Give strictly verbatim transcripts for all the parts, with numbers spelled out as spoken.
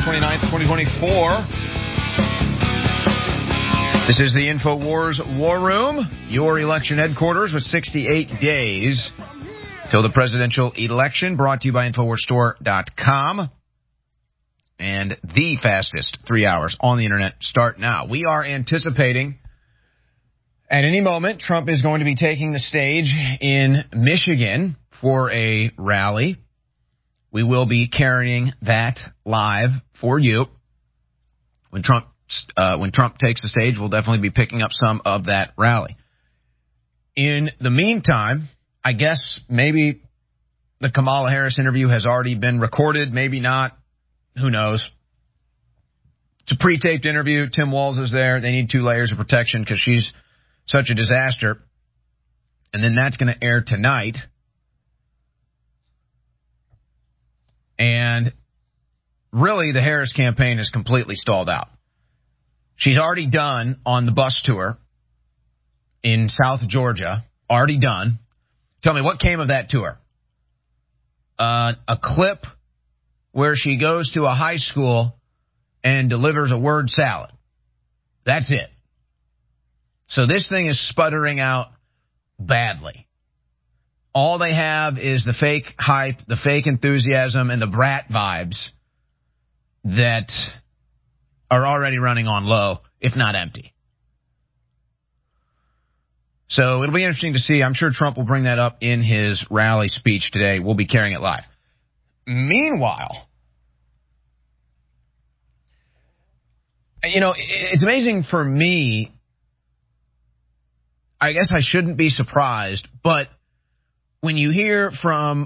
twenty-ninth, twenty twenty-four. This is the InfoWars War Room, your election headquarters with sixty-eight days till the presidential election, brought to you by InfoWars Store dot com. And the fastest three hours on the internet start now. We are anticipating at any moment Trump is going to be taking the stage in Michigan for a rally. We will be carrying that live for you. When Trump uh, when Trump takes the stage, we'll definitely be picking up some of that rally. In the meantime, I guess maybe the Kamala Harris interview has already been recorded, maybe not. Who knows? It's a pre-taped interview. Tim Walz is there. They need two layers of protection because she's such a disaster. And then that's going to air tonight. And really, the Harris campaign is completely stalled out. She's already done on the bus tour in South Georgia. Already done. Tell me, what came of that tour? Uh, a clip where she goes to a high school and delivers a word salad. That's it. So this thing is sputtering out badly. All they have is the fake hype, the fake enthusiasm, and the brat vibes that are already running on low, if not empty. So it'll be interesting to see. I'm sure Trump will bring that up in his rally speech today. We'll be carrying it live. Meanwhile, you know, it's amazing for me. I guess I shouldn't be surprised, but when you hear from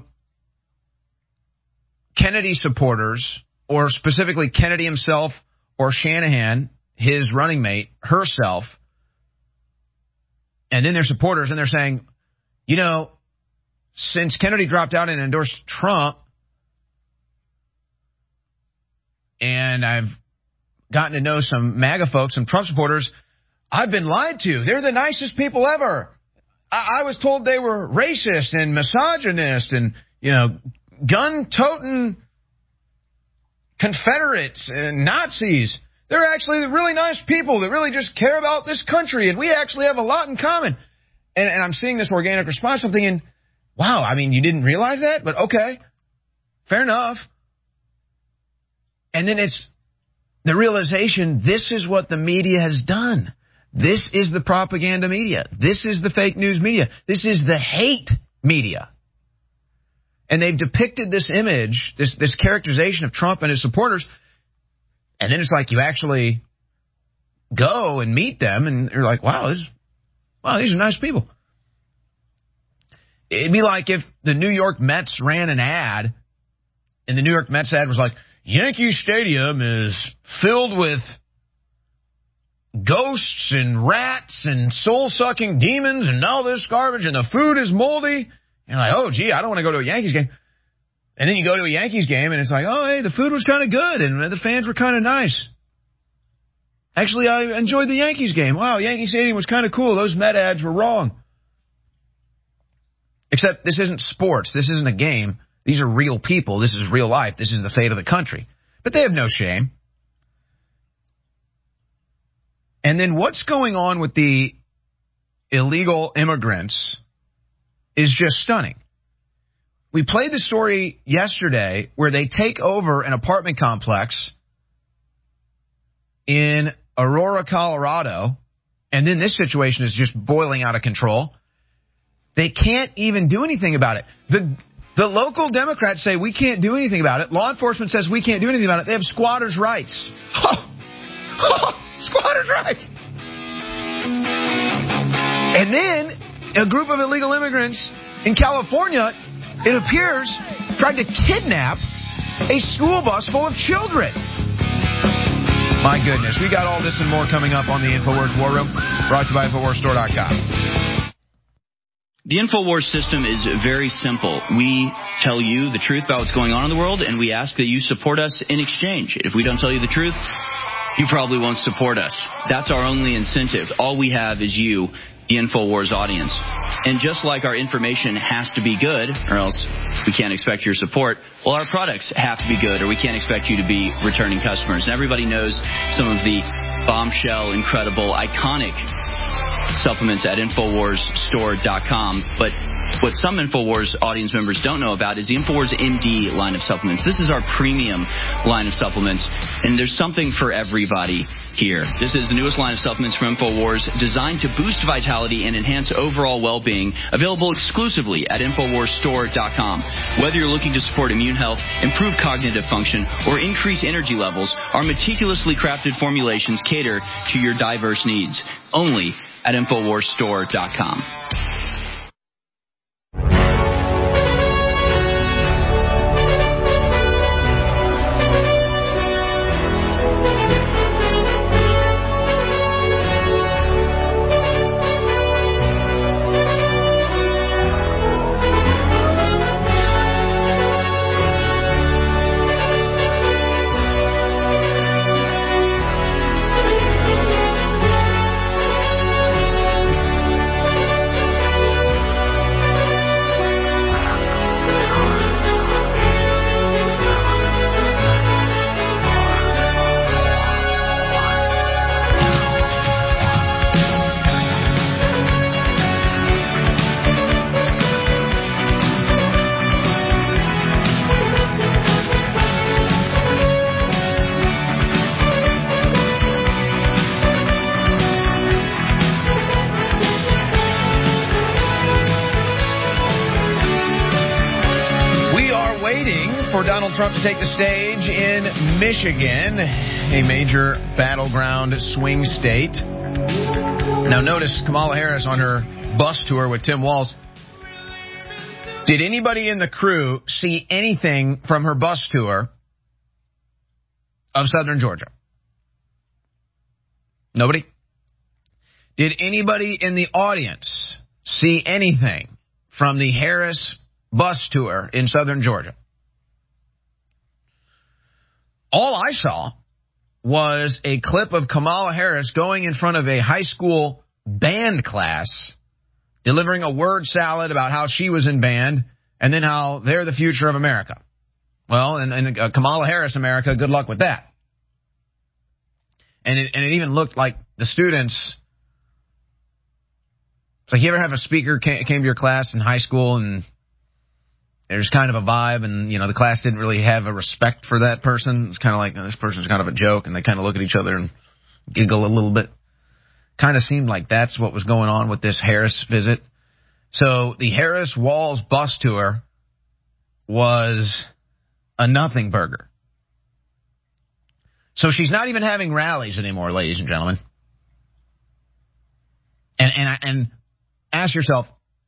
Kennedy supporters, or specifically Kennedy himself or Shanahan, his running mate, herself, and then their supporters, and they're saying, you know, since Kennedy dropped out and endorsed Trump, and I've gotten to know some MAGA folks, some Trump supporters, I've been lied to. They're the nicest people ever. I, I was told they were racist and misogynist and, you know, gun-toting Confederates and Nazis. They're actually really nice people that really just care about this country, and we actually have a lot in common. And, and I'm seeing this organic response. I'm thinking, wow, I mean, you didn't realize that? But okay, fair enough. And then it's the realization, this is what the media has done. This is the propaganda media. This is the fake news media. This is the hate media. And they've depicted this image, this, this characterization of Trump and his supporters. And then it's like you actually go and meet them, and you're like, wow, this, wow, these are nice people. It'd be like if the New York Mets ran an ad, and the New York Mets ad was like, Yankee Stadium is filled with ghosts and rats and soul-sucking demons and all this garbage, and the food is moldy. And you're like, oh, gee, I don't want to go to a Yankees game. And then you go to a Yankees game, and it's like, oh, hey, the food was kind of good, and the fans were kind of nice. Actually, I enjoyed the Yankees game. Wow, Yankee Stadium was kind of cool. Those Met ads were wrong. Except this isn't sports. This isn't a game. These are real people. This is real life. This is the fate of the country. But they have no shame. And then what's going on with the illegal immigrants is just stunning. We played the story yesterday where they take over an apartment complex in Aurora, Colorado, and then this situation is just boiling out of control. They can't even do anything about it. The The local Democrats say we can't do anything about it. Law enforcement says we can't do anything about it. They have squatters' rights. Oh, oh, squatters' rights. And then a group of illegal immigrants in California, it appears, tried to kidnap a school bus full of children. My goodness, we got all this and more coming up on the InfoWars War Room, brought to you by InfoWars Store dot com. The InfoWars system is very simple. We tell you the truth about what's going on in the world, and we ask that you support us in exchange. If we don't tell you the truth, you probably won't support us. That's our only incentive. All we have is you, the InfoWars audience. And just like our information has to be good, or else we can't expect your support, well, our products have to be good, or we can't expect you to be returning customers. And everybody knows some of the bombshell, incredible, iconic supplements at InfoWars Store dot com. But what some InfoWars audience members don't know about is the InfoWars M D line of supplements. This is our premium line of supplements, and there's something for everybody here. This is the newest line of supplements from InfoWars, designed to boost vitality and enhance overall well-being, available exclusively at InfoWars Store dot com. Whether you're looking to support immune health, improve cognitive function, or increase energy levels, our meticulously crafted formulations cater to your diverse needs. Only at InfoWars Store dot com. Donald Trump to take the stage in Michigan, a major battleground swing state. Now notice Kamala Harris on her bus tour with Tim Walz. Did anybody in the crew see anything from her bus tour of Southern Georgia? Nobody? Did anybody in the audience see anything from the Harris bus tour in Southern Georgia? All I saw was a clip of Kamala Harris going in front of a high school band class, delivering a word salad about how she was in band, and then how they're the future of America. Well, and, and uh, Kamala Harris America, good luck with that. And it, and it even looked like the students, it's like you ever have a speaker came, came to your class in high school and there's kind of a vibe, and, you know, the class didn't really have a respect for that person. It's kind of like, oh, this person's kind of a joke, and they kind of look at each other and giggle a little bit. Kind of seemed like that's what was going on with this Harris visit. So the Harris Walz bus tour was a nothing burger. So she's not even having rallies anymore, ladies and gentlemen. And and and ask yourself,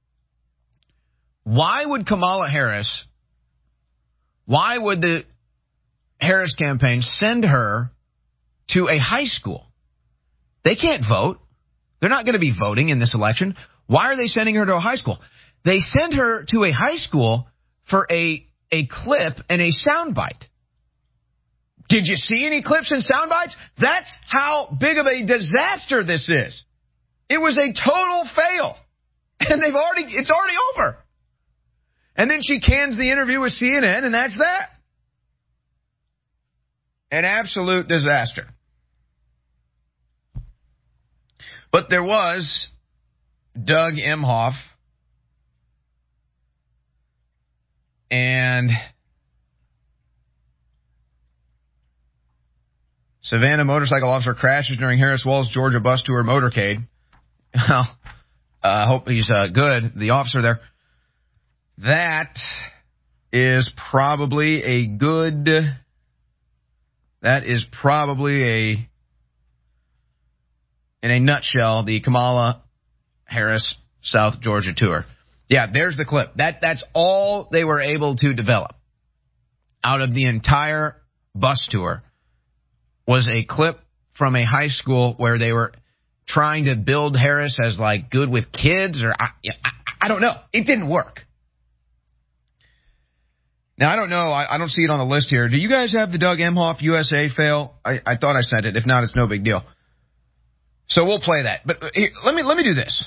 why would Kamala Harris, why would the Harris campaign send her to a high school? They can't vote. They're not going to be voting in this election. Why are they sending her to a high school? They send her to a high school for a, a clip and a soundbite. Did you see any clips and sound bites? That's how big of a disaster this is. It was a total fail. And they've already, it's already over. And then she cans the interview with C N N, and that's that. An absolute disaster. But there was Doug Emhoff and Savannah motorcycle officer crashes during Harris Walz Georgia bus tour motorcade. Well, I uh, hope he's uh, good, the officer there. That is probably a good, that is probably a, in a nutshell, the Kamala Harris South Georgia tour. Yeah, there's the clip. That That's all they were able to develop out of the entire bus tour was a clip from a high school where they were trying to build Harris as like good with kids, or I, I, I don't know. It didn't work. Now, I don't know. I, I don't see it on the list here. Do you guys have the Doug Emhoff U S A fail? I, I thought I sent it. If not, it's no big deal. So we'll play that. But here, let me let me do this.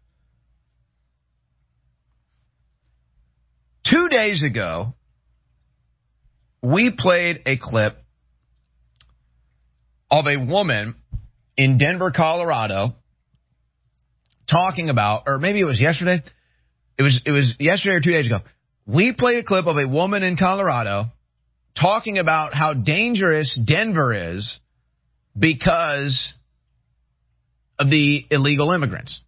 Two days ago, we played a clip of a woman in Denver, Colorado, talking about, or maybe it was yesterday. It was it was yesterday or two days ago. We played a clip of a woman in Colorado talking about how dangerous Denver is because of the illegal immigrants.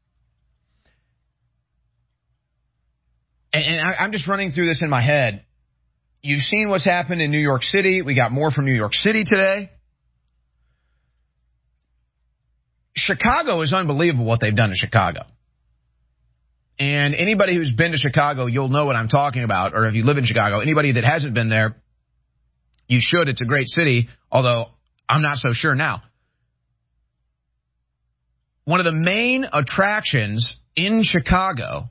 And, and I, I'm just running through this in my head. You've seen what's happened in New York City. We got more from New York City today. Chicago is unbelievable what they've done to Chicago. And anybody who's been to Chicago, you'll know what I'm talking about. Or if you live in Chicago, anybody that hasn't been there, you should. It's a great city, although I'm not so sure now. One of the main attractions in Chicago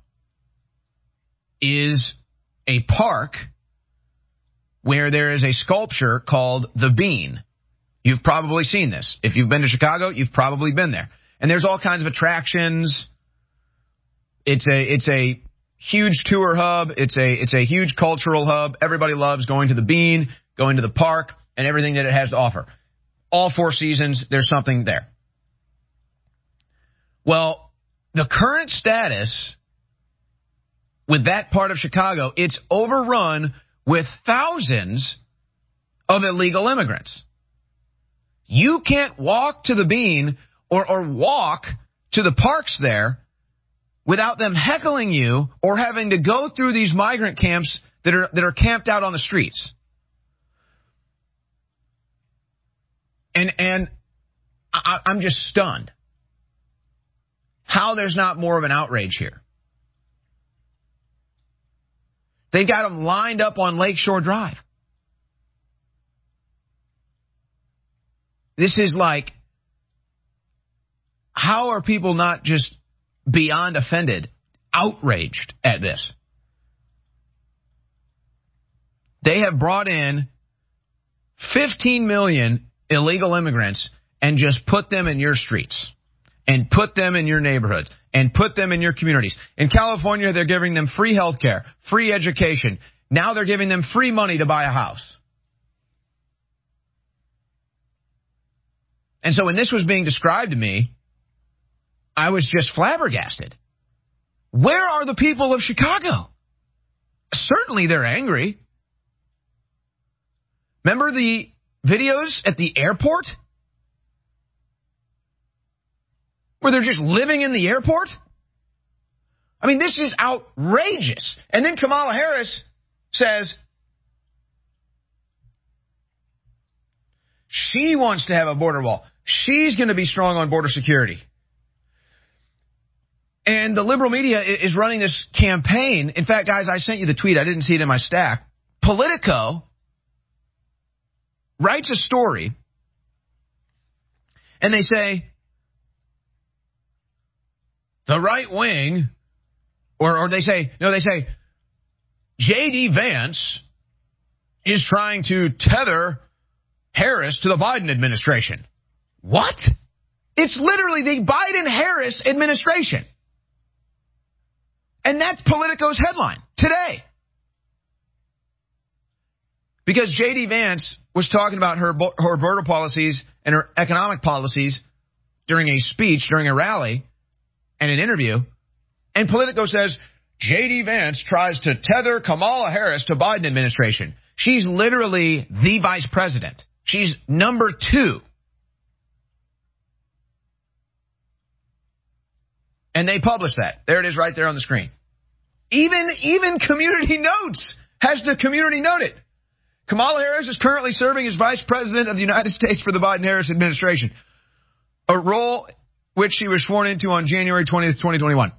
is a park where there is a sculpture called The Bean. You've probably seen this. If you've been to Chicago, you've probably been there. And there's all kinds of attractions. It's a it's a huge tour hub. It's a it's a huge cultural hub. Everybody loves going to the Bean, going to the park, and everything that it has to offer. All four seasons, there's something there. Well, the current status with that part of Chicago, it's overrun with thousands of illegal immigrants. You can't walk to the Bean or, or walk to the parks there without them heckling you or having to go through these migrant camps that are that are camped out on the streets. And and I, I'm just stunned how there's not more of an outrage here. They got them lined up on Lakeshore Drive. This is like, how are people not just beyond offended, outraged at this? They have brought in fifteen million illegal immigrants and just put them in your streets and put them in your neighborhoods and put them in your communities. In California, they're giving them free health care, free education. Now they're giving them free money to buy a house. And so when this was being described to me, I was just flabbergasted. Where are the people of Chicago? Certainly they're angry. Remember the videos at the airport? Where they're just living in the airport? I mean, this is outrageous. And then Kamala Harris says she wants to have a border wall. She's going to be strong on border security. And the liberal media is running this campaign. In fact, guys, I sent you the tweet. I didn't see it in my stack. Politico writes a story, and they say the right wing, or, or they say, no, they say J D Vance is trying to tether Harris to the Biden administration. What? It's literally the Biden-Harris administration. And that's Politico's headline today. Because J D Vance was talking about her, her border policies and her economic policies during a speech, during a rally, and an interview. And Politico says, J D Vance tries to tether Kamala Harris to Biden administration. She's literally the vice president. She's number two. And they published that. There it is right there on the screen. Even, even Community Notes has the Community Note it. Kamala Harris is currently serving as Vice President of the United States for the Biden-Harris administration, a role which she was sworn into on January twentieth, twenty twenty-one.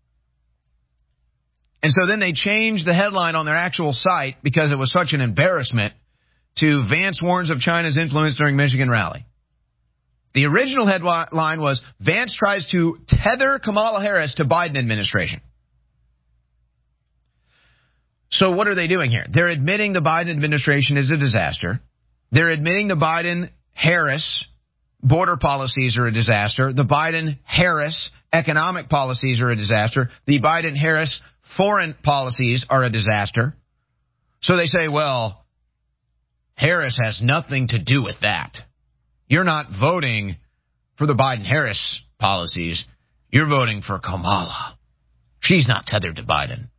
And so then they changed the headline on their actual site because it was such an embarrassment to Vance warns of China's influence during Michigan rally. The original headline was Vance tries to tether Kamala Harris to Biden administration. So what are they doing here? They're admitting the Biden administration is a disaster. They're admitting the Biden-Harris border policies are a disaster. The Biden-Harris economic policies are a disaster. The Biden-Harris foreign policies are a disaster. So they say, well, Harris has nothing to do with that. You're not voting for the Biden-Harris policies. You're voting for Kamala. She's not tethered to Biden.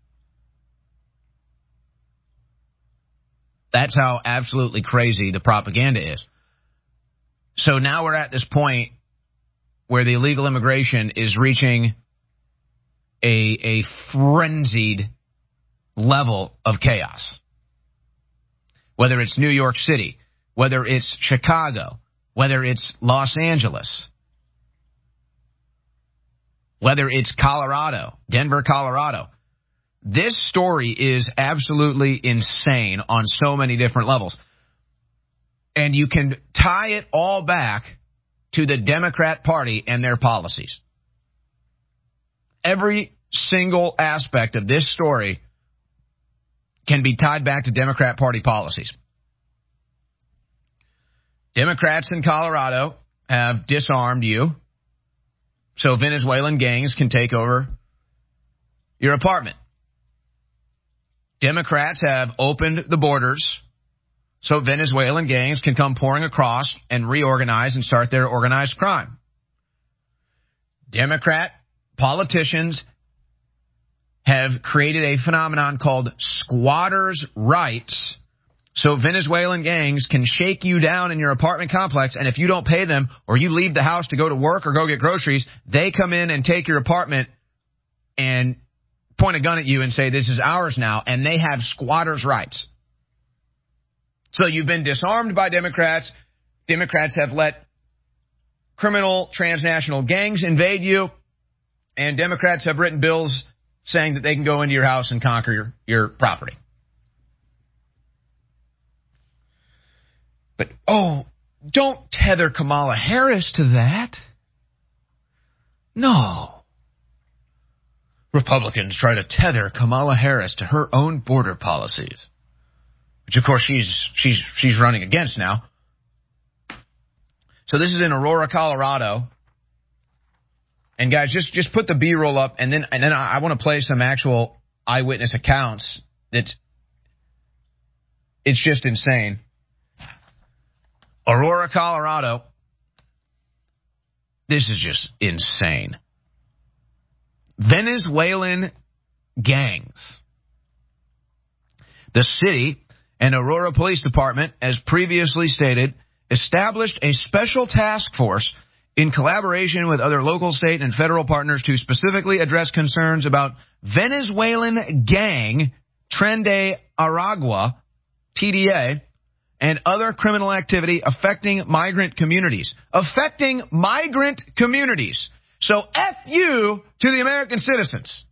That's how absolutely crazy the propaganda is. So now we're at this point where the illegal immigration is reaching a, a frenzied level of chaos. Whether it's New York City, whether it's Chicago, whether it's Los Angeles, whether it's Colorado, Denver, Colorado. This story is absolutely insane on so many different levels. And you can tie it all back to the Democrat Party and their policies. Every single aspect of this story can be tied back to Democrat Party policies. Democrats in Colorado have disarmed you, so Venezuelan gangs can take over your apartment. Democrats have opened the borders so Venezuelan gangs can come pouring across and reorganize and start their organized crime. Democrat politicians have created a phenomenon called squatters' rights so Venezuelan gangs can shake you down in your apartment complex, and if you don't pay them or you leave the house to go to work or go get groceries, they come in and take your apartment and point a gun at you and say, this is ours now, and they have squatters' rights. So you've been disarmed by Democrats. Democrats have let criminal transnational gangs invade you, and Democrats have written bills saying that they can go into your house and conquer your, your property. But, oh, don't tether Kamala Harris to that. No. Republicans try to tether Kamala Harris to her own border policies, which, of course, she's she's she's running against now. So this is in Aurora, Colorado. And, guys, just, just put the B-roll up, and then and then I, I want to play some actual eyewitness accounts. It's, it's just insane. Aurora, Colorado. This is just insane. Venezuelan gangs. The city and Aurora Police Department, as previously stated, established a special task force in collaboration with other local, state, and federal partners to specifically address concerns about Venezuelan gang Tren de Aragua, T D A, and other criminal activity affecting migrant communities. Affecting migrant communities. So F you to the American citizens.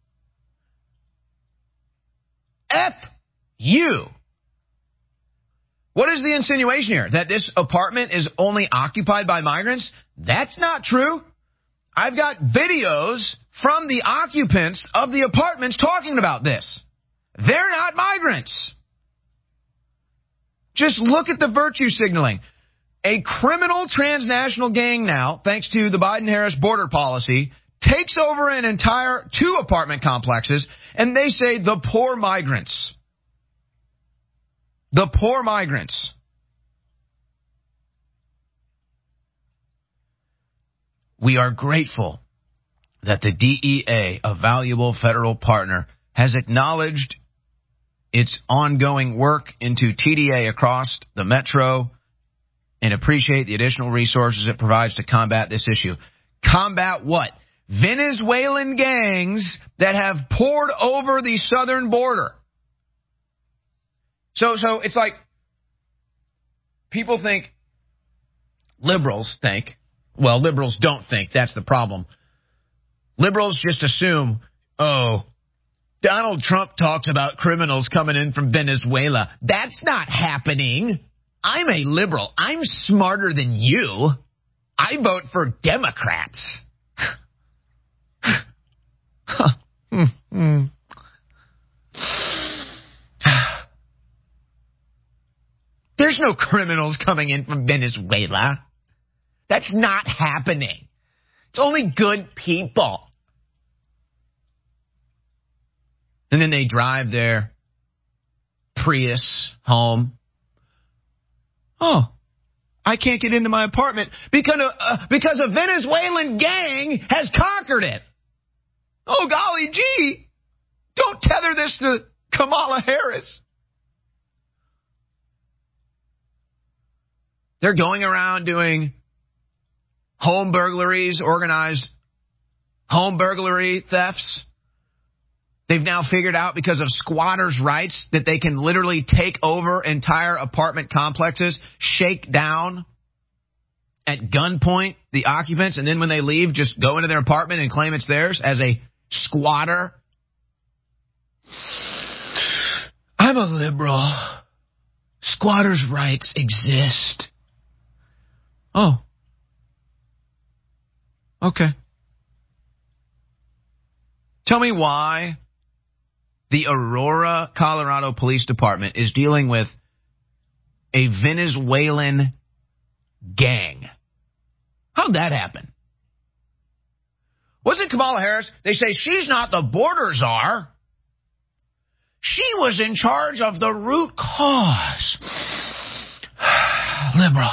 F you. What is the insinuation here? That this apartment is only occupied by migrants? That's not true. I've got videos from the occupants of the apartments talking about this. They're not migrants. Just look at the virtue signaling. A criminal transnational gang now, thanks to the Biden-Harris border policy, takes over an entire two apartment complexes, and they say the poor migrants. The poor migrants. We are grateful that the D E A, a valuable federal partner, has acknowledged its ongoing work into T D A across the metro and appreciate the additional resources it provides to combat this issue. Combat what? Venezuelan gangs that have poured over the southern border. So, so it's like people think, liberals think, well, liberals don't think, that's the problem. Liberals just assume, oh, Donald Trump talks about criminals coming in from Venezuela. That's not happening. I'm a liberal. I'm smarter than you. I vote for Democrats. There's no criminals coming in from Venezuela. That's not happening. It's only good people. And then they drive their Prius home. Oh, I can't get into my apartment because a, uh, because a Venezuelan gang has conquered it. Oh, golly gee. Don't tether this to Kamala Harris. They're going around doing home burglaries, organized home burglary thefts. They've now figured out, because of squatters' rights, that they can literally take over entire apartment complexes, shake down at gunpoint the occupants, and then when they leave, just go into their apartment and claim it's theirs as a squatter. I'm a liberal. Squatters' rights exist. Oh. Okay. Tell me why the Aurora, Colorado Police Department is dealing with a Venezuelan gang. How'd that happen? Wasn't Kamala Harris? They say she's not the border czar. She was in charge of the root cause. Liberal.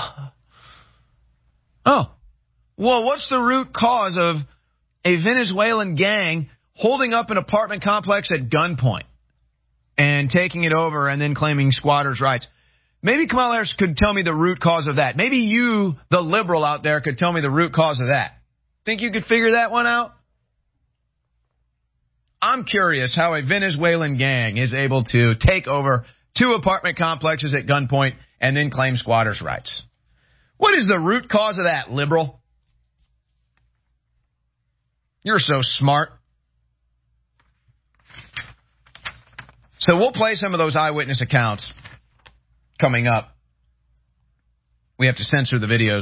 Oh, well, what's the root cause of a Venezuelan gang holding up an apartment complex at gunpoint and taking it over and then claiming squatters' rights? Maybe Kamala Harris could tell me the root cause of that. Maybe you, the liberal out there, could tell me the root cause of that. Think you could figure that one out? I'm curious how a Venezuelan gang is able to take over two apartment complexes at gunpoint and then claim squatters' rights. What is the root cause of that, liberal? You're so smart. So we'll play some of those eyewitness accounts coming up. We have to censor the videos.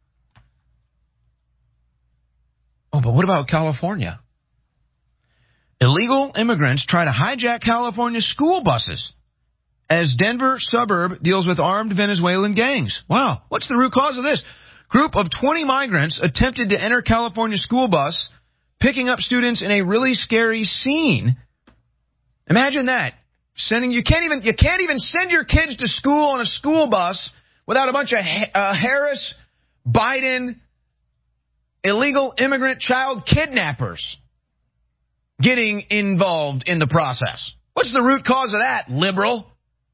Oh, but what about California? Illegal immigrants try to hijack California school buses as Denver suburb deals with armed Venezuelan gangs. Wow, what's the root cause of this? Group of twenty migrants attempted to enter California school bus, picking up students in a really scary scene. Imagine that. Sending you can't even you can't even send your kids to school on a school bus without a bunch of uh, Harris, Biden, illegal immigrant child kidnappers getting involved in the process. What's the root cause of that, liberal?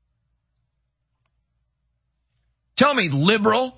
Tell me, liberal.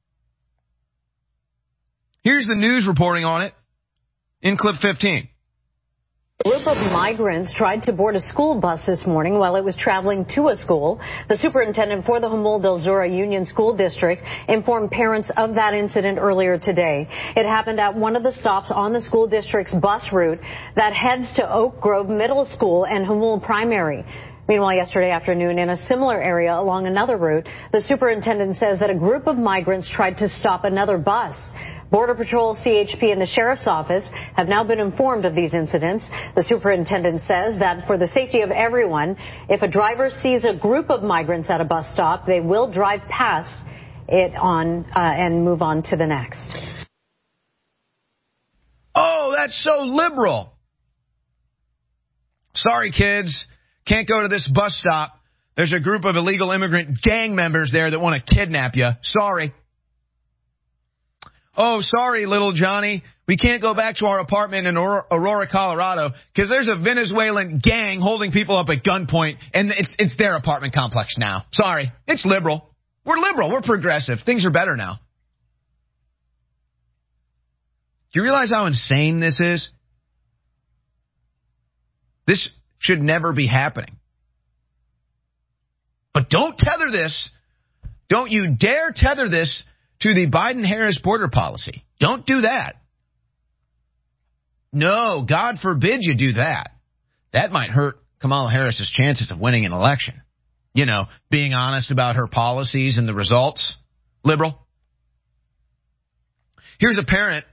Here's the news reporting on it in clip fifteen. A group of migrants tried to board a school bus this morning while it was traveling to a school. The superintendent for the Humul del Zura Union School District informed parents of that incident earlier today. It happened at one of the stops on the school district's bus route that heads to Oak Grove Middle School and Humul Primary. Meanwhile, yesterday afternoon, in a similar area along another route, the superintendent says that a group of migrants tried to stop another bus. Border Patrol, C H P, and the Sheriff's Office have now been informed of these incidents. The superintendent says that for the safety of everyone, if a driver sees a group of migrants at a bus stop, they will drive past it on uh, and move on to the next. Oh, that's so liberal. Sorry, kids. Can't go to this bus stop. There's a group of illegal immigrant gang members there that want to kidnap you. Sorry. Oh, sorry, little Johnny. We can't go back to our apartment in Aurora, Colorado, because there's a Venezuelan gang holding people up at gunpoint, and it's it's their apartment complex now. Sorry. It's liberal. We're liberal. We're progressive. Things are better now. Do you realize how insane this is? This should never be happening. But don't tether this. Don't you dare tether this to the Biden-Harris border policy. Don't do that. No, God forbid you do that. That might hurt Kamala Harris's chances of winning an election. You know, being honest about her policies and the results. Liberal. Here's a parent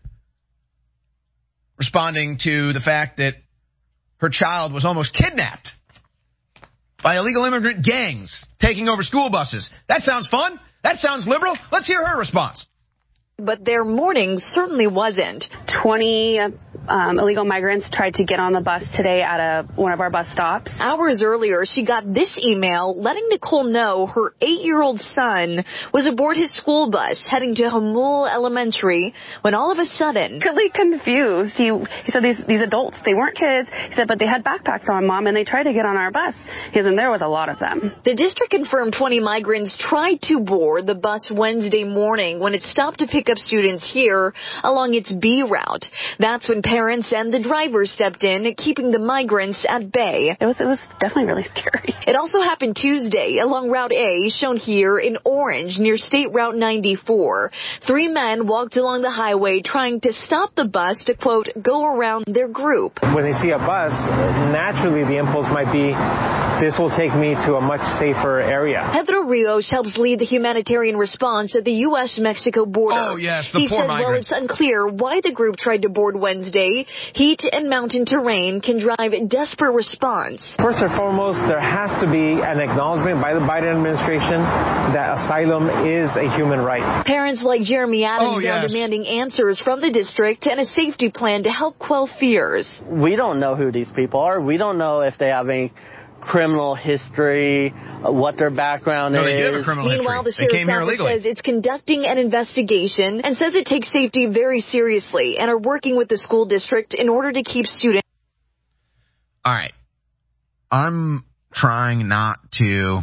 responding to the fact that her child was almost kidnapped by illegal immigrant gangs taking over school buses. That sounds fun. That sounds liberal. Let's hear her response. But their morning certainly wasn't. twenty um, illegal migrants tried to get on the bus today at a, one of our bus stops. Hours earlier, she got this email letting Nicole know her eight-year-old son was aboard his school bus heading to Hamul Elementary when all of a sudden... Really confused. He, he said these, these adults, they weren't kids. He said, but they had backpacks on, Mom, and they tried to get on our bus. He said, and there was a lot of them. The district confirmed twenty migrants tried to board the bus Wednesday morning when it stopped to pick up students here along its B route. That's when parents and the driver stepped in, keeping the migrants at bay. It was it was definitely really scary. It also happened Tuesday along Route A, shown here in orange near State Route ninety-four. Three men walked along the highway trying to stop the bus to, quote, go around their group. When they see a bus, naturally the impulse might be, this will take me to a much safer area. Pedro Rios helps lead the humanitarian response at the U S Mexico border. Oh, yes, the he poor says, migrants. Well, it's unclear why the group tried to board Wednesday. Heat and mountain terrain can drive desperate response. First and foremost, there has to be an acknowledgement by the Biden administration that asylum is a human right. Parents like Jeremy Adams oh, now yes. demanding answers from the district and a safety plan to help quell fears. We don't know who these people are. We don't know if they have any criminal history, what their background no, is. They do have a criminal Meanwhile, history. the They came here sheriff's office illegally. says it's conducting an investigation and says it takes safety very seriously and are working with the school district in order to keep students. All right. I'm trying not to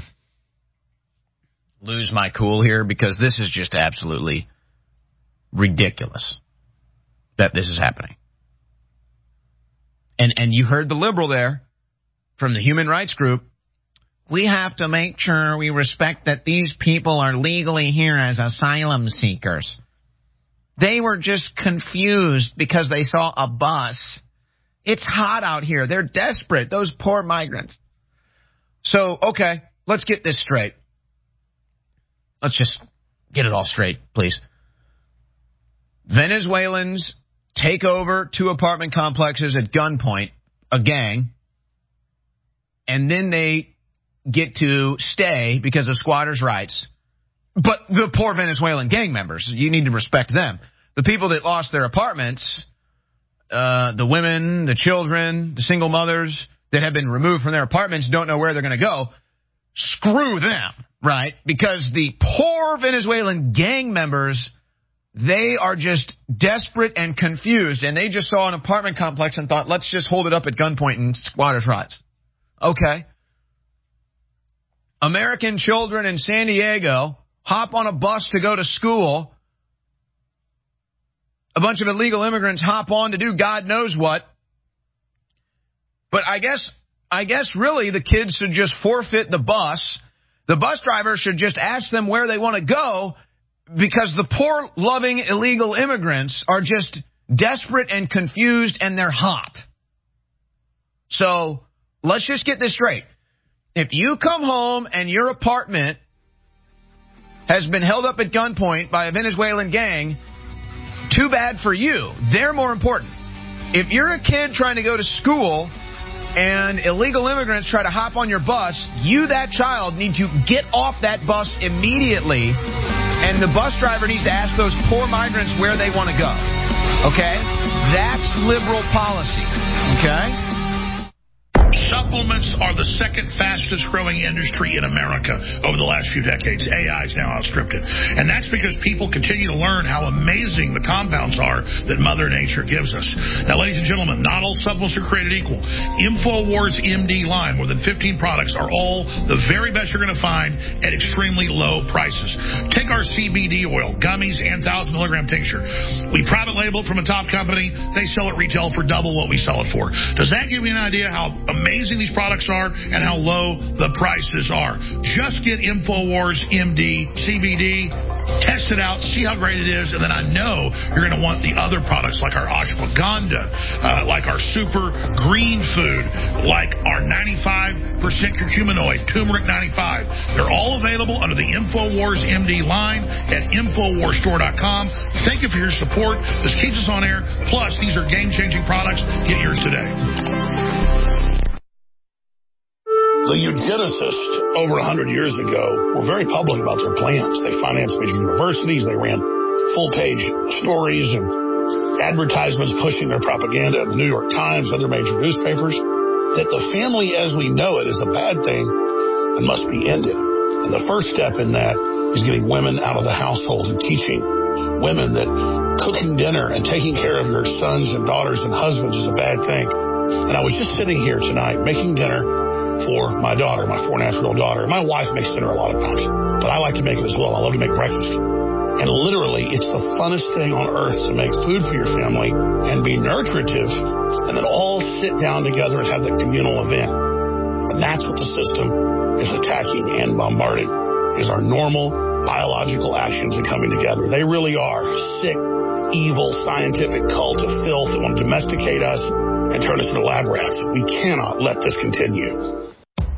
lose my cool here because this is just absolutely ridiculous that this is happening. And and you heard the liberal there from the human rights group. We have to make sure we respect that these people are legally here as asylum seekers. They were just confused because they saw a bus. It's hot out here. They're desperate, those poor migrants. So, okay, let's get this straight. Let's just get it all straight, please. Venezuelans take over two apartment complexes at gunpoint, a gang, and then they get to stay because of squatters' rights. But the poor Venezuelan gang members, you need to respect them. The people that lost their apartments, uh, the women, the children, the single mothers that have been removed from their apartments don't know where they're going to go. Screw them, right? Because the poor Venezuelan gang members, they are just desperate and confused, and they just saw an apartment complex and thought, let's just hold it up at gunpoint and squatters' rights. Okay. American children in San Diego hop on a bus to go to school. A bunch of illegal immigrants hop on to do God knows what. But I guess, I guess really the kids should just forfeit the bus. The bus driver should just ask them where they want to go because the poor, loving illegal immigrants are just desperate and confused and they're hot. So let's just get this straight. If you come home and your apartment has been held up at gunpoint by a Venezuelan gang, too bad for you. They're more important. If you're a kid trying to go to school and illegal immigrants try to hop on your bus, you, that child, need to get off that bus immediately, and the bus driver needs to ask those poor migrants where they want to go. Okay? That's liberal policy. Okay? Supplements are the second fastest growing industry in America over the last few decades. A I has now outstripped it. And that's because people continue to learn how amazing the compounds are that Mother Nature gives us. Now, ladies and gentlemen, not all supplements are created equal. InfoWars M D line, more than fifteen products, are all the very best you're going to find at extremely low prices. Take our C B D oil, gummies, and one thousand milligram tincture. We private label it from a top company. They sell it retail for double what we sell it for. Does that give you an idea how amazing these products are and how low the prices are? Just get InfoWars M D C B D, test it out, see how great it is, and then I know you're going to want the other products like our ashwagandha, uh, like our super green food, like our ninety-five percent curcuminoid, turmeric ninety-five. They're all available under the InfoWars M D line at Infowars Store dot com. Thank you for your support. This keeps us on air. Plus, these are game-changing products. Get yours today. The eugenicists over one hundred years ago were very public about their plans. They financed major universities. They ran full-page stories and advertisements pushing their propaganda in the New York Times, other major newspapers, that the family as we know it is a bad thing and must be ended. And the first step in that is getting women out of the household and teaching women that cooking dinner and taking care of your sons and daughters and husbands is a bad thing. And I was just sitting here tonight making dinner for my daughter, my four and a half year old daughter. My wife makes dinner a lot of times, but I like to make it as well. I love to make breakfast. And literally, it's the funnest thing on earth to make food for your family and be nurturative and then all sit down together and have that communal event. And that's what the system is attacking and bombarding, is our normal biological actions and coming together. They really are sick, evil, scientific cult of filth that want to domesticate us and turn us into lab rats. We cannot let this continue.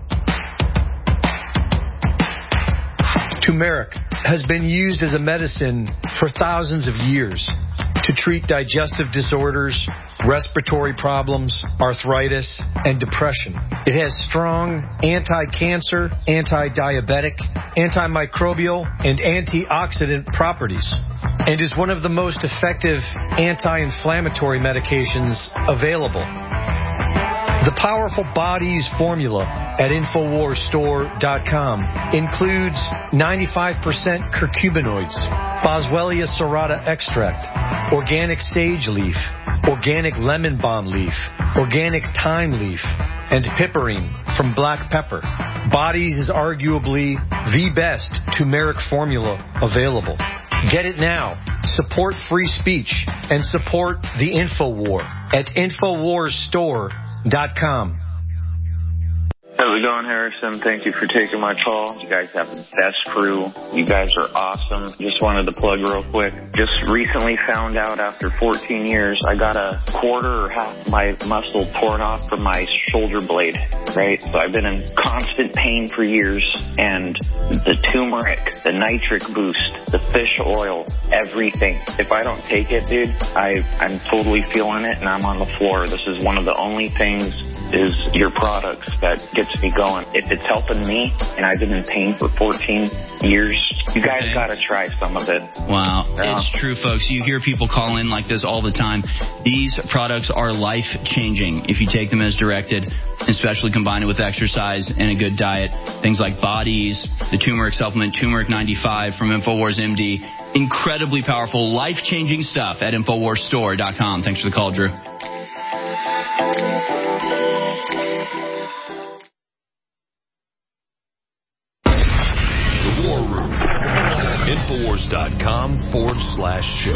Turmeric has been used as a medicine for thousands of years to treat digestive disorders, respiratory problems, arthritis, and depression. It has strong anti-cancer, anti-diabetic, antimicrobial, and antioxidant properties, and is one of the most effective anti-inflammatory medications available. The Powerful Bodies formula at Infowars Store dot com includes ninety-five percent curcuminoids, Boswellia serrata extract, organic sage leaf, organic lemon balm leaf, organic thyme leaf, and piperine from black pepper. Bodies is arguably the best turmeric formula available. Get it now. Support free speech and support the InfoWar at Infowars Store dot com. How's it going, Harrison? Thank you for taking my call. You guys have the best crew. You guys are awesome. Just wanted to plug real quick. Just recently found out after fourteen years, I got a quarter or half my muscle torn off from my shoulder blade, right? So I've been in constant pain for years, and the turmeric, the nitric boost, the fish oil, everything. If I don't take it, dude, I, I'm totally feeling it, and I'm on the floor. This is one of the only things is your products that gets me going. If it's helping me, and I've been in pain for fourteen years, you guys okay. Got to try some of it. Wow. Yeah. It's true, folks. You hear people call in like this all the time. These products are life-changing if you take them as directed, especially combine it with exercise and a good diet. Things like Bodies, the turmeric supplement, Turmeric ninety-five from InfoWars M D. Incredibly powerful, life-changing stuff at Infowars Store dot com. Thanks for the call, Drew. Infowars dot com forward slash show.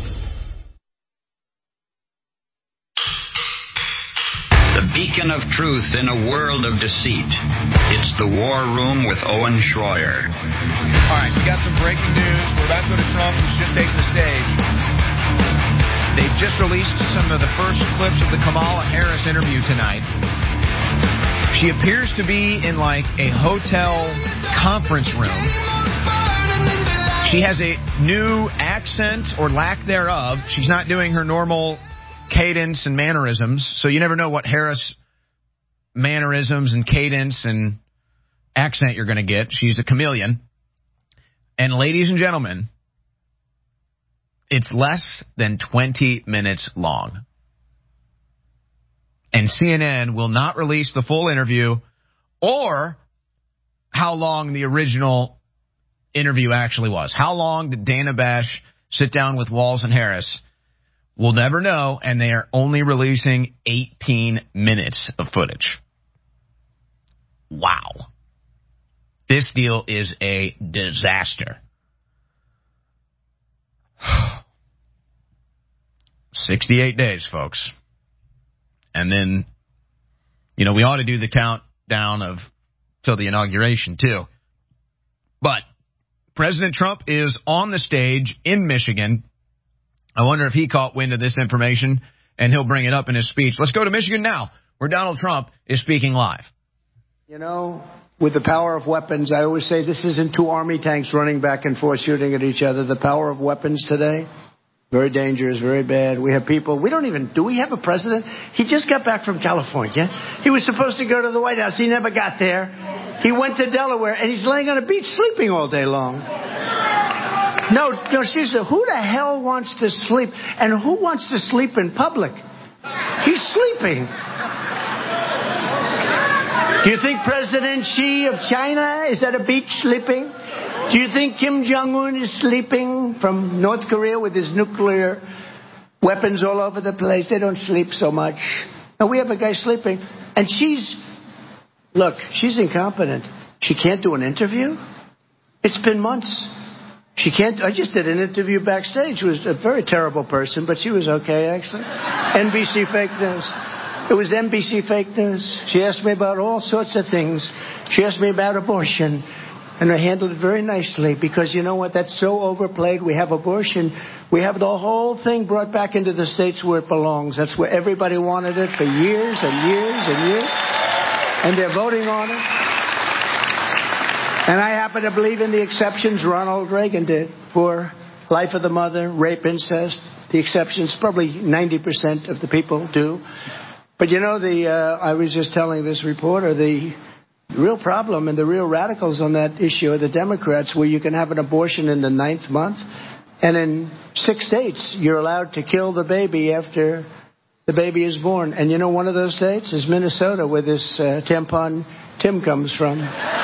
The beacon of truth in a world of deceit. It's the War Room with Owen Schroyer. All right, we got some breaking news. We're about to go to Trump, who's just taking the stage. They've just released some of the first clips of the Kamala Harris interview tonight. She appears to be in like a hotel conference room. She has a new accent or lack thereof. She's not doing her normal cadence and mannerisms, so you never know what Harris mannerisms and cadence and accent you're going to get. She's a chameleon. And ladies and gentlemen, it's less than twenty minutes long. And C N N will not release the full interview or how long the original interview actually was. How long did Dana Bash sit down with Walz and Harris? We'll never know, and they are only releasing eighteen minutes of footage. Wow. This deal is a disaster. sixty-eight days, folks. And then, you know, we ought to do the countdown of till the inauguration, too. But President Trump is on the stage in Michigan. I wonder if he caught wind of this information, and he'll bring it up in his speech. Let's go to Michigan now, where Donald Trump is speaking live. You know, with the power of weapons, I always say this isn't two army tanks running back and forth shooting at each other. The power of weapons today, Very dangerous, very bad. We have people, we don't even, do we have a president? He just got back from California. He was supposed to go to the White House. He never got there. He went to Delaware, and he's laying on a beach sleeping all day long. No, no, seriously, who the hell wants to sleep? And who wants to sleep in public? He's sleeping. Do you think President Xi of China is at a beach sleeping? Do you think Kim Jong-un is sleeping from North Korea with his nuclear weapons all over the place? They don't sleep so much. No, we have a guy sleeping. And she's, look, she's incompetent. She can't do an interview? It's been months. She can't, I just did an interview backstage. She was a very terrible person, but she was okay, actually. N B C fake news. It was N B C fake news. She asked me about all sorts of things. She asked me about abortion. And I handled it very nicely because, you know what, that's so overplayed. We have abortion. We have the whole thing brought back into the states where it belongs. That's where everybody wanted it for years and years and years. And they're voting on it. And I happen to believe in the exceptions Ronald Reagan did for life of the mother, rape, incest. The exceptions, probably ninety percent of the people do. But, you know, the uh, I was just telling this reporter, the real problem and the real radicals on that issue are the Democrats, where you can have an abortion in the ninth month, and in six states you're allowed to kill the baby after the baby is born. And you know one of those states is Minnesota, where this uh, tampon Tim comes from.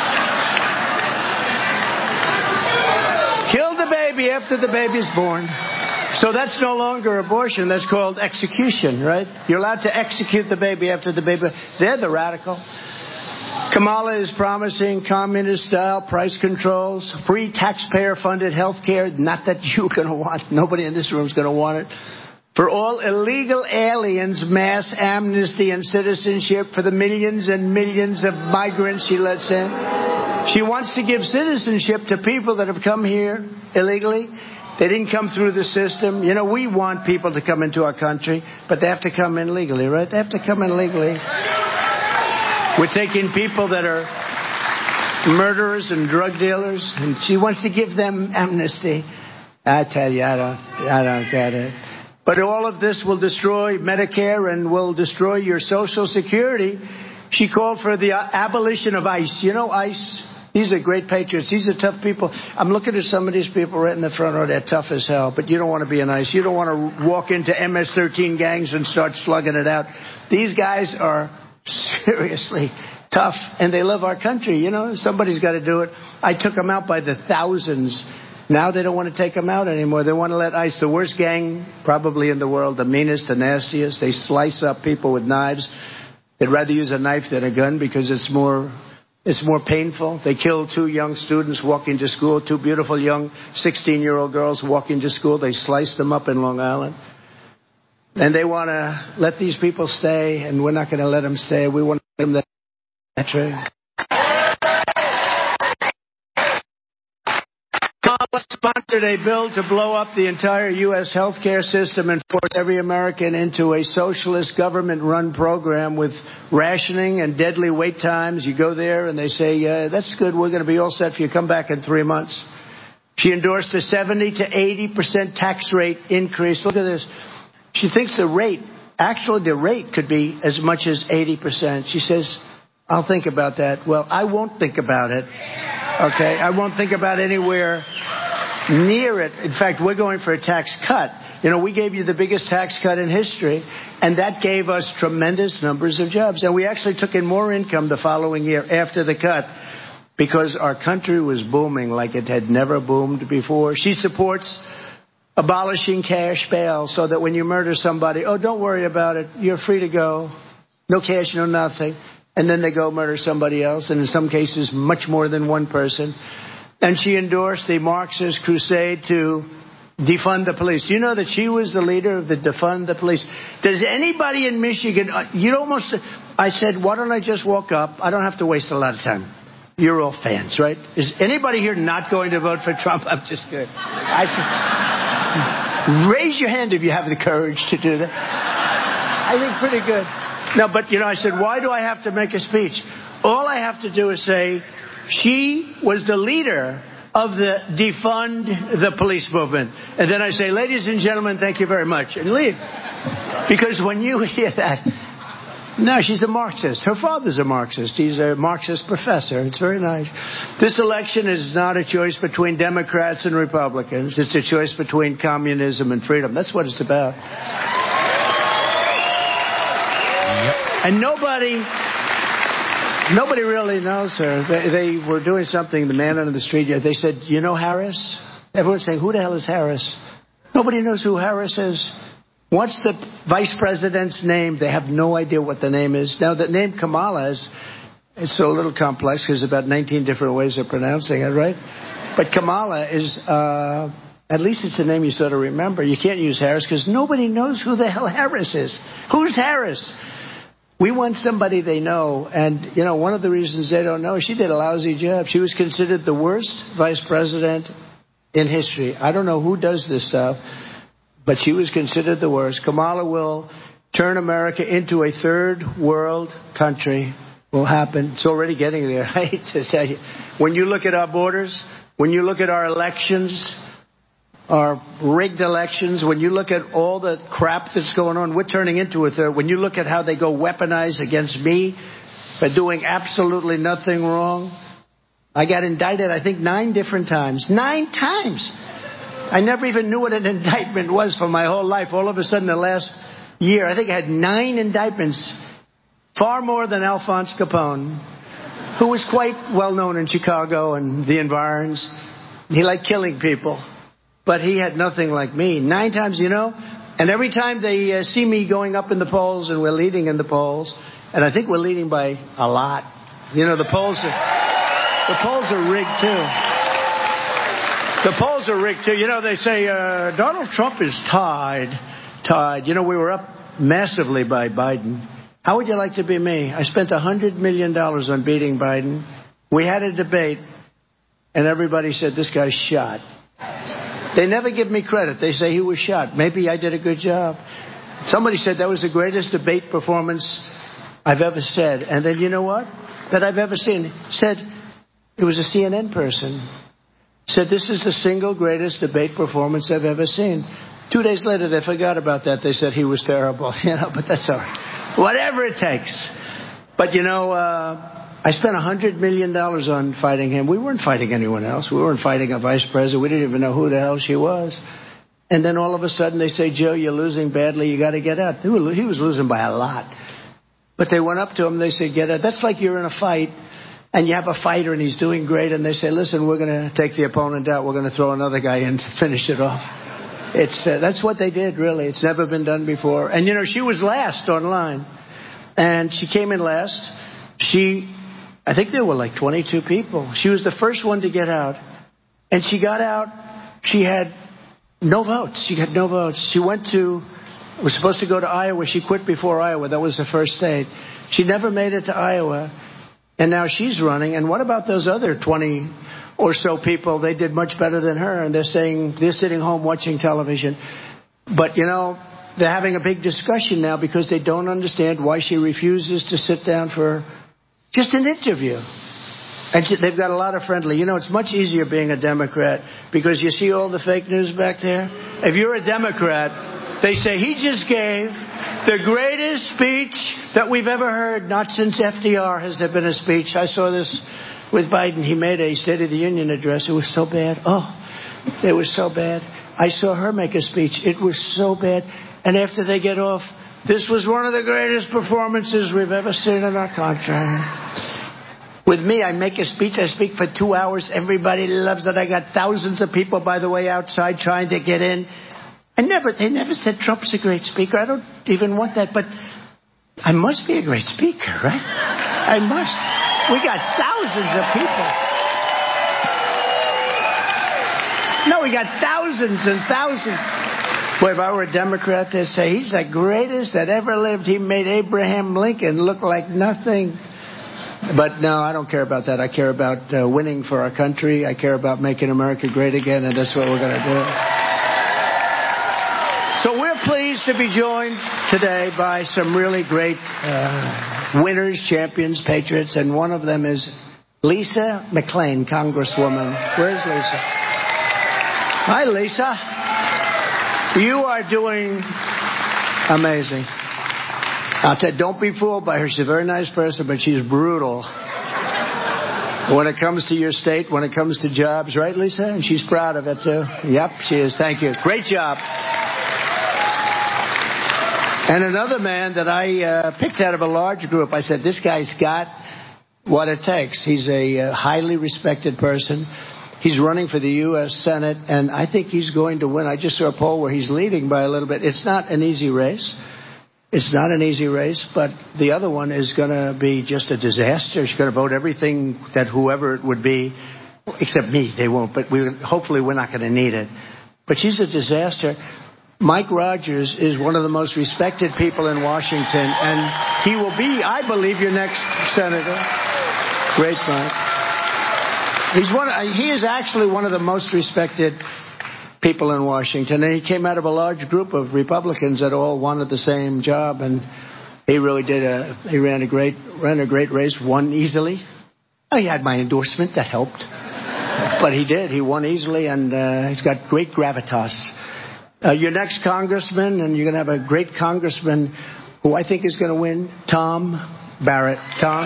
Kill the baby after the baby's born. So that's no longer abortion. That's called execution, right? You're allowed to execute the baby after the baby. They're the radical. Kamala is promising communist-style price controls, free taxpayer-funded health care. Not that you're going to want. Nobody in this room is going to want it. For all illegal aliens, mass amnesty and citizenship for the millions and millions of migrants she lets in. She wants to give citizenship to people that have come here illegally. They didn't come through the system. You know, we want people to come into our country, but they have to come in legally, right? They have to come in legally. We're taking people that are murderers and drug dealers, and she wants to give them amnesty. I tell you, I don't, I don't get it. But all of this will destroy Medicare and will destroy your Social Security. She called for the abolition of ICE. You know ICE? These are great patriots. These are tough people. I'm looking at some of these people right in the front row. They're tough as hell. But you don't want to be an ICE. You don't want to walk into M S thirteen gangs and start slugging it out. These guys are seriously tough, and they love our country. You know, somebody's got to do it. I took them out by the thousands. Now they don't want to take them out anymore. They want to let ICE, the worst gang probably in the world, the meanest, the nastiest. They slice up people with knives. They'd rather use a knife than a gun because it's more... It's more painful. They killed two young students walking to school, two beautiful young sixteen-year-old girls walking to school. They sliced them up in Long Island. And they want to let these people stay, and we're not going to let them stay. We want to let them that. Kamala sponsored a bill to blow up the entire U S healthcare system and force every American into a socialist government-run program with rationing and deadly wait times. You go there and they say, yeah, that's good. We're going to be all set for you. Come back in three months. She endorsed a seventy to eighty percent tax rate increase. Look at this. She thinks the rate, actually the rate could be as much as eighty percent. She says, I'll think about that. Well, I won't think about it. Okay? I won't think about anywhere near it. In fact, we're going for a tax cut. You know, we gave you the biggest tax cut in history, and that gave us tremendous numbers of jobs. And we actually took in more income the following year after the cut because our country was booming like it had never boomed before. She supports abolishing cash bail so that when you murder somebody, oh, don't worry about it. You're free to go. No cash, no nothing. And then they go murder somebody else, and in some cases, much more than one person. And she endorsed the Marxist crusade to defund the police. Do you know that she was the leader of the defund the police? Does anybody in Michigan, you'd almost, I said, why don't I just walk up? I don't have to waste a lot of time. You're all fans, right? Is anybody here not going to vote for Trump? I'm just good. I, raise your hand if you have the courage to do that. I think pretty good. No, but, you know, I said, why do I have to make a speech? All I have to do is say, she was the leader of the defund the police movement. And then I say, ladies and gentlemen, thank you very much, and leave. Because when you hear that, no, she's a Marxist. Her father's a Marxist. He's a Marxist professor. It's very nice. This election is not a choice between Democrats and Republicans. It's a choice between communism and freedom. That's what it's about. Yep. And nobody... Nobody really knows her. They, they were doing something, the man on the street, they said, you know Harris? Everyone's saying, who the hell is Harris? Nobody knows who Harris is. What's the vice president's name? They have no idea what the name is. Now, the name Kamala is, it's a little complex because about nineteen different ways of pronouncing it, right? But Kamala is, uh, at least it's a name you sort of remember. You can't use Harris because nobody knows who the hell Harris is. Who's Harris? We want somebody they know, and, you know, one of the reasons they don't know, she did a lousy job. She was considered the worst vice president in history. I don't know who does this stuff, but she was considered the worst. Kamala will turn America into a third world country. Will happen. It's already getting there. I hate to tell you. When you look at our borders, when you look at our elections, our rigged elections, when you look at all the crap that's going on, we're turning into a third. When you look at how they go weaponize against me for doing absolutely nothing wrong, I got indicted, I think, nine different times. Nine times. I never even knew what an indictment was for my whole life. All of a sudden, the last year, I think I had nine indictments, far more than Alphonse Capone, who was quite well known in Chicago and the environs. He liked killing people. But he had nothing like me. Nine times, you know. And every time they uh, see me going up in the polls, and we're leading in the polls, and I think we're leading by a lot. You know, the polls are, the polls are rigged, too. The polls are rigged, too. You know, they say uh, Donald Trump is tied. Tied. You know, we were up massively by Biden. How would you like to be me? I spent one hundred million dollars on beating Biden. We had a debate, and everybody said, this guy's shot. They never give me credit. They say he was shot. Maybe I did a good job. Somebody said that was the greatest debate performance I've ever said. And then you know what? That I've ever seen. Said, it was a C N N person. Said, this is the single greatest debate performance I've ever seen. Two days later, they forgot about that. They said he was terrible. You know, but that's all right. Whatever it takes. But, you know, uh... I spent one hundred million dollars on fighting him. We weren't fighting anyone else. We weren't fighting a vice president. We didn't even know who the hell she was. And then all of a sudden they say, Joe, you're losing badly. You got to get out. He was losing by a lot. But they went up to him and they said, get out. That's like you're in a fight and you have a fighter and he's doing great. And they say, listen, we're going to take the opponent out. We're going to throw another guy in to finish it off. It's uh, that's what they did, really. It's never been done before. And, you know, she was last online. And she came in last. She... I think there were like twenty-two people. She was the first one to get out. And she got out. She had no votes. She had no votes. She went to, was supposed to go to Iowa. She quit before Iowa. That was the first state. She never made it to Iowa. And now she's running. And what about those other twenty or so people? They did much better than her. And they're saying they're sitting home watching television. But, you know, they're having a big discussion now because they don't understand why she refuses to sit down for just an interview. And they've got a lot of friendly. You know, it's much easier being a Democrat because you see all the fake news back there. If you're a Democrat, they say he just gave the greatest speech that we've ever heard. Not since F D R has there been a speech. I saw this with Biden. He made a State of the Union address. It was so bad. Oh, it was so bad. I saw her make a speech. It was so bad. And after they get off, this was one of the greatest performances we've ever seen in our country. With me, I make a speech. I speak for two hours. Everybody loves it. I got thousands of people, by the way, outside trying to get in. I never, they never said Trump's a great speaker. I don't even want that. But I must be a great speaker, right? I must. We got thousands of people. No, we got thousands and thousands. Boy, if I were a Democrat, they'd say, he's the greatest that ever lived. He made Abraham Lincoln look like nothing. But no, I don't care about that. I care about uh, winning for our country. I care about making America great again, and that's what we're going to do. So we're pleased to be joined today by some really great uh, winners, champions, patriots, and one of them is Lisa McClain, Congresswoman. Where's Lisa? Hi, Lisa. You are doing amazing. I'll tell you, don't be fooled by her. She's a very nice person, but she's brutal when it comes to your state, when it comes to jobs. Right, Lisa? And she's proud of it, too. Yep, she is. Thank you. Great job. And another man that I uh, picked out of a large group, I said, this guy's got what it takes. He's a uh, highly respected person. He's running for the U S Senate, and I think he's going to win. I just saw a poll where he's leading by a little bit. It's not an easy race. It's not an easy race, but the other one is going to be just a disaster. She's going to vote everything that whoever it would be, except me, they won't, but we, hopefully we're not going to need it. But she's a disaster. Mike Rogers is one of the most respected people in Washington, and he will be, I believe, your next senator. Great, Mike. He's one. He is actually one of the most respected people in Washington, and he came out of a large group of Republicans that all wanted the same job, and he really did a. He ran a great ran a great race, won easily. Oh, he had my endorsement, that helped, but he did. He won easily, and uh, he's got great gravitas. Uh, your next congressman, and you're going to have a great congressman who I think is going to win, Tom Barrett. Tom.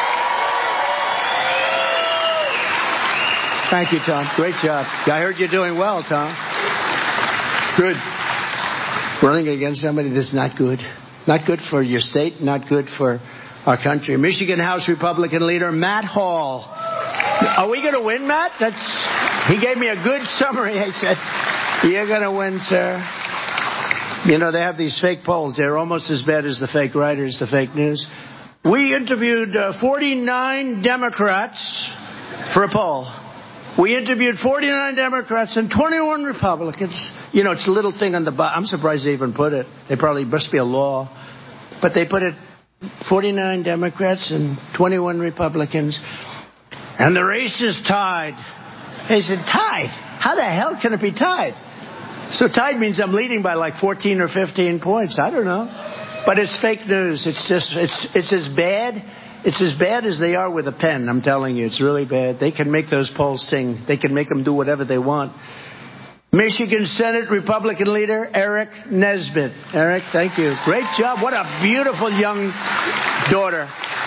Thank you, Tom. Great job. I heard you're doing well, Tom. Good. Running against somebody that's not good. Not good for your state, not good for our country. Michigan House Republican leader Matt Hall. Are we going to win, Matt? That's. He gave me a good summary. He said, you're going to win, sir. You know, they have these fake polls. They're almost as bad as the fake writers, the fake news. We interviewed uh, forty-nine Democrats for a poll. We interviewed forty-nine Democrats and twenty-one Republicans. You know, it's a little thing on the bottom. I'm surprised they even put it. They probably must be a law. But they put it, forty-nine Democrats and twenty-one Republicans. And the race is tied. They said, tied? How the hell can it be tied? So tied means I'm leading by like fourteen or fifteen points. I don't know. But it's fake news. It's just, it's, it's as bad. It's as bad as they are with a pen, I'm telling you. It's really bad. They can make those polls sing. They can make them do whatever they want. Michigan Senate Republican leader Eric Nesbitt. Eric, thank you. Great job. What a beautiful young daughter.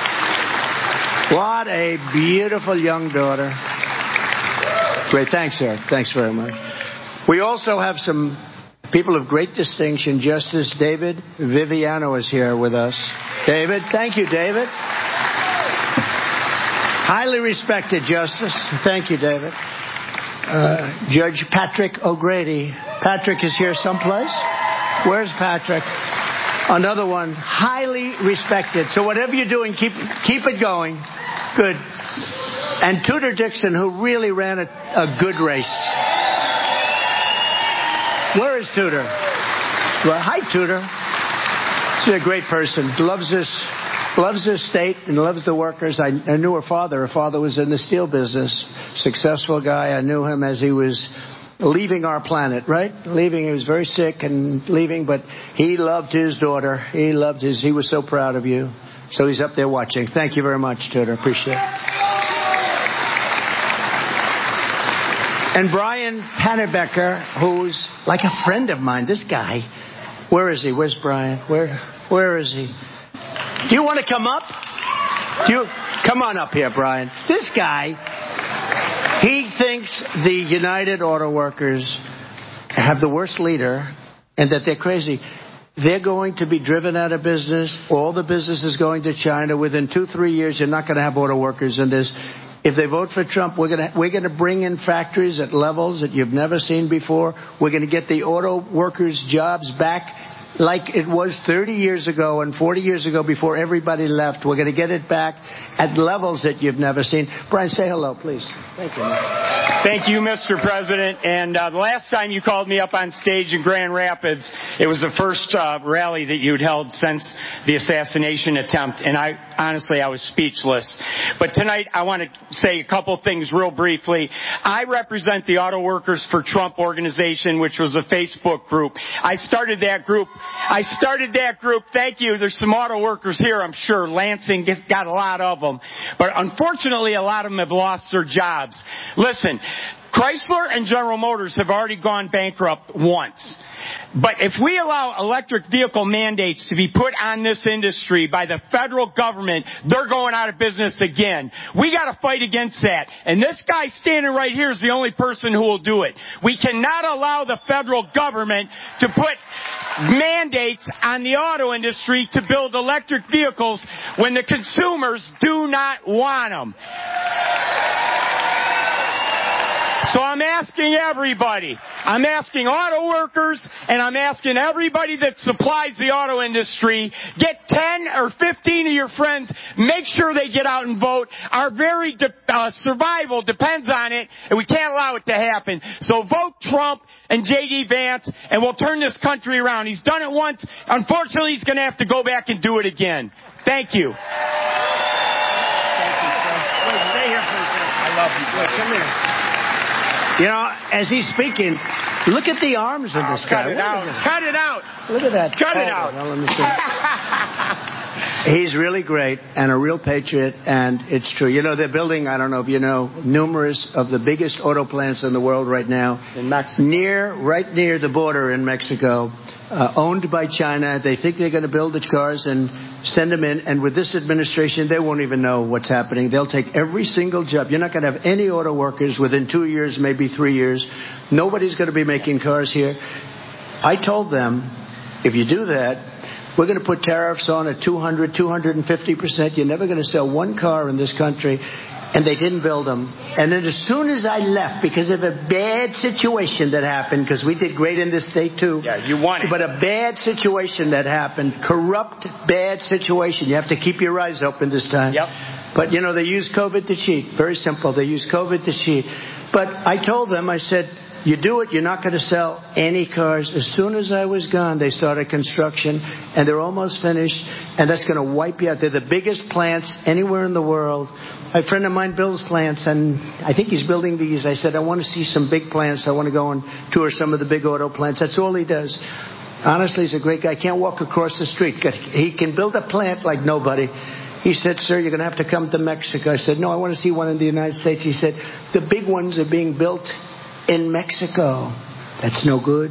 What a beautiful young daughter. Great. Thanks, Eric. Thanks very much. We also have some people of great distinction. Justice David Viviano is here with us. David, thank you, David. Highly respected Justice. Thank you, David. Uh, Judge Patrick O'Grady. Patrick is here someplace. Where's Patrick? Another one. Highly respected. So whatever you're doing, keep keep it going. Good. And Tudor Dixon, who really ran a, a good race. Where is Tudor? Well, hi, Tudor. She's a great person. Loves this. Loves this state and loves the workers. I, I knew her father. Her father was in the steel business. Successful guy. I knew him as he was leaving our planet, right? Leaving. He was very sick and leaving, but he loved his daughter. He loved his. He was so proud of you. So he's up there watching. Thank you very much, Tudor. Appreciate it. And Brian Pannebecker, who's like a friend of mine. This guy. Where is he? Where's Brian? Where? Where is he? Do you want to come up? Do you come on up here, Brian? This guy, he thinks the United Auto Workers have the worst leader and that they're crazy. They're going to be driven out of business. All the business is going to China. Within two, three years, you're not going to have auto workers in this. If they vote for Trump, we're going to we're going to bring in factories at levels that you've never seen before. We're going to get the auto workers' jobs back like it was thirty years ago and forty years ago before everybody left. We're going to get it back at levels that you've never seen. Brian, say hello, please. Thank you. Thank you, Mister President. And uh, the last time you called me up on stage in Grand Rapids, it was the first uh, rally that you'd held since the assassination attempt. And I honestly, I was speechless. But tonight, I want to say a couple things real briefly. I represent the Auto Workers for Trump organization, which was a Facebook group. I started that group I started that group. Thank you. There's some auto workers here, I'm sure. Lansing got a lot of them. But unfortunately, a lot of them have lost their jobs. Listen, Chrysler and General Motors have already gone bankrupt once. But if we allow electric vehicle mandates to be put on this industry by the federal government, they're going out of business again. We got to fight against that. And this guy standing right here is the only person who will do it. We cannot allow the federal government to put mandates on the auto industry to build electric vehicles when the consumers do not want them. So I'm asking everybody, I'm asking auto workers, and I'm asking everybody that supplies the auto industry, get ten or fifteen of your friends, make sure they get out and vote. Our very de- uh, survival depends on it, and we can't allow it to happen. So vote Trump and J D Vance, and we'll turn this country around. He's done it once. Unfortunately, he's going to have to go back and do it again. Thank you. Thank you, sir. Wait, stay here, please. I love you. Wait, come here. You know, as he's speaking, look at the arms of this oh, guy. Cut it out. Cut it out. Look at that. Cut oh, it out. Well, let me see. He's really great and a real patriot, and it's true. You know, they're building, I don't know if you know, numerous of the biggest auto plants in the world right now. In Mexico. Near, right near the border in Mexico, uh, owned by China. They think they're going to build the cars and send them in, and with this administration, they won't even know what's happening. They'll take every single job. You're not going to have any auto workers within two years, maybe three years. Nobody's going to be making cars here. I told them, if you do that, we're going to put tariffs on at two hundred, two hundred fifty percent. You're never going to sell one car in this country. And they didn't build them. And then as soon as I left, because of a bad situation that happened, because we did great in this state too. Yeah, you won it. But a bad situation that happened, corrupt, bad situation. You have to keep your eyes open this time. Yep. But, you know, they use COVID to cheat. Very simple. They use COVID to cheat. But I told them, I said, you do it, you're not going to sell any cars. As soon as I was gone, they started construction, and they're almost finished, and that's going to wipe you out. They're the biggest plants anywhere in the world. A friend of mine builds plants, and I think he's building these. I said, I want to see some big plants. I want to go and tour some of the big auto plants. That's all he does. Honestly, he's a great guy. Can't walk across the street. He can build a plant like nobody. He said, sir, you're going to have to come to Mexico. I said, no, I want to see one in the United States. He said, the big ones are being built in Mexico. That's no good.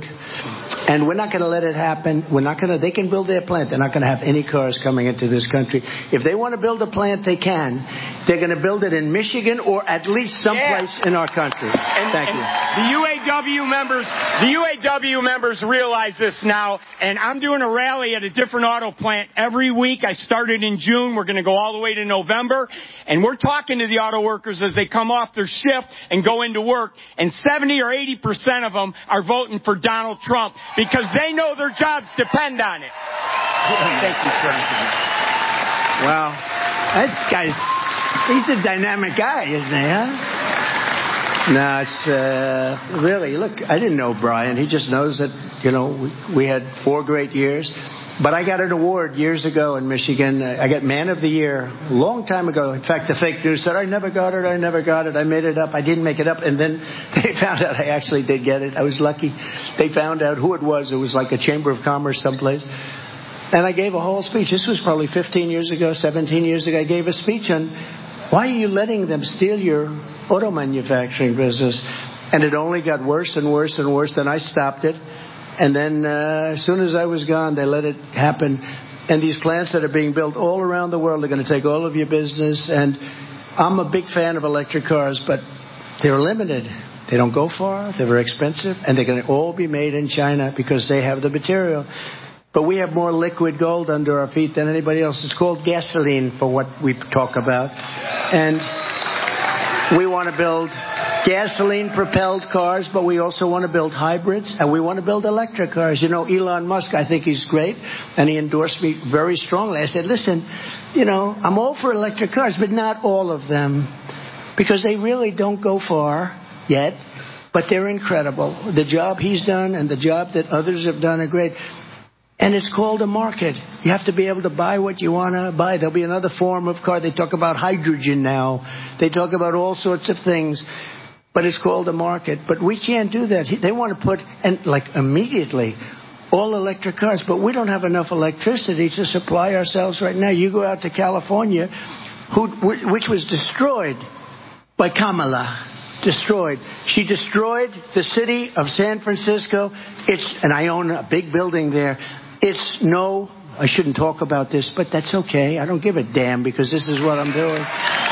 And we're not going to let it happen. We're not going to, they can build their plant. They're not going to have any cars coming into this country. If they want to build a plant, they can. They're going to build it in Michigan or at least someplace yeah. in our country. And, Thank and you. The U A W members, the U A W members realize this now, and I'm doing a rally at a different auto plant every week. I started in June. We're going to go all the way to November, and we're talking to the auto workers as they come off their shift and go into work, and seventy or eighty percent of them are voting for Donald Trump because they know their jobs depend on it. Thank you, sir. Wow. That guy's, he's a dynamic guy, isn't he, huh? No, it's uh, really, look, I didn't know Brian. He just knows that, you know, we, we had four great years. But I got an award years ago in Michigan. I got Man of the Year a long time ago. In fact, the fake news said, I never got it, I never got it, I made it up, I didn't make it up. And then they found out I actually did get it. I was lucky. They found out who it was. It was like a Chamber of Commerce someplace. And I gave a whole speech. This was probably fifteen years ago, seventeen years ago. I gave a speech on why are you letting them steal your auto manufacturing business? And it only got worse and worse and worse. Then I stopped it. And then uh, as soon as I was gone, they let it happen. And these plants that are being built all around the world are going to take all of your business. And I'm a big fan of electric cars, but they're limited. They don't go far. They're very expensive. And they're going to all be made in China because they have the material. But we have more liquid gold under our feet than anybody else. It's called gasoline for what we talk about. And we want to build gasoline-propelled cars, but we also want to build hybrids, and we want to build electric cars. You know, Elon Musk, I think he's great, and he endorsed me very strongly. I said, listen, you know, I'm all for electric cars, but not all of them, because they really don't go far yet, but they're incredible. The job he's done and the job that others have done are great. And it's called a market. You have to be able to buy what you want to buy. There'll be another form of car. They talk about hydrogen now. They talk about all sorts of things. But it's called a market. But we can't do that. They want to put, and like immediately, all electric cars, but we don't have enough electricity to supply ourselves right now. You go out to California, who, which was destroyed by Kamala. Destroyed. She destroyed the city of San Francisco. It's, and I own a big building there. It's no, I shouldn't talk about this, but that's okay. I don't give a damn because this is what I'm doing.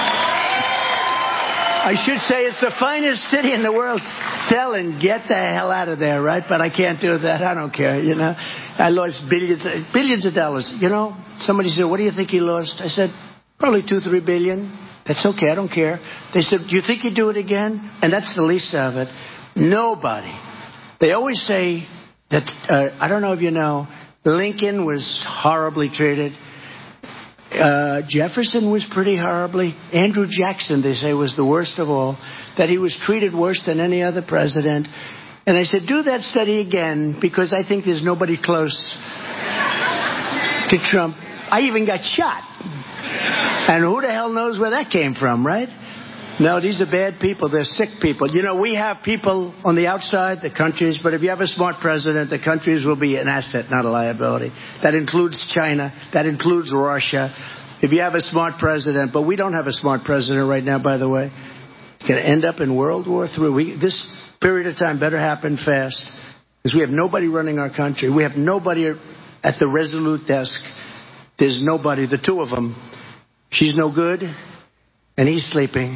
I should say it's the finest city in the world. Sell and get the hell out of there, right? But I can't do that. I don't care, you know. I lost billions, billions of dollars. You know, somebody said, what do you think he lost? I said, probably two, three billion. That's okay. I don't care. They said, do you think you'd do it again? And that's the least of it. Nobody. They always say that, uh, I don't know if you know, Lincoln was horribly treated. Uh, Jefferson was pretty horribly. Andrew Jackson, they say, was the worst of all. That he was treated worse than any other president. And I said, do that study again, because I think there's nobody close to Trump. I even got shot. And who the hell knows where that came from, right? No, these are bad people. They're sick people. You know, we have people on the outside, the countries, but if you have a smart president, the countries will be an asset, not a liability. That includes China. That includes Russia. If you have a smart president, but we don't have a smart president right now, by the way. It's going to end up in World War Three. We, this period of time better happen fast, because we have nobody running our country. We have nobody at the Resolute desk. There's nobody, the two of them. She's no good, and he's sleeping.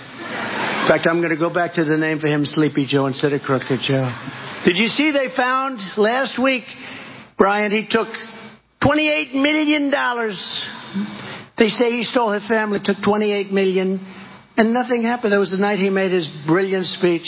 In fact, I'm going to go back to the name for him, Sleepy Joe, instead of Crooked Joe. Did you see they found last week, Brian, he took twenty-eight million dollars. They say he stole his family, took twenty-eight million dollars, and nothing happened. That was the night he made his brilliant speech,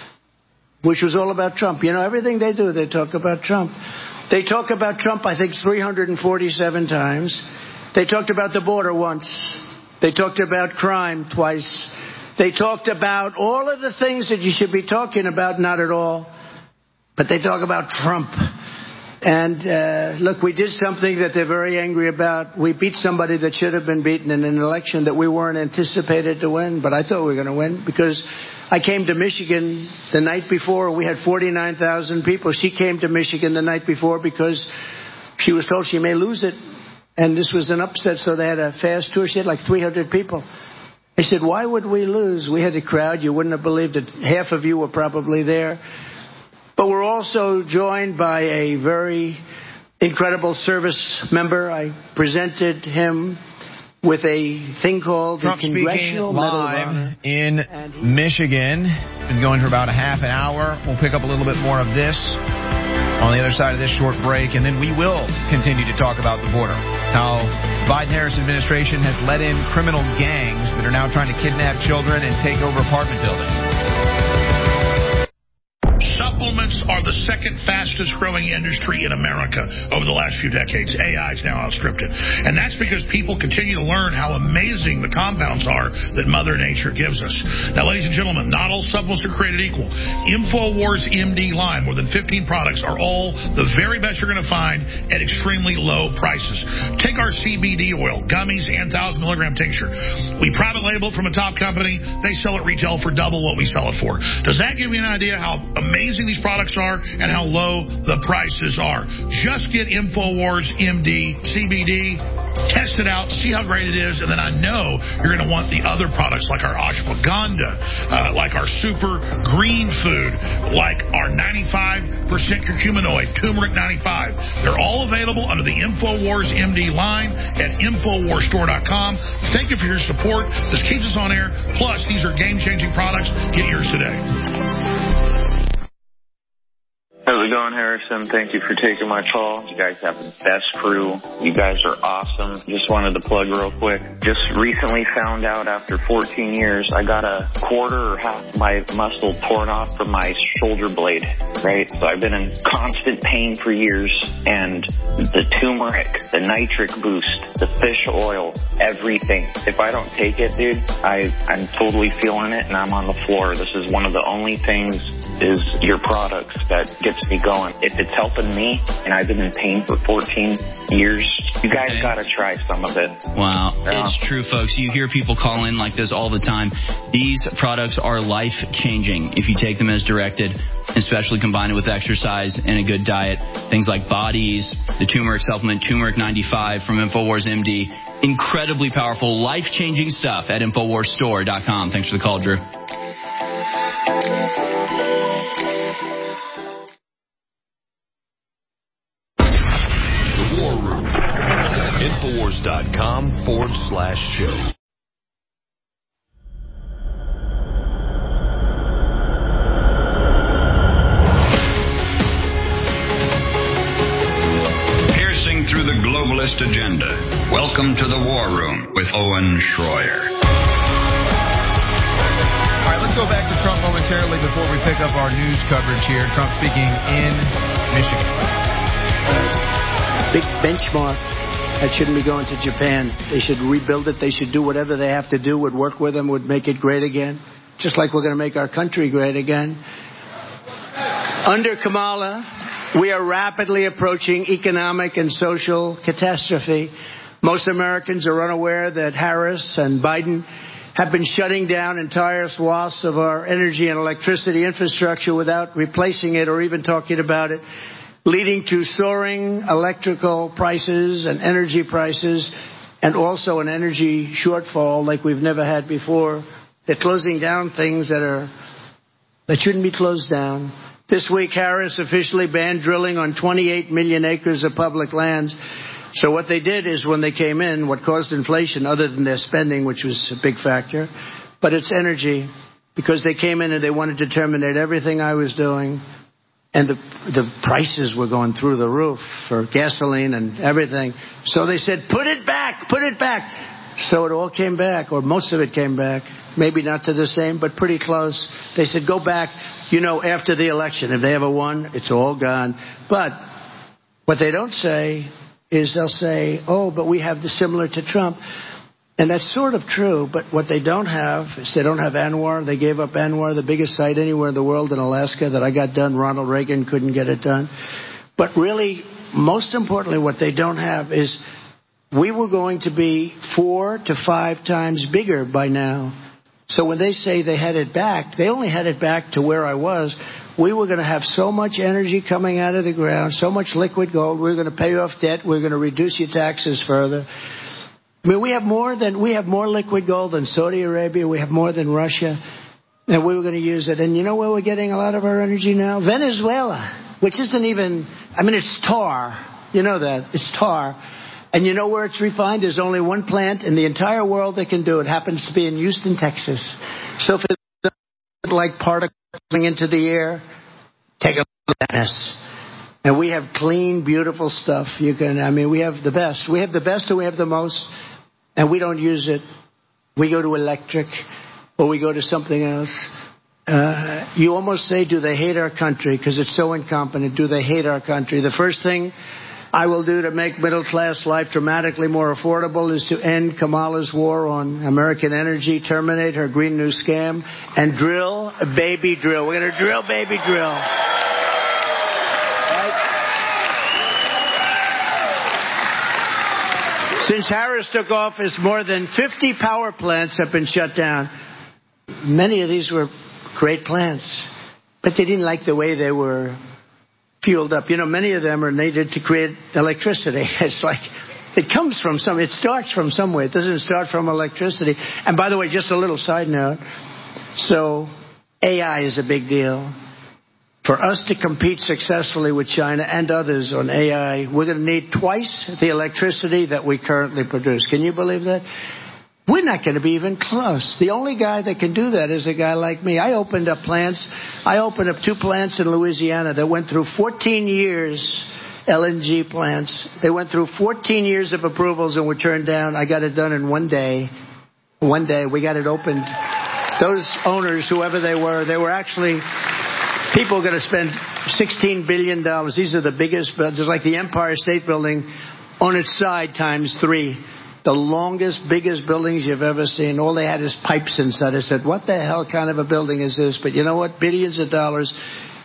which was all about Trump. You know, everything they do, they talk about Trump. They talk about Trump, I think, three hundred forty-seven times. They talked about the border once. They talked about crime twice. They talked about all of the things that you should be talking about, not at all. But they talk about Trump. And, uh, look, we did something that they're very angry about. We beat somebody that should have been beaten in an election that we weren't anticipated to win. But I thought we were going to win because I came to Michigan the night before. We had forty-nine thousand people. She came to Michigan the night before because she was told she may lose it. And this was an upset, so they had a fast tour. She had like three hundred people. They said, why would we lose? We had a crowd. You wouldn't have believed it. Half of you were probably there. But we're also joined by a very incredible service member. I presented him with a thing called Trump the Congressional Medal of Honor in Michigan. Been going for about a half an hour. We'll pick up a little bit more of this on the other side of this short break, and then we will continue to talk about the border. How Biden-Harris administration has let in criminal gangs that are now trying to kidnap children and take over apartment buildings. Supplements are the second fastest growing industry in America over the last few decades. A I's now outstripped it. And that's because people continue to learn how amazing the compounds are that Mother Nature gives us. Now, ladies and gentlemen, not all supplements are created equal. InfoWars M D line, more than fifteen products, are all the very best you're going to find at extremely low prices. Take our C B D oil, gummies, and one thousand milligram tincture. We private label it from a top company. They sell it retail for double what we sell it for. Does that give you an idea how amazing these products are and how low the prices are? Just get InfoWars M D C B D, test it out, see how great it is, and then I know you're going to want the other products like our ashwagandha, uh, like our super green food, like our ninety-five percent curcuminoid, turmeric ninety-five. They're all available under the InfoWars M D line at Infowars Store dot com. Thank you for your support. This keeps us on air. Plus, these are game-changing products. Get yours today. How's it going, Harrison? Thank you for taking my call. You guys have the best crew. You guys are awesome. Just wanted to plug real quick. Just recently found out after fourteen years, I got a quarter or half my muscle torn off from my shoulder blade, right? So I've been in constant pain for years, and the turmeric, the nitric boost, the fish oil, everything. If I don't take it, dude, I, I'm totally feeling it, and I'm on the floor. This is one of the only things is your products that gets me going. If it's helping me, and I've been in pain for fourteen years, you guys Okay. got to try some of it. Wow. Yeah. It's true, folks. You hear people call in like this all the time. These products are life-changing if you take them as directed, especially combine it with exercise and a good diet. Things like Bodies, the turmeric supplement, Turmeric ninety-five from InfoWars M D. Incredibly powerful, life-changing stuff at InfoWars Store dot com. Thanks for the call, Drew. The War Room. InfoWars.com forward slash show. Piercing through the globalist agenda. Welcome to the War Room with Owen Schroyer. All right, let's go back to Trump momentarily before we pick up our news coverage here. Trump speaking in Michigan. Big benchmark. That shouldn't be going to Japan. They should rebuild it. They should do whatever they have to do, would work with them, would make it great again. Just like we're going to make our country great again. Under Kamala, we are rapidly approaching economic and social catastrophe. Most Americans are unaware that Harris and Biden have been shutting down entire swaths of our energy and electricity infrastructure without replacing it or even talking about it, leading to soaring electrical prices and energy prices, and also an energy shortfall like we've never had before. They're closing down things that are that shouldn't be closed down. This week, Harris officially banned drilling on twenty-eight million acres of public lands. So what they did is when they came in, what caused inflation, other than their spending, which was a big factor, but it's energy, because they came in and they wanted to terminate everything I was doing. And the the prices were going through the roof for gasoline and everything. So they said, put it back, put it back. So it all came back, or most of it came back. Maybe not to the same, but pretty close. They said, go back, you know, after the election. If they ever won, it's all gone. But what they don't say is they'll say, oh, but we have the similar to Trump. And that's sort of true, but what they don't have is they don't have ANWR. They gave up ANWR, the biggest site anywhere in the world in Alaska that I got done. Ronald Reagan couldn't get it done. But really, most importantly, what they don't have is we were going to be four to five times bigger by now. So when they say they had it back, they only had it back to where I was. We were going to have so much energy coming out of the ground, so much liquid gold. We were going to pay off debt. We were going to reduce your taxes further. I mean, we have more than we have more liquid gold than Saudi Arabia. We have more than Russia, and we were going to use it. And you know where we're getting a lot of our energy now? Venezuela, which isn't even. I mean, it's tar. You know that it's tar. And you know where it's refined? There's only one plant in the entire world that can do it. It happens to be in Houston, Texas. So if it's like particles coming into the air, take a look at this. And we have clean, beautiful stuff. You can. I mean, we have the best. We have the best, and we have the most. And we don't use it. We go to electric, or we go to something else. Uh, you almost say, do they hate our country? Because it's so incompetent. Do they hate our country? The first thing I will do to make middle-class life dramatically more affordable is to end Kamala's war on American energy, terminate her Green New Scam, and drill, baby, drill. We're going to drill, baby, drill. Since Harris took office, more than fifty power plants have been shut down. Many of these were great plants, but they didn't like the way they were fueled up. You know, many of them are needed to create electricity. It's like it comes from some, it starts from somewhere. It doesn't start from electricity. And by the way, just a little side note. So A I is a big deal. For us to compete successfully with China and others on A I, we're going to need twice the electricity that we currently produce. Can you believe that? We're not going to be even close. The only guy that can do that is a guy like me. I opened up plants. I opened up two plants in Louisiana that went through fourteen years, L N G plants. They went through fourteen years of approvals and were turned down. I got it done in one day. One day, we got it opened. Those owners, whoever they were, they were actually... People are going to spend sixteen billion dollars. These are the biggest buildings, like the Empire State Building on its side times three. The longest, biggest buildings you've ever seen. All they had is pipes inside. I said, what the hell kind of a building is this? But you know what? Billions of dollars.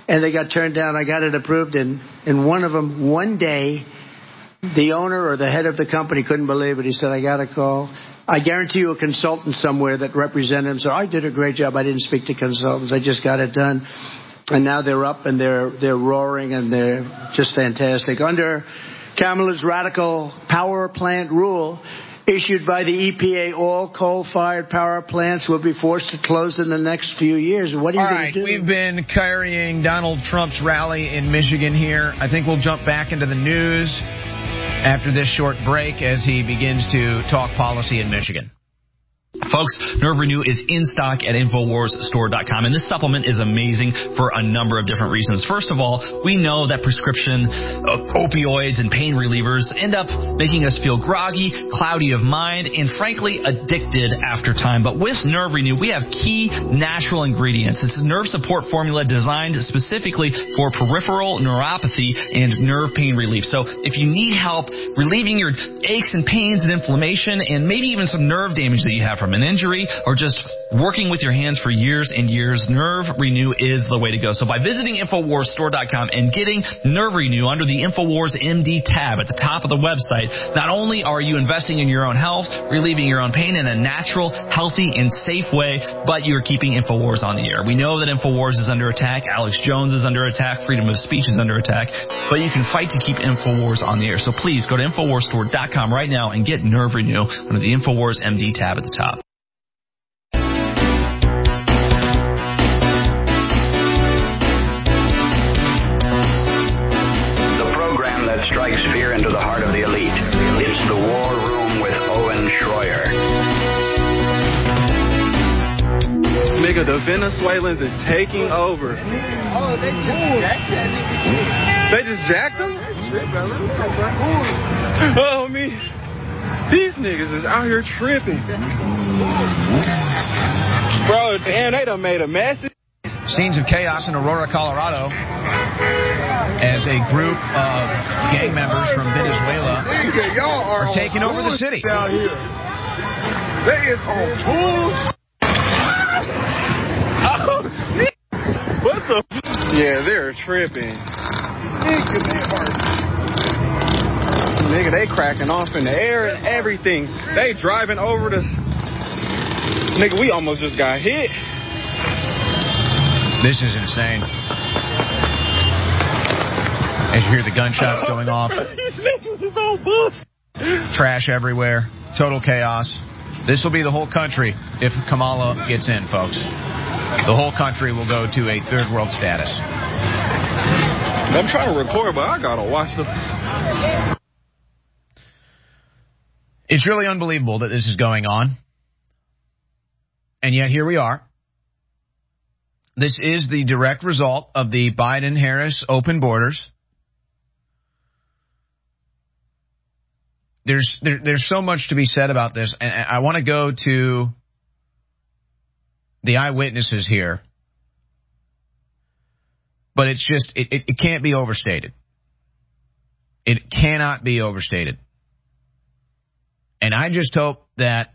and they got turned down. I got it approved, and in one of them, one day, the owner or the head of the company couldn't believe it. He said, I got a call. I guarantee you a consultant somewhere that represented him. So I did a great job. I didn't speak to consultants. I just got it done. And now they're up and they're they're roaring and they're just fantastic. Under Kamala's radical power plant rule issued by the E P A, all coal-fired power plants will be forced to close in the next few years. What are you going to do? All right, we've been carrying Donald Trump's rally in Michigan here. I think we'll jump back into the news after this short break as he begins to talk policy in Michigan. Folks, Nerve Renew is in stock at Infowars Store dot com, and this supplement is amazing for a number of different reasons. First of all, we know that prescription uh, opioids and pain relievers end up making us feel groggy, cloudy of mind, and frankly addicted after time. But with Nerve Renew, we have key natural ingredients. It's a nerve support formula designed specifically for peripheral neuropathy and nerve pain relief. So if you need help relieving your aches and pains and inflammation and maybe even some nerve damage that you have from an injury or just working with your hands for years and years, Nerve Renew is the way to go. So by visiting Infowars Store dot com and getting Nerve Renew under the Infowars M D tab at the top of the website, not only are you investing in your own health, relieving your own pain in a natural, healthy, and safe way, but you're keeping Infowars on the air. We know that Infowars is under attack. Alex Jones is under attack. Freedom of speech is under attack. But you can fight to keep Infowars on the air. So please go to Infowars Store dot com right now and get Nerve Renew under the Infowars M D tab at the top. Strikes fear into the heart of the elite. It's the War Room with Owen Schroyer. Nigga, the Venezuelans is taking over. Oh, they just jacked that nigga. They just jacked him? Oh, me. These niggas is out here tripping. Bro, damn, they done made a mess. Scenes of chaos in Aurora, Colorado, as a group of gang members from Venezuela are taking over the city. Down here. They is on pools. Oh, what the? Yeah, they're tripping. Nigga, they are. Nigga, they cracking off in the air and everything. They driving over the. Nigga, we almost just got hit. This is insane. As you hear the gunshots going off. Trash everywhere. Total chaos. This will be the whole country if Kamala gets in, folks. The whole country will go to a third world status. I'm trying to record, but I gotta watch the... It's really unbelievable that this is going on. And yet here we are. This is the direct result of the Biden-Harris open borders. There's there, there's so much to be said about this, and I want to go to the eyewitnesses here. But it's just, it, it, it can't be overstated. It cannot be overstated. And I just hope that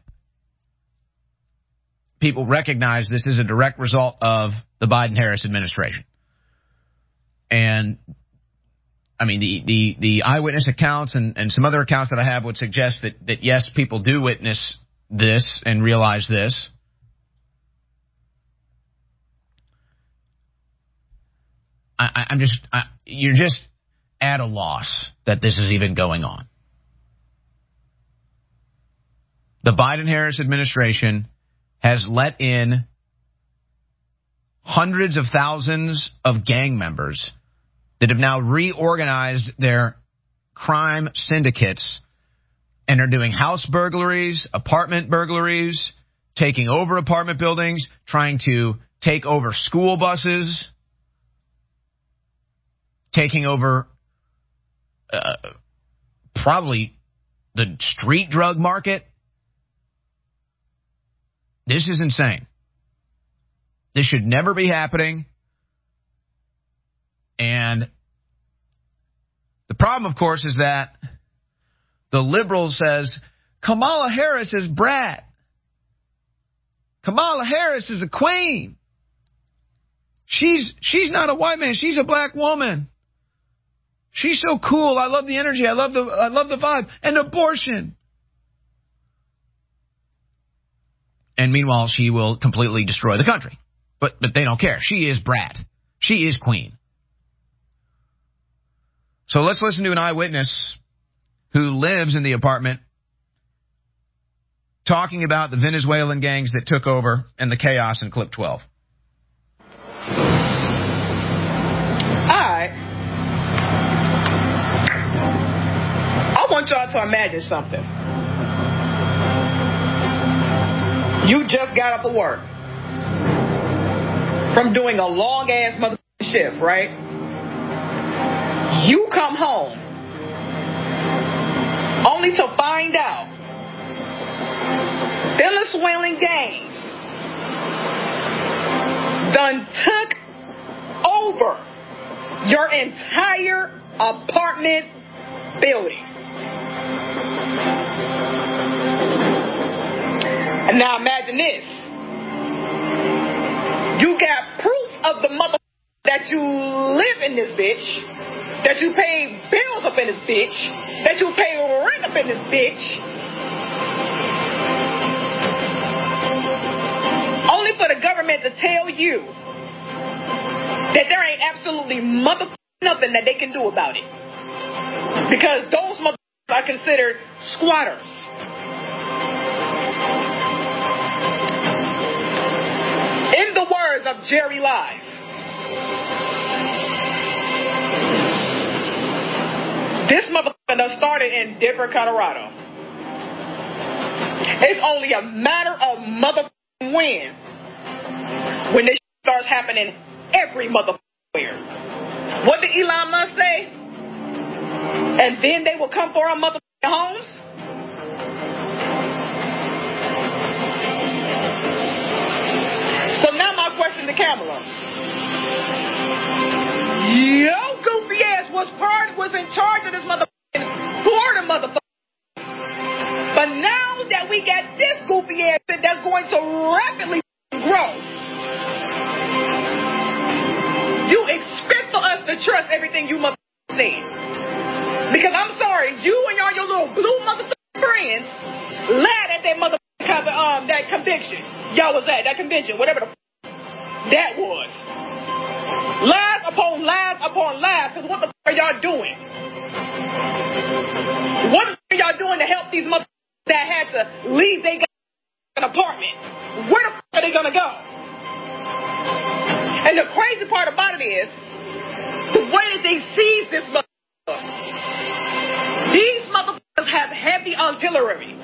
people recognize this is a direct result of the Biden-Harris administration. And, I mean, the, the, the eyewitness accounts and, and some other accounts that I have would suggest that, that, yes, people do witness this and realize this. I, I'm just, I, you're just at a loss that this is even going on. The Biden-Harris administration has let in hundreds of thousands of gang members that have now reorganized their crime syndicates and are doing house burglaries, apartment burglaries, taking over apartment buildings, trying to take over school buses, taking over uh, probably the street drug market. This is insane. This should never be happening. And the problem, of course, is that the liberal says, Kamala Harris is brat. Kamala Harris is a queen. She's she's not a white man. She's a black woman. She's so cool. I love the energy. I love the I love the vibe. And abortion. And meanwhile, she will completely destroy the country. But but they don't care. She is brat. She is queen. So let's listen to an eyewitness who lives in the apartment talking about the Venezuelan gangs that took over and the chaos in clip twelve. Alright. I want y'all to imagine something. You just got up at work from doing a long ass motherfucking shift, right? You come home only to find out Venezuelan gangs done took over your entire apartment building. And now imagine this. You got proof of the mother that you live in this bitch, that you pay bills up in this bitch, that you pay rent up in this bitch. Only for the government to tell you that there ain't absolutely mother nothing that they can do about it. Because those mother are considered squatters. In the words of Jerry Live, this motherfucker done started in Denver, Colorado. It's only a matter of motherfucking when when this starts happening every motherfucking where. What did Elon Musk say? And then they will come for our motherfucking homes? So now my question to Kamala. Yo, goofy ass was part was in charge of this motherfucking border motherfucker. But now that we got this goofy ass that's going to rapidly grow, you expect for us to trust everything you motherfuckers say. Because I'm sorry, you and all your little blue motherfucking friends lied at that motherfucking um that conviction. Y'all was at that convention, whatever the f- that was. Lies upon lies upon lies, because what the f- are y'all doing? What the f- are y'all doing to help these motherfuckers that had to leave their apartment? Where the f- are they gonna go? And the crazy part about it is, the way that they seize this motherfucker, these motherfuckers have heavy artillery.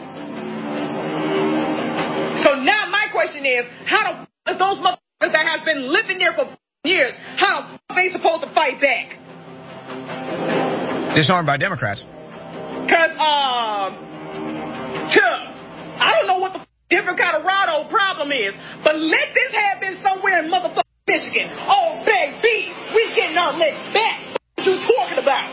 So now my question is, how the f- those motherfuckers that have been living there for years, how the f- are they supposed to fight back? Disarmed by Democrats. Because, um, I don't know what the f- Denver, Colorado problem is, but let this have been somewhere in motherfucking Michigan. Oh, baby, we getting our legs back. What you talking about?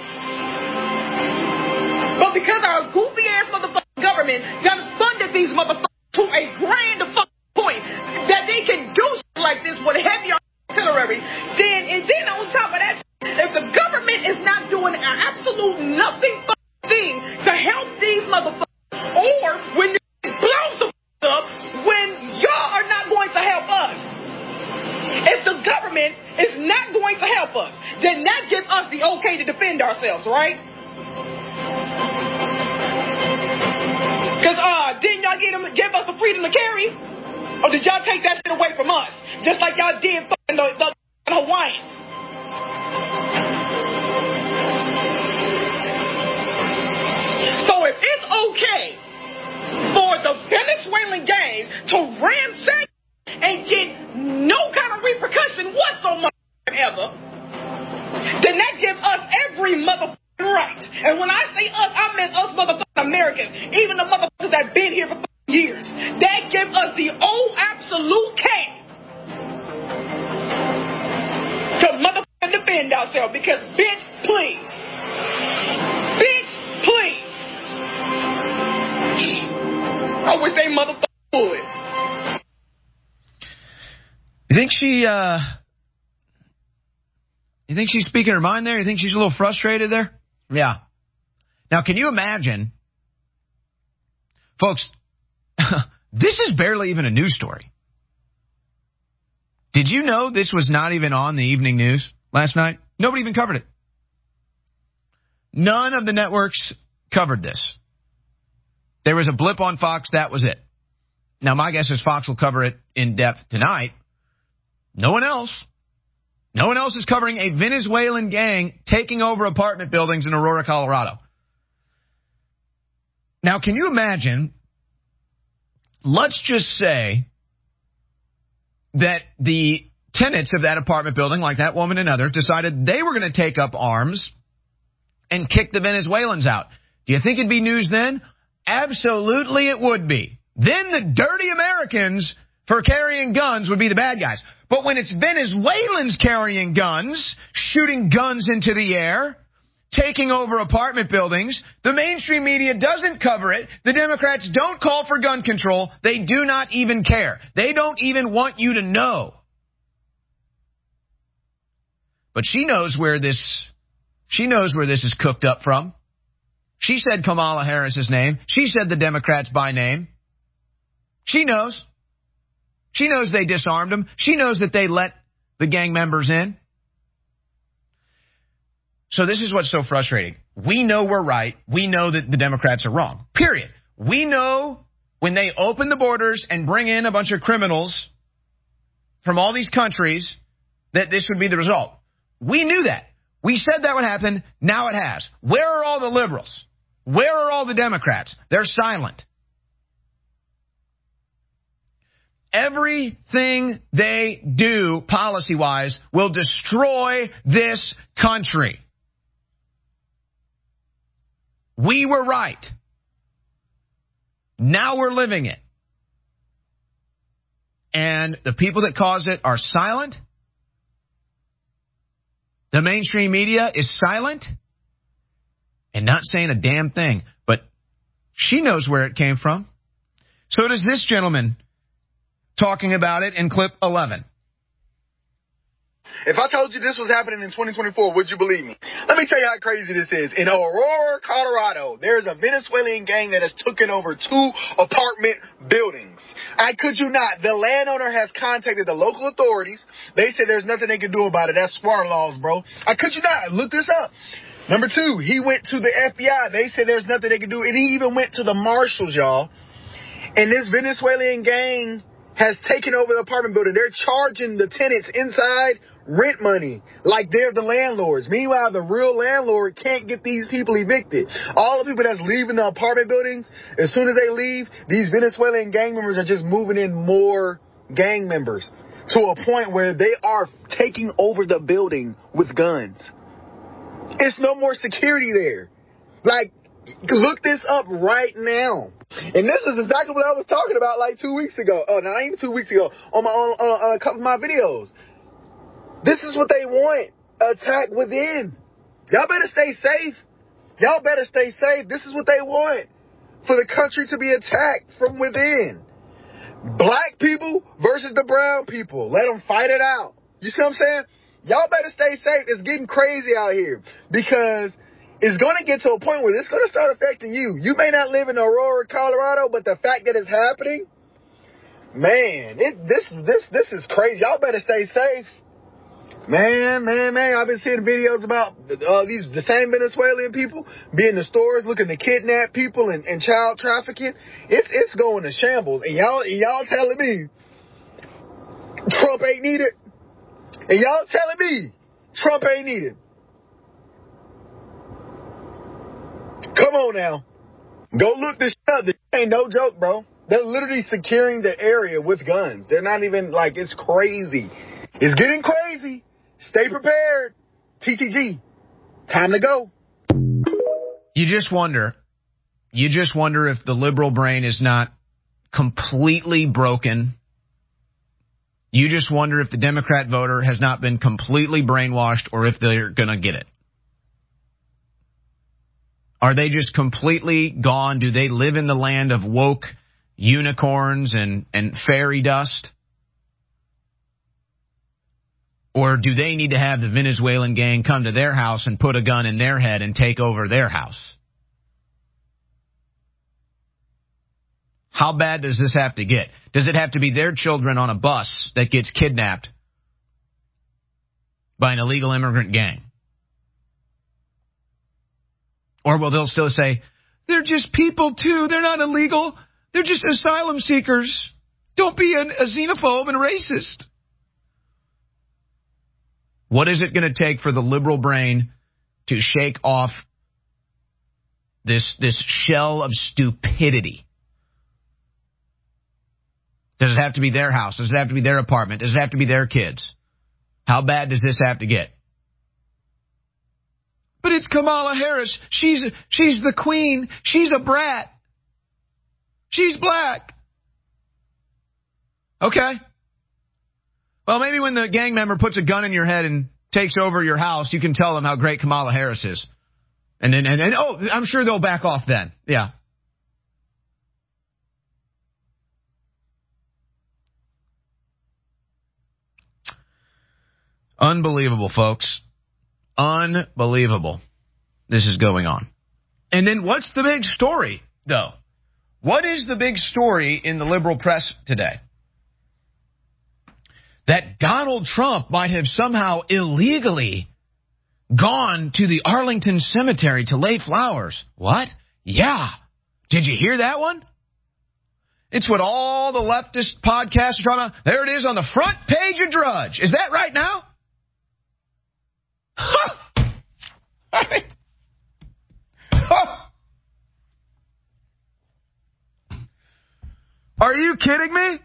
But because our goofy ass motherfucking government done funded these motherfuckers to a grand fucking point that they can do shit like this with heavy artillery, then and then on top of that, if the government is not doing an absolute nothing fucking thing to help these motherfuckers, or when it blows the fuck up, when y'all are not going to help us, if the government is not going to help us, then that gives us the okay to defend ourselves, right? Because uh, didn't y'all get them, give us the freedom to carry? Or did y'all take that shit away from us? Just like y'all did fucking the, the, the Hawaiians. So if it's okay for the Venezuelan gangs to ransack and get no kind of repercussion whatsoever, then that gives us every motherfucking right. And when I say us, I mean us motherfucking Americans, even the motherfuckers that been here for years. That gives us the old absolute care to motherfucking defend ourselves. Because bitch, please, bitch, please, I wish they motherfucking would. You think she uh You think she's speaking her mind there? You think she's a little frustrated there? Yeah. Now, can you imagine, folks, this is barely even a news story. Did you know this was not even on the evening news last night? Nobody even covered it. None of the networks covered this. There was a blip on Fox. That was it. Now, my guess is Fox will cover it in depth tonight. No one else. No one else is covering a Venezuelan gang taking over apartment buildings in Aurora, Colorado. Now, can you imagine, let's just say that the tenants of that apartment building, like that woman and others, decided they were going to take up arms and kick the Venezuelans out. Do you think it'd be news then? Absolutely it would be. Then the dirty Americans for carrying guns would be the bad guys. But when it's Venezuelans carrying guns, shooting guns into the air, taking over apartment buildings, the mainstream media doesn't cover it. The Democrats don't call for gun control. They do not even care. They don't even want you to know. But she knows where this, she knows where this is cooked up from. She said Kamala Harris's name. She said the Democrats by name. She knows. She knows they disarmed them. She knows that they let the gang members in. So this is what's so frustrating. We know we're right. We know that the Democrats are wrong. Period. We know when they open the borders and bring in a bunch of criminals from all these countries that this would be the result. We knew that. We said that would happen. Now it has. Where are all the liberals? Where are all the Democrats? They're silent. Everything they do policy-wise will destroy this country. We were right. Now we're living it. And the people that caused it are silent. The mainstream media is silent and not saying a damn thing. But she knows where it came from. So does this gentleman talking about it in clip eleven. If I told you this was happening in twenty twenty-four, would you believe me? Let me tell you how crazy this is. In Aurora, Colorado, there's a Venezuelan gang that has taken over two apartment buildings. I could you not. The landowner has contacted the local authorities. They said there's nothing they can do about it. That's SWAR laws, bro. I could you not. Look this up. Number two, he went to the F B I. They said there's nothing they can do. And he even went to the marshals, y'all. And this Venezuelan gang has taken over the apartment building. They're charging the tenants inside rent money like they're the landlords. Meanwhile, the real landlord can't get these people evicted. All the people that's leaving the apartment buildings, as soon as they leave, these Venezuelan gang members are just moving in more gang members to a point where they are taking over the building with guns. It's no more security there. Like, look this up right now. And this is exactly what I was talking about like two weeks ago. Oh, not even two weeks ago on my on, on, on a couple of my videos. This is what they want. Attack within. Y'all better stay safe. Y'all better stay safe. This is what they want. For the country to be attacked from within. Black people versus the brown people. Let them fight it out. You see what I'm saying? Y'all better stay safe. It's getting crazy out here. Because it's going to get to a point where it's going to start affecting you. You may not live in Aurora, Colorado, but the fact that it's happening, man, it, this this this is crazy. Y'all better stay safe. Man, man, man, I've been seeing videos about uh, these the same Venezuelan people be in the stores looking to kidnap people and, and child trafficking. It's it's going to shambles. And y'all, and y'all telling me Trump ain't needed? And y'all telling me Trump ain't needed? Come on now. Go look this up. This ain't no joke, bro. They're literally securing the area with guns. They're not even like, it's crazy. It's getting crazy. Stay prepared. T T G. Time to go. You just wonder. You just wonder if the liberal brain is not completely broken. You just wonder if the Democrat voter has not been completely brainwashed or if they're going to get it. Are they just completely gone? Do they live in the land of woke unicorns and, and fairy dust? Or do they need to have the Venezuelan gang come to their house and put a gun in their head and take over their house? How bad does this have to get? Does it have to be their children on a bus that gets kidnapped by an illegal immigrant gang? Or will they still say, they're just people too, they're not illegal, they're just asylum seekers. Don't be an, a xenophobe and racist. What is it going to take for the liberal brain to shake off this, this shell of stupidity? Does it have to be their house? Does it have to be their apartment? Does it have to be their kids? How bad does this have to get? But it's Kamala Harris. She's, she's the queen. She's a brat. She's black. Okay. Well, maybe when the gang member puts a gun in your head and takes over your house, you can tell them how great Kamala Harris is. And then, and, and oh, I'm sure they'll back off then. Yeah. Unbelievable, folks. Unbelievable. This is going on. And then what's the big story, though? What is the big story in the liberal press today? That Donald Trump might have somehow illegally gone to the Arlington Cemetery to lay flowers. What? Yeah. Did you hear that one? It's what all the leftist podcasts are talking about. There it is on the front page of Drudge. Is that right now? Huh. Huh. Are you kidding me?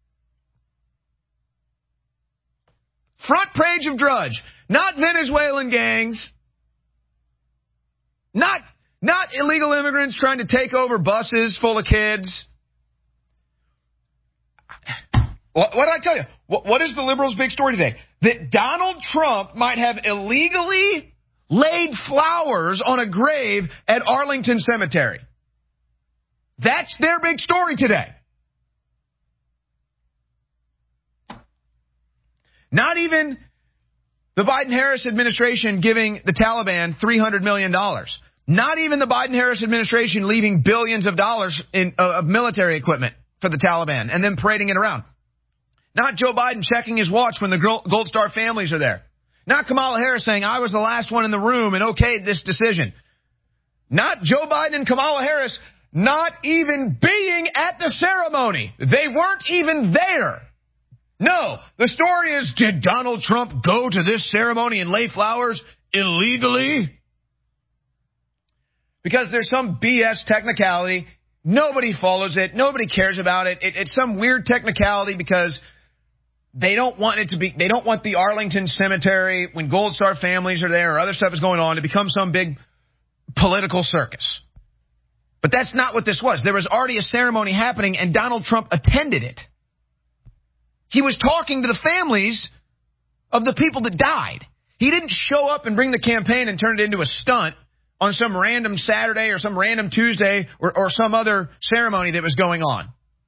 Front page of Drudge. Not Venezuelan gangs. Not, not illegal immigrants trying to take over buses full of kids. What, what did I tell you? What, what is the liberals' big story today? That Donald Trump might have illegally laid flowers on a grave at Arlington Cemetery. That's their big story today. Not even the Biden-Harris administration giving the Taliban three hundred million dollars. Not even the Biden-Harris administration leaving billions of dollars in, uh, of military equipment for the Taliban and then parading it around. Not Joe Biden checking his watch when the Gold Star families are there. Not Kamala Harris saying, I was the last one in the room and okayed this decision. Not Joe Biden and Kamala Harris not even being at the ceremony. They weren't even there. No, the story is, did Donald Trump go to this ceremony and lay flowers illegally? Because there's some B S technicality. Nobody follows it. Nobody cares about it. it. It's some weird technicality because they don't want it to be, they don't want the Arlington Cemetery, when Gold Star families are there or other stuff is going on, to become some big political circus. But that's not what this was. There was already a ceremony happening and Donald Trump attended it. He was talking to the families of the people that died. He didn't show up and bring the campaign and turn it into a stunt on some random Saturday or some random Tuesday or, or some other ceremony that was going on.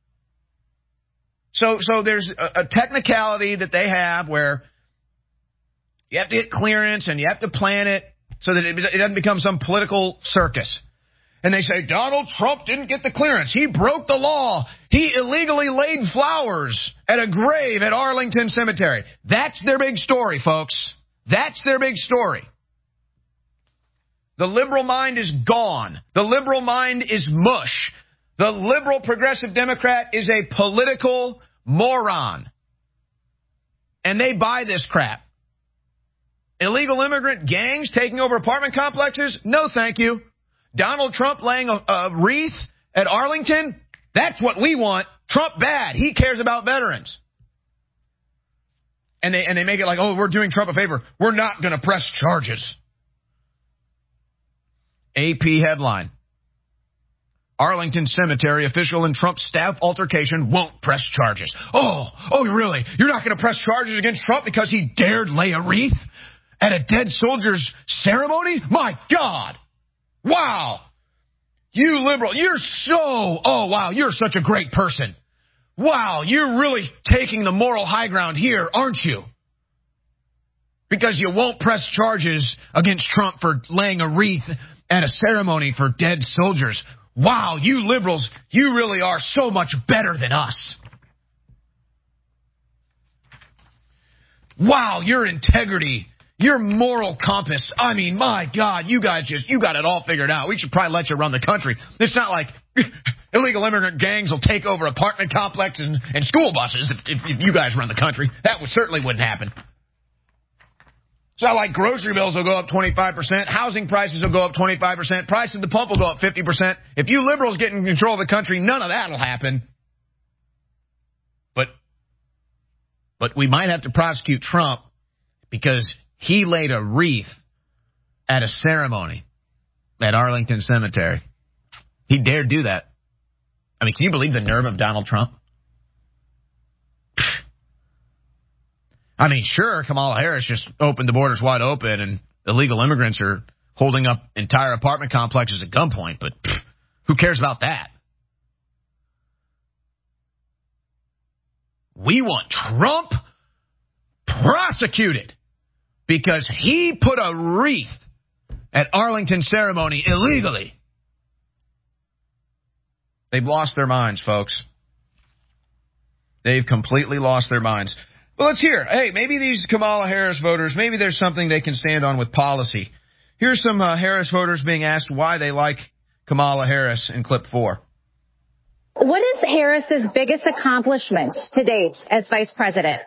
So, so there's a, a technicality that they have where you have to get clearance and you have to plan it so that it, it doesn't become some political circus. And they say, Donald Trump didn't get the clearance. He broke the law. He illegally laid flowers at a grave at Arlington Cemetery. That's their big story, folks. That's their big story. The liberal mind is gone. The liberal mind is mush. The liberal progressive Democrat is a political moron. And they buy this crap. Illegal immigrant gangs taking over apartment complexes? No, thank you. Donald Trump laying a, a wreath at Arlington? That's what we want. Trump bad. He cares about veterans. And they and they make it like, oh, we're doing Trump a favor. We're not going to press charges. A P headline. Arlington Cemetery official and Trump staff altercation won't press charges. Oh, oh, really? You're not going to press charges against Trump because he dared lay a wreath at a dead soldier's ceremony? My God. Wow. You liberal, you're so, oh, wow, you're such a great person. Wow, you're really taking the moral high ground here, aren't you? because you won't press charges against Trump for laying a wreath at a ceremony for dead soldiers. Wow, you liberals, you really are so much better than us. Wow, your integrity, your moral compass. I mean, my God, you guys just, you got it all figured out. We should probably let you run the country. It's not like illegal immigrant gangs will take over apartment complexes and, and school buses if, if, if you guys run the country. That would, certainly wouldn't happen. It's not like grocery bills will go up twenty-five percent. Housing prices will go up twenty-five percent. Price at the pump will go up fifty percent. If you liberals get in control of the country, none of that will happen. But, but we might have to prosecute Trump because he laid a wreath at a ceremony at Arlington Cemetery. He dared do that. I mean, can you believe the nerve of Donald Trump? I mean, sure, Kamala Harris just opened the borders wide open and illegal immigrants are holding up entire apartment complexes at gunpoint, but pff, who cares about that? We want Trump prosecuted because he put a wreath at Arlington ceremony illegally. They've lost their minds, folks. They've completely lost their minds. Well, let's hear. Hey, maybe these Kamala Harris voters, maybe there's something they can stand on with policy. Here's some uh, Harris voters being asked why they like Kamala Harris in clip four. What is Harris's biggest accomplishment to date as vice president?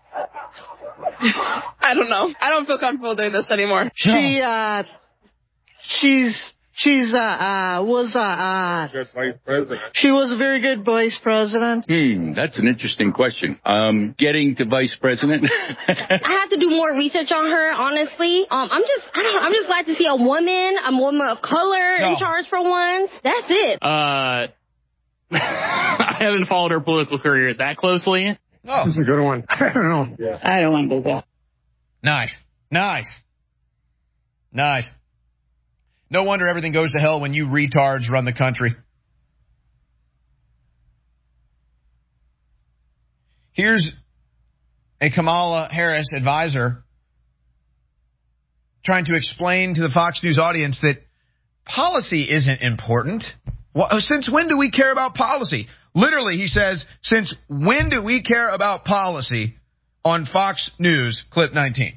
I don't know. I don't feel comfortable doing this anymore. She, uh, she's, she's, uh, uh, was, uh, uh, vice president. She was a very good vice president. Hmm, that's an interesting question. Um, getting to vice president. I have to do more research on her, honestly. Um, I'm just, I don't know, I'm just glad to see a woman, a woman of color No. in charge for once. That's it. Uh, I haven't followed her political career that closely. Oh, that's a good one. I don't know. Yeah. I don't want to do that. Nice. Nice. Nice. No wonder everything goes to hell when you retards run the country. Here's a Kamala Harris advisor trying to explain to the Fox News audience that policy isn't important. Well, since when do we care about policy? Literally, he says, since when do we care about policy on Fox News, clip nineteen?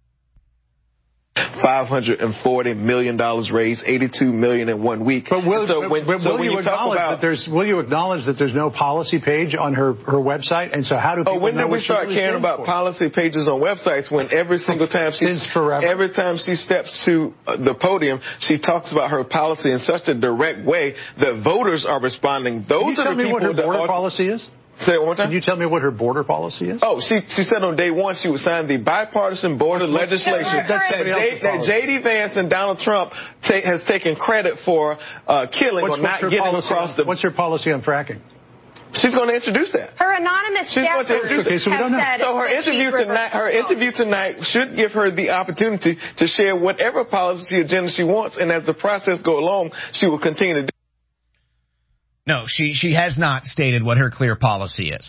five hundred forty million dollars raised, eighty-two million dollars in one week. But will, so when, but so will when you, you talk acknowledge about, that there's will you acknowledge that there's no policy page on her, her website? And so how do people oh, when know did we what start she caring stands about for? policy pages on websites when every single time she every time she steps to the podium, she talks about her policy in such a direct way that voters are responding. Those Can you are tell the me people what her that border are, policy is? Say it one more time. Can you tell me what her border policy is? Oh, she she said on day one she would sign the bipartisan border legislation That's that, somebody J, else's that policy. J D Vance and Donald Trump ta- has taken credit for uh, killing What's, or what's not her getting policy across on, the. What's her policy on fracking? She's going to introduce that. Her anonymous She's going to introduce Okay, so we don't know. said So her that interview she's tonight, her interview tonight should give her the opportunity to share whatever policy agenda she wants, and as the process goes along, she will continue to do. No, she, she has not stated what her clear policy is.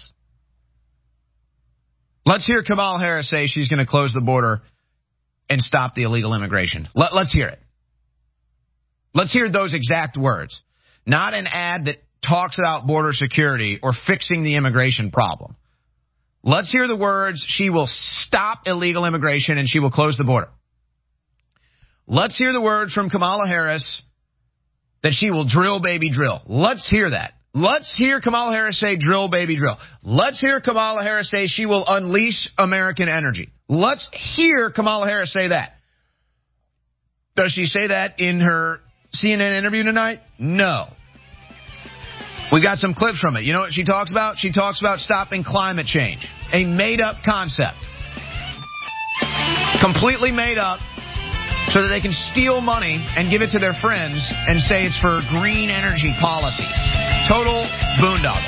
Let's hear Kamala Harris say she's going to close the border and stop the illegal immigration. Let, let's hear it. Let's hear those exact words. Not an ad that talks about border security or fixing the immigration problem. Let's hear the words, she will stop illegal immigration and she will close the border. Let's hear the words from Kamala Harris that she will drill, baby, drill. Let's hear that. Let's hear Kamala Harris say drill, baby, drill. Let's hear Kamala Harris say she will unleash American energy. Let's hear Kamala Harris say that. Does she say that in her C N N interview tonight? No. We got some clips from it. You know what she talks about? She talks about stopping climate change. A made-up concept. Completely made up so that they can steal money and give it to their friends and say it's for green energy policies. Total boondoggle.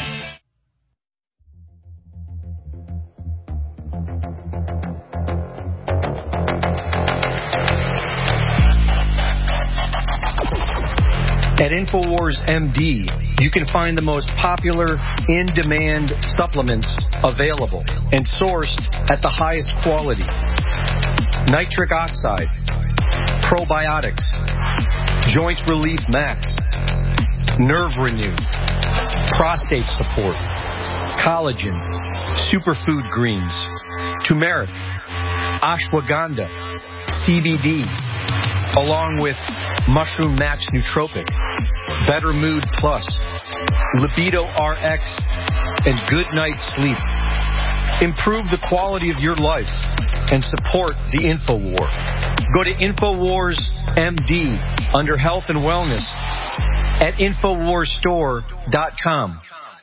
At InfoWars M D, you can find the most popular in-demand supplements available and sourced at the highest quality. nitric oxide, probiotics, joint relief max, nerve renew, prostate support, collagen, superfood greens, turmeric, ashwagandha, C B D, along with Mushroom Max Nootropic, Better Mood Plus, Libido R X, and Good Night Sleep. Improve the quality of your life and support the InfoWar. Go to InfoWars M D under Health and Wellness at Infowars Store dot com.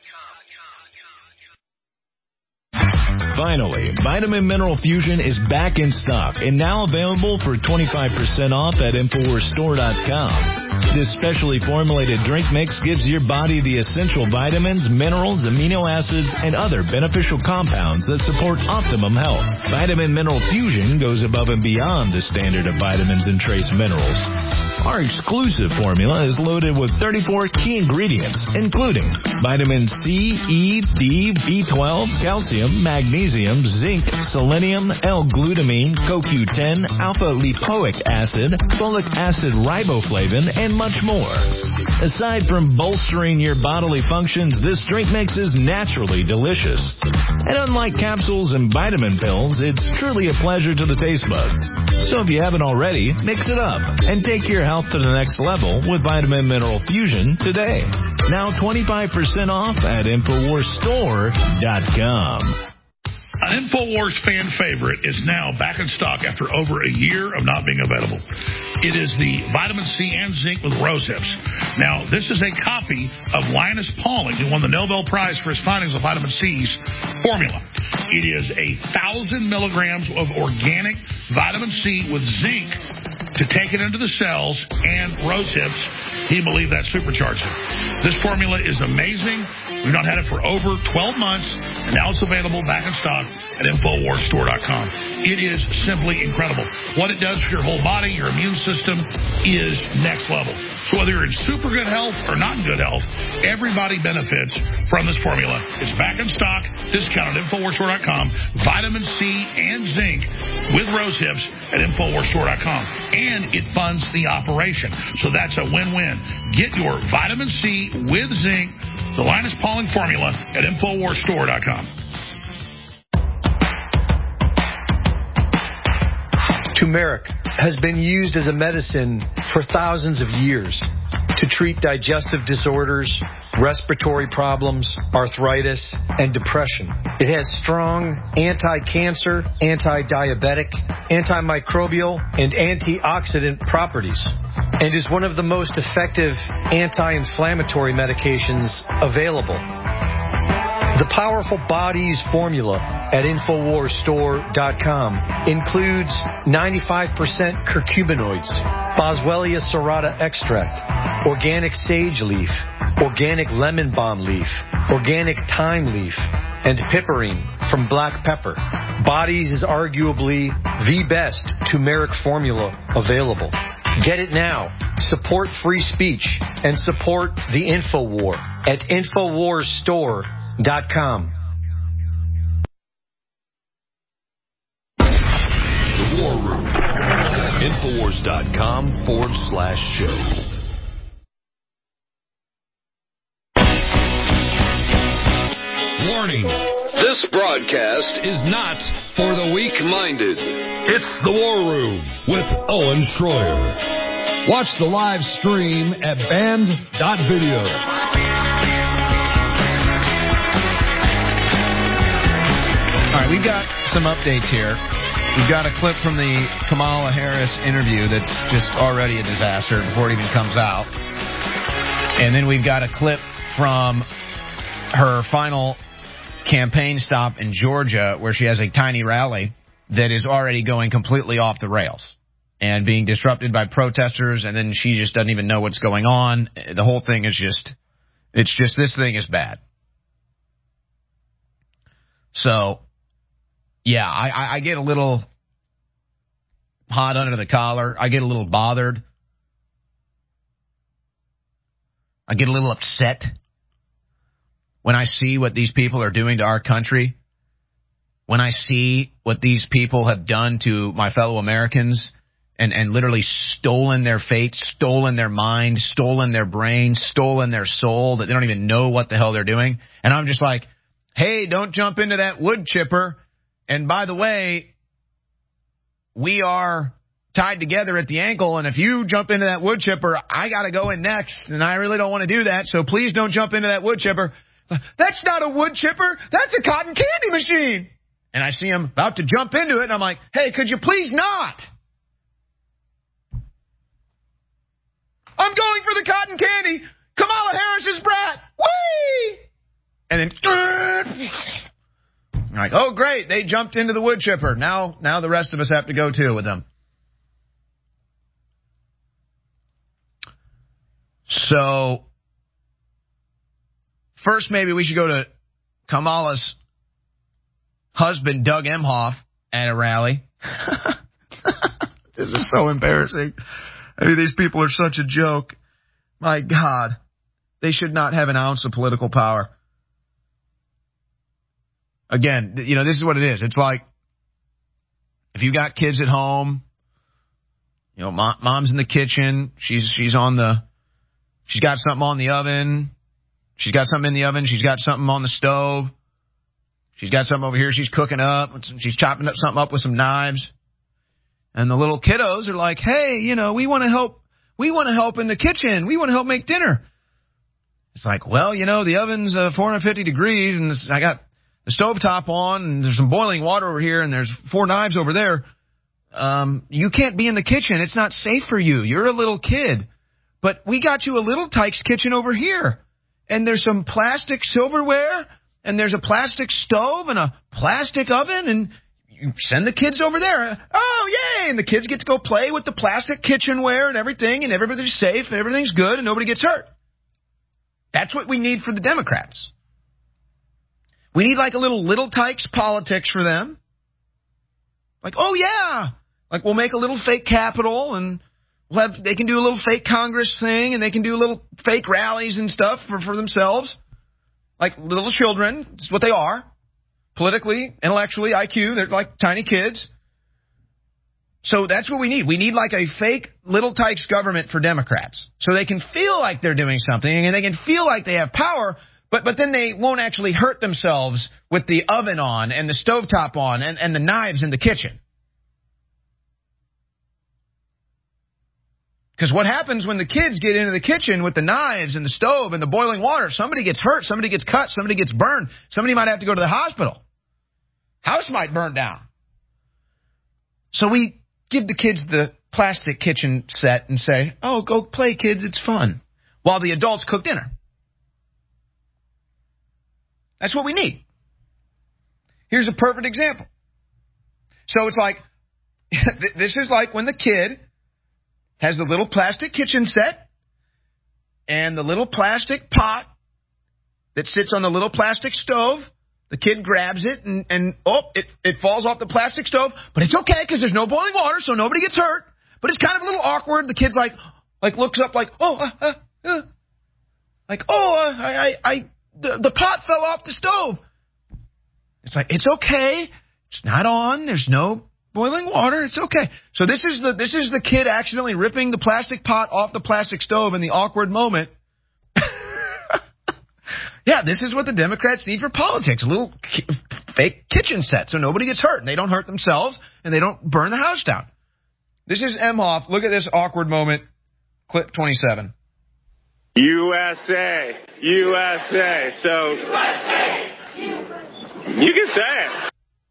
Finally, Vitamin Mineral Fusion is back in stock and now available for twenty-five percent off at Infowars Store dot com. This specially formulated drink mix gives your body the essential vitamins, minerals, amino acids, and other beneficial compounds that support optimum health. Vitamin Mineral Fusion goes above and beyond the standard of vitamins and trace minerals. Our exclusive formula is loaded with thirty-four key ingredients, including vitamin C, E, D, B twelve, calcium, magnesium, zinc, selenium, L-glutamine, C O Q ten, alpha-lipoic acid, folic acid riboflavin, and much more. Aside from bolstering your bodily functions, this drink mix is naturally delicious. And unlike capsules and vitamin pills, it's truly a pleasure to the taste buds. So if you haven't already, mix it up and take your health to the next level with Vitamin Mineral Fusion today. Now twenty-five percent off at Infowars Store dot com. An InfoWars fan favorite is now back in stock after over a year of not being available. It is the vitamin C and zinc with rose hips. Now, this is a copy of Linus Pauling, who won the Nobel Prize for his findings of vitamin C's formula. It is a thousand milligrams of organic vitamin C with zinc to take it into the cells, and rose hips, he believed that supercharged it. This formula is amazing. We've not had it for over twelve months, and now it's available back in stock at Infowars Store dot com. It is simply incredible. What it does for your whole body, your immune system, is next level. So whether you're in super good health or not in good health, everybody benefits from this formula. It's back in stock, discounted at Infowars Store dot com. Vitamin C and zinc with rose hips at Infowars Store dot com. And it funds the operation. So that's a win-win. Get your vitamin C with zinc, the Linus Pauling formula, at Infowars Store dot com. Turmeric has been used as a medicine for thousands of years to treat digestive disorders, respiratory problems, arthritis, and depression. It has strong anti-cancer, anti-diabetic, antimicrobial, and antioxidant properties, and is one of the most effective anti-inflammatory medications available. The Powerful Bodies formula at Infowars Store dot com includes ninety-five percent curcuminoids, Boswellia serrata extract, organic sage leaf, organic lemon balm leaf, organic thyme leaf, and piperine from black pepper. Bodies is arguably the best turmeric formula available. Get it now. Support free speech and support the InfoWar at Infowars Store dot com. The War Room. Infowars dot com forward slash show. Warning. This broadcast is not for the weak-minded. It's The War Room with Owen Schroyer. Watch the live stream at band dot video. All right, we've got some updates here. We've got a clip from the Kamala Harris interview that's just already a disaster before it even comes out. And then we've got a clip from her final campaign stop in Georgia where she has a tiny rally that is already going completely off the rails and being disrupted by protesters, and then she just doesn't even know what's going on. The whole thing is just, it's just, this thing is bad. So, yeah, I, I get a little hot under the collar. I get a little bothered. I get a little upset when I see what these people are doing to our country when I see what these people have done to my fellow Americans and, and literally stolen their fate, stolen their mind, stolen their brain, stolen their soul, that they don't even know what the hell they're doing. And I'm just like, hey, don't jump into that wood chipper. And by the way, we are tied together at the ankle, and if you jump into that wood chipper, I got to go in next, and I really don't want to do that, so please don't jump into that wood chipper. That's not a wood chipper. That's a cotton candy machine. And I see him about to jump into it, and I'm like, hey, could you please not? I'm going for the cotton candy. Kamala Harris's brat. Whee! And then, I'm like, oh, great, they jumped into the wood chipper. Now, now the rest of us have to go, too, with them. So, first maybe we should go to Kamala's husband, Doug Emhoff, at a rally. This is so embarrassing. I mean, these people are such a joke. My God. They should not have an ounce of political power. Again, you know, this is what it is. It's like, if you got kids at home, you know, mom, mom's in the kitchen, she's she's on the, she's got something on the oven, she's got something in the oven, she's got something on the stove, she's got something over here she's cooking up, she's chopping up something up with some knives, and the little kiddos are like, hey, you know, we want to help, we want to help in the kitchen, we want to help make dinner. It's like, well, you know, the oven's uh, four hundred fifty degrees, and this, I got the stovetop on, and there's some boiling water over here, and there's four knives over there. Um, you can't be in the kitchen. It's not safe for you. You're a little kid. But we got you a Little Tikes kitchen over here. And there's some plastic silverware, and there's a plastic stove and a plastic oven, and you send the kids over there. Oh, yay! And the kids get to go play with the plastic kitchenware and everything, and everybody's safe, and everything's good, and nobody gets hurt. That's what we need for the Democrats. We need like a little Little Tikes politics for them. Like, oh, yeah. Like, we'll make a little fake Capitol, and we'll have, they can do a little fake Congress thing, and they can do little fake rallies and stuff for, for themselves. Like little children. That's what they are. Politically, intellectually, I Q, they're like tiny kids. So that's what we need. We need like a fake Little Tikes government for Democrats. So they can feel like they're doing something, and they can feel like they have power, But but then they won't actually hurt themselves with the oven on and the stovetop on and, and the knives in the kitchen. Because what happens when the kids get into the kitchen with the knives and the stove and the boiling water? Somebody gets hurt, somebody gets cut, somebody gets burned. Somebody might have to go to the hospital. House might burn down. So we give the kids the plastic kitchen set and say, oh, go play, kids, it's fun, while the adults cook dinner. That's what we need. Here's a perfect example. So it's like, this is like when the kid has the little plastic kitchen set and the little plastic pot that sits on the little plastic stove. The kid grabs it and, and oh, it, it falls off the plastic stove. But it's okay because there's no boiling water, so nobody gets hurt. But it's kind of a little awkward. The kid's like, like looks up like, oh, uh, uh, uh. like, oh, uh, I, I, I, the, the pot fell off the stove. It's like, it's okay. It's not on. There's no boiling water. It's okay. So this is the this is the kid accidentally ripping the plastic pot off the plastic stove in the awkward moment. Yeah, this is what the Democrats need for politics. A little ki- fake kitchen set so nobody gets hurt and they don't hurt themselves and they don't burn the house down. This is Emhoff. Look at this awkward moment. Clip twenty-seven. U S A. U S A. So U S A. You can say it.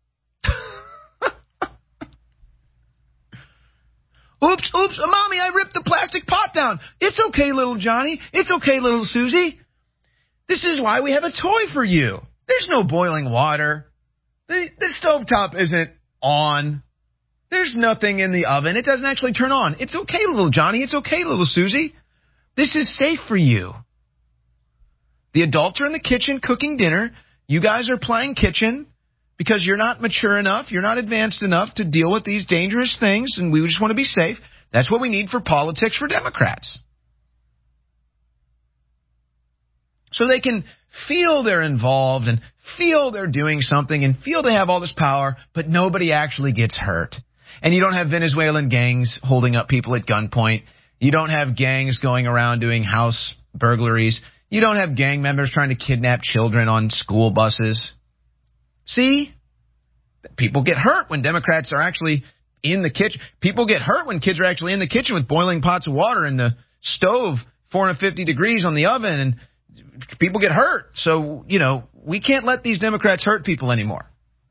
Oops, oops, Mommy, I ripped the plastic pot down. It's okay, little Johnny. It's okay, little Susie. This is why we have a toy for you. There's no boiling water. The, the stovetop isn't on. There's nothing in the oven. It doesn't actually turn on. It's okay, little Johnny. It's okay, little Susie. This is safe for you. The adults are in the kitchen cooking dinner. You guys are playing kitchen because you're not mature enough. You're not advanced enough to deal with these dangerous things, and we just want to be safe. That's what we need for politics for Democrats. So they can feel they're involved and feel they're doing something and feel they have all this power, but nobody actually gets hurt. And you don't have Venezuelan gangs holding up people at gunpoint. You don't have gangs going around doing house burglaries. You don't have gang members trying to kidnap children on school buses. See? People get hurt when Democrats are actually in the kitchen. People get hurt when kids are actually in the kitchen with boiling pots of water in the stove, four hundred fifty degrees on the oven, and people get hurt. So, you know, we can't let these Democrats hurt people anymore.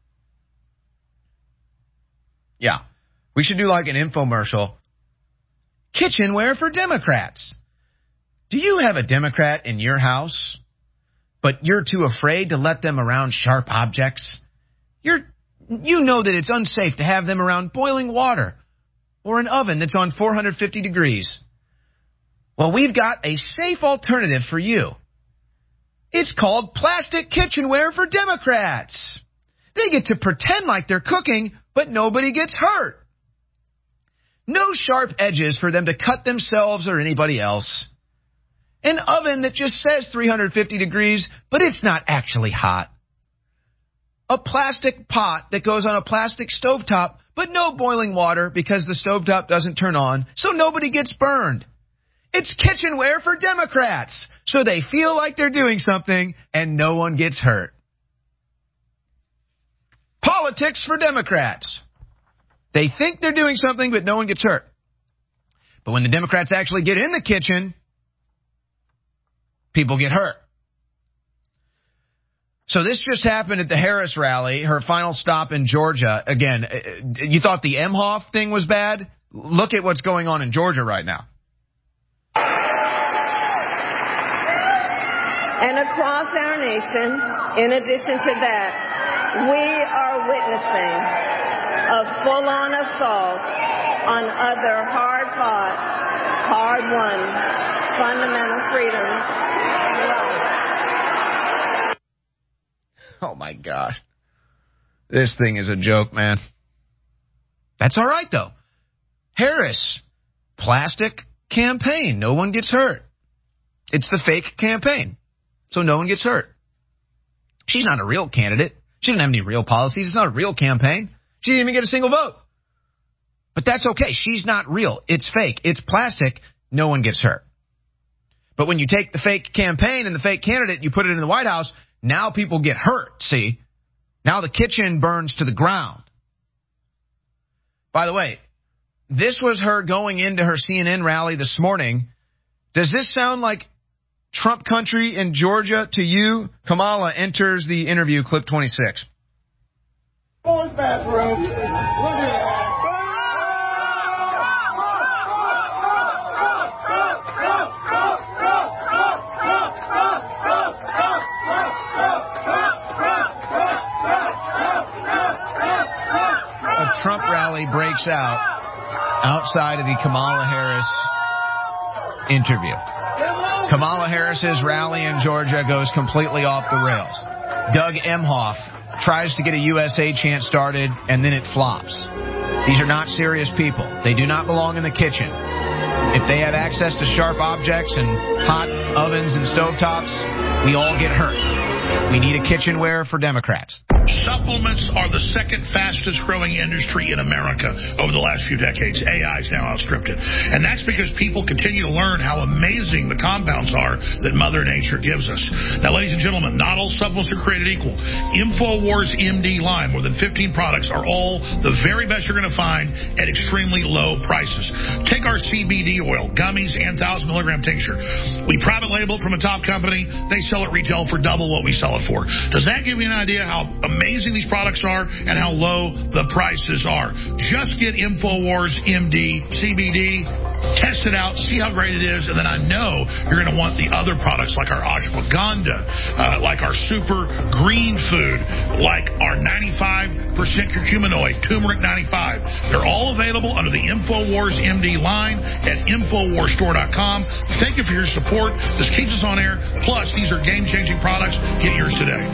Yeah. We should do like an infomercial. Kitchenware for Democrats. Do you have a Democrat in your house, but you're too afraid to let them around sharp objects? You're, you know that it's unsafe to have them around boiling water or an oven that's on four hundred fifty degrees. Well, we've got a safe alternative for you. It's called plastic kitchenware for Democrats. They get to pretend like they're cooking, but nobody gets hurt. No sharp edges for them to cut themselves or anybody else. An oven that just says three hundred fifty degrees, but it's not actually hot. A plastic pot that goes on a plastic stovetop, but no boiling water because the stovetop doesn't turn on, so nobody gets burned. It's kitchenware for Democrats, so they feel like they're doing something and no one gets hurt. Politics for Democrats. They think they're doing something, but no one gets hurt. But when the Democrats actually get in the kitchen, people get hurt. So this just happened at the Harris rally, her final stop in Georgia. Again, you thought the Emhoff thing was bad? Look at what's going on in Georgia right now. And across our nation, in addition to that, we are witnessing a full-on assault on other hard-fought, hard-won fundamental freedoms. Oh, my gosh. This thing is a joke, man. That's all right, though. Harris, plastic campaign. No one gets hurt. It's the fake campaign. So no one gets hurt. She's not a real candidate. She didn't have any real policies. It's not a real campaign. She didn't even get a single vote. But that's okay. She's not real. It's fake. It's plastic. No one gets hurt. But when you take the fake campaign and the fake candidate and you put it in the White House, now people get hurt, see? Now the kitchen burns to the ground. By the way, this was her going into her C N N rally this morning. Does this sound like Trump country in Georgia to you? Kamala enters the interview, clip twenty-six. Boys' bathroom. Look at A Trump rally breaks out outside of the Kamala Harris interview. Kamala Harris's rally in Georgia goes completely off the rails. Doug Emhoff tries to get a U S A chant started, and then it flops. These are not serious people. They do not belong in the kitchen. If they have access to sharp objects and hot ovens and stovetops, we all get hurt. We need a kitchenware for Democrats. Supplements are the second fastest growing industry in America over the last few decades. A I is now outstripped it. And that's because people continue to learn how amazing the compounds are that Mother Nature gives us. Now, ladies and gentlemen, not all supplements are created equal. InfoWars M D line, more than fifteen products, are all the very best you're going to find at extremely low prices. Take our C B D oil, gummies, and one thousand milligram tincture. We private label it from a top company. They sell it retail for double what we sell it for. Does that give you an idea how amazing these products are and how low the prices are? Just get InfoWars M D C B D, test it out, see how great it is, and then I know you're going to want the other products like our ashwagandha, uh, like our super green food, like our ninety-five percent curcuminoid, turmeric ninety-five. They're all available under the InfoWars M D line at Infowars Store dot com. Thank you for your support. This keeps us on air. Plus, these are game-changing products. Get yours today.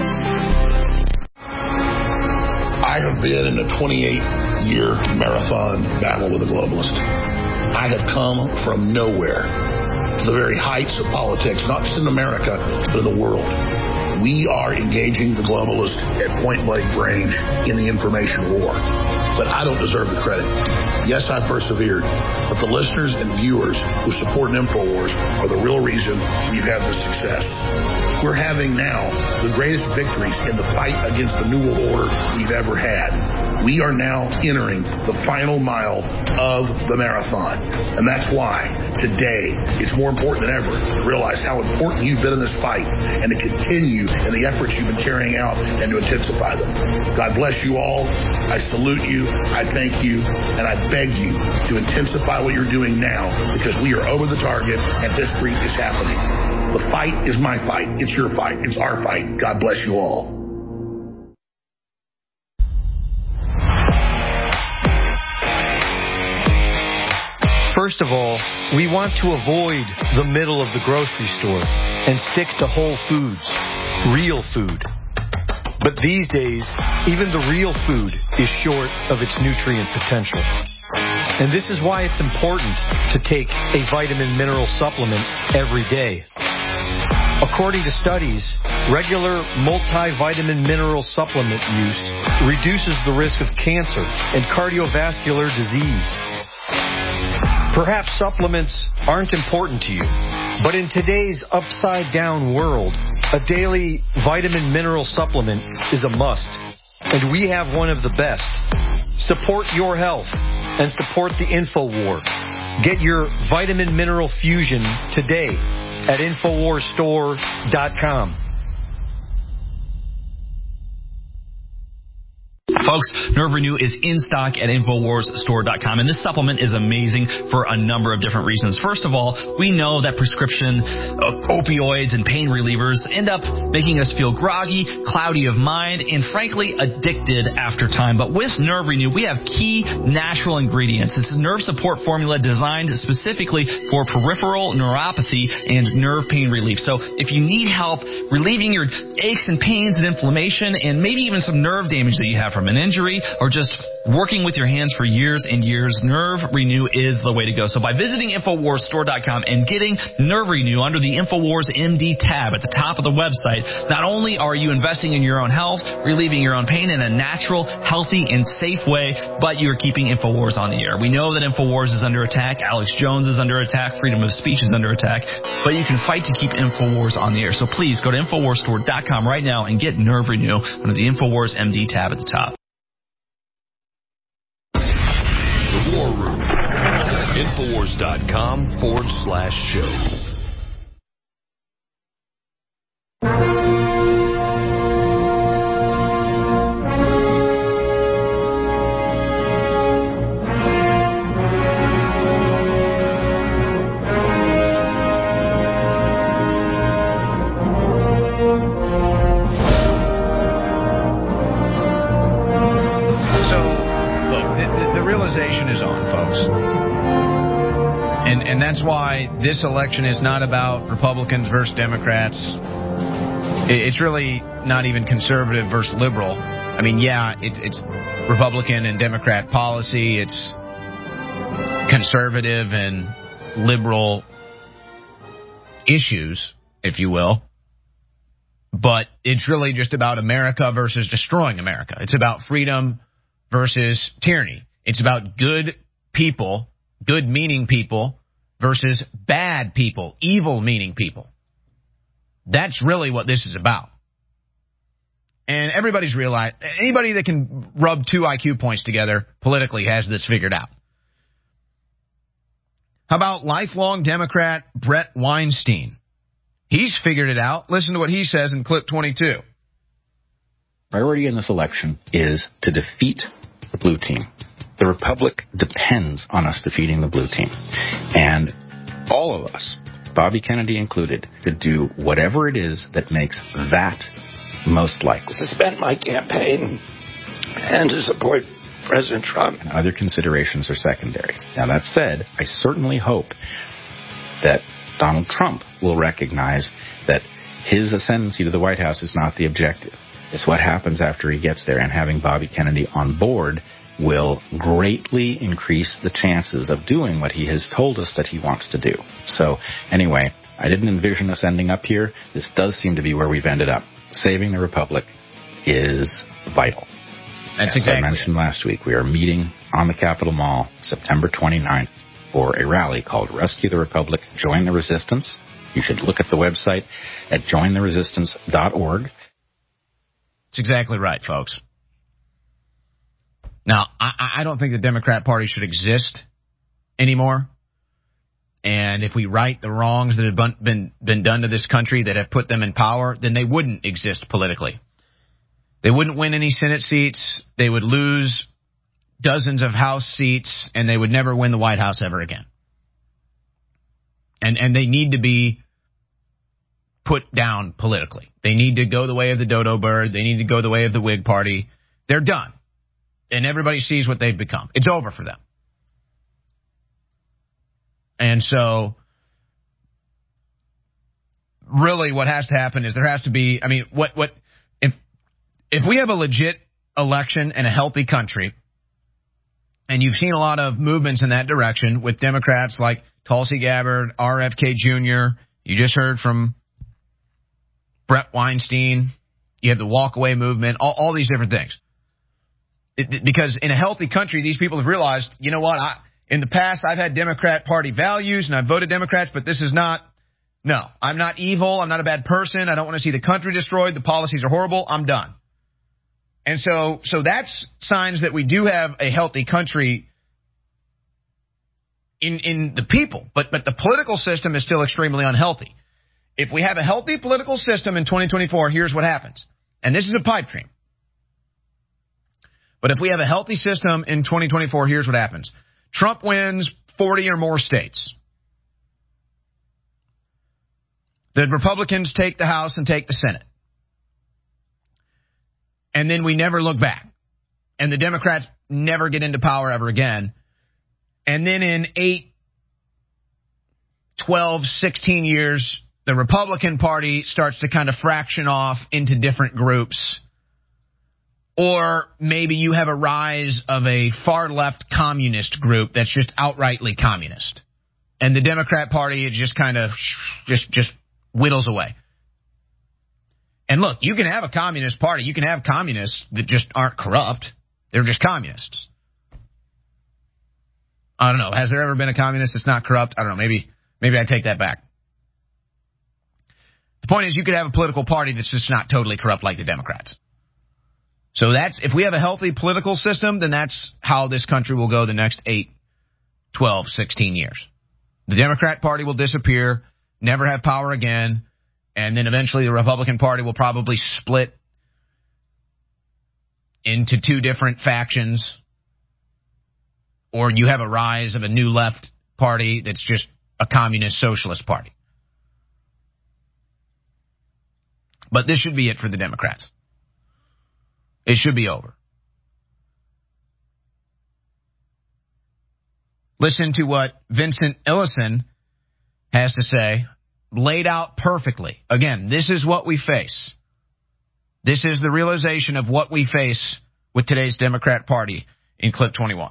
I have been in a twenty-eight year marathon battle with a globalist. I have come from nowhere to the very heights of politics, not just in America, but in the world. We are engaging the globalists at point-blank range in the information war. But I don't deserve the credit. Yes, I persevered, but the listeners and viewers who support InfoWars are the real reason we've had this success. We're having now the greatest victories in the fight against the New World Order we've ever had. We are now entering the final mile of the marathon. And that's why today it's more important than ever to realize how important you've been in this fight and to continue in the efforts you've been carrying out and to intensify them. God bless you all. I salute you. I thank you. And I beg you to intensify what you're doing now because we are over the target and history is happening. The fight is my fight. It's your fight. It's our fight. God bless you all. First of all, we want to avoid the middle of the grocery store and stick to whole foods, real food. But these days, even the real food is short of its nutrient potential. And this is why it's important to take a vitamin mineral supplement every day. According to studies, regular multivitamin mineral supplement use reduces the risk of cancer and cardiovascular disease. Perhaps supplements aren't important to you, but in today's upside-down world, a daily vitamin mineral supplement is a must, and we have one of the best. Support your health and support the InfoWar. Get your vitamin mineral fusion today at Infowars Store dot com. Folks, Nerve Renew is in stock at Infowars Store dot com, and this supplement is amazing for a number of different reasons. First of all, we know that prescription uh, opioids and pain relievers end up making us feel groggy, cloudy of mind, and frankly addicted after time. But with Nerve Renew, we have key natural ingredients. It's a nerve support formula designed specifically for peripheral neuropathy and nerve pain relief. So if you need help relieving your aches and pains and inflammation and maybe even some nerve damage that you have from an injury or just working with your hands for years and years, Nerve Renew is the way to go. So by visiting Infowars Store dot com and getting Nerve Renew under the Infowars M D tab at the top of the website, not only are you investing in your own health, relieving your own pain in a natural, healthy, and safe way, but you're keeping Infowars on the air. We know that Infowars is under attack, Alex Jones is under attack, freedom of speech is under attack, but you can fight to keep Infowars on the air. So please go to Infowars Store dot com right now and get Nerve Renew under the Infowars M D tab at the top. War Room. Infowars dot com forward slash show. Is on, folks. And and that's why this election is not about Republicans versus Democrats. It's really not even conservative versus liberal. I mean, yeah, it, it's Republican and Democrat policy. It's conservative and liberal issues, if you will. But it's really just about America versus destroying America. It's about freedom versus tyranny. It's about good people, good meaning people, versus bad people, evil meaning people. That's really what this is about. And everybody's realized, anybody that can rub two I Q points together politically has this figured out. How about lifelong Democrat Brett Weinstein? He's figured it out. Listen to what he says in clip twenty-two. Priority in this election is to defeat the blue team. The Republic depends on us defeating the blue team. And all of us, Bobby Kennedy included, to do whatever it is that makes that most likely. Suspend my campaign and to support President Trump. And other considerations are secondary. Now, that said, I certainly hope that Donald Trump will recognize that his ascendancy to the White House is not the objective. It's what happens after he gets there, and having Bobby Kennedy on board will greatly increase the chances of doing what he has told us that he wants to do. So, anyway, I didn't envision us ending up here. This does seem to be where we've ended up. saving the republic is vital. That's As exactly I mentioned last week, we are meeting on the Capitol Mall September twenty-ninth for a rally called Rescue the Republic, Join the Resistance. You should look at the website at join the resistance dot org. That's exactly right, folks. Now, I, I don't think the Democrat Party should exist anymore. And if we right the wrongs that have been, been done to this country that have put them in power, then they wouldn't exist politically. They wouldn't win any Senate seats. They would lose dozens of House seats, and they would never win the White House ever again. And and they need to be put down politically. They need to go the way of the dodo bird. They need to go the way of the Whig Party. They're done. And everybody sees what they've become. It's over for them. And so, really what has to happen is there has to be, I mean, what, what, if, if we have a legit election and a healthy country, and you've seen a lot of movements in that direction with Democrats like Tulsi Gabbard, R F K Junior, you just heard from Brett Weinstein, you have the walkaway movement, all, all these different things. It, because in a healthy country, these people have realized, you know what, I, in the past, I've had Democrat Party values, and I've voted Democrats, but this is not, no, I'm not evil. I'm not a bad person. I don't want to see the country destroyed. The policies are horrible. I'm done. And so, so that's signs that we do have a healthy country in, in the people, but, but the political system is still extremely unhealthy. If we have a healthy political system in twenty twenty-four, here's what happens. And this is a pipe dream. But if we have a healthy system in twenty twenty-four, here's what happens. Trump wins forty or more states. The Republicans take the House and take the Senate. And then we never look back. And the Democrats never get into power ever again. And then in eight, twelve, sixteen years, the Republican Party starts to kind of fraction off into different groups. Or maybe you have a rise of a far-left communist group that's just outrightly communist. And the Democrat Party is just kind of just just whittles away. And look, you can have a communist party. You can have communists that just aren't corrupt. They're just communists. I don't know. Has there ever been a communist that's not corrupt? I don't know. Maybe maybe I take that back. The point is you could have a political party that's just not totally corrupt like the Democrats. So that's, if we have a healthy political system, then that's how this country will go the next eight, twelve, sixteen years. The Democrat Party will disappear, never have power again, and then eventually the Republican Party will probably split into two different factions, or you have a rise of a new left party that's just a communist socialist party. But this should be it for the Democrats. It should be over. Listen to what Vincent Illison has to say, laid out perfectly. Again, this is what we face. This is the realization of what we face with today's Democrat Party in clip twenty-one.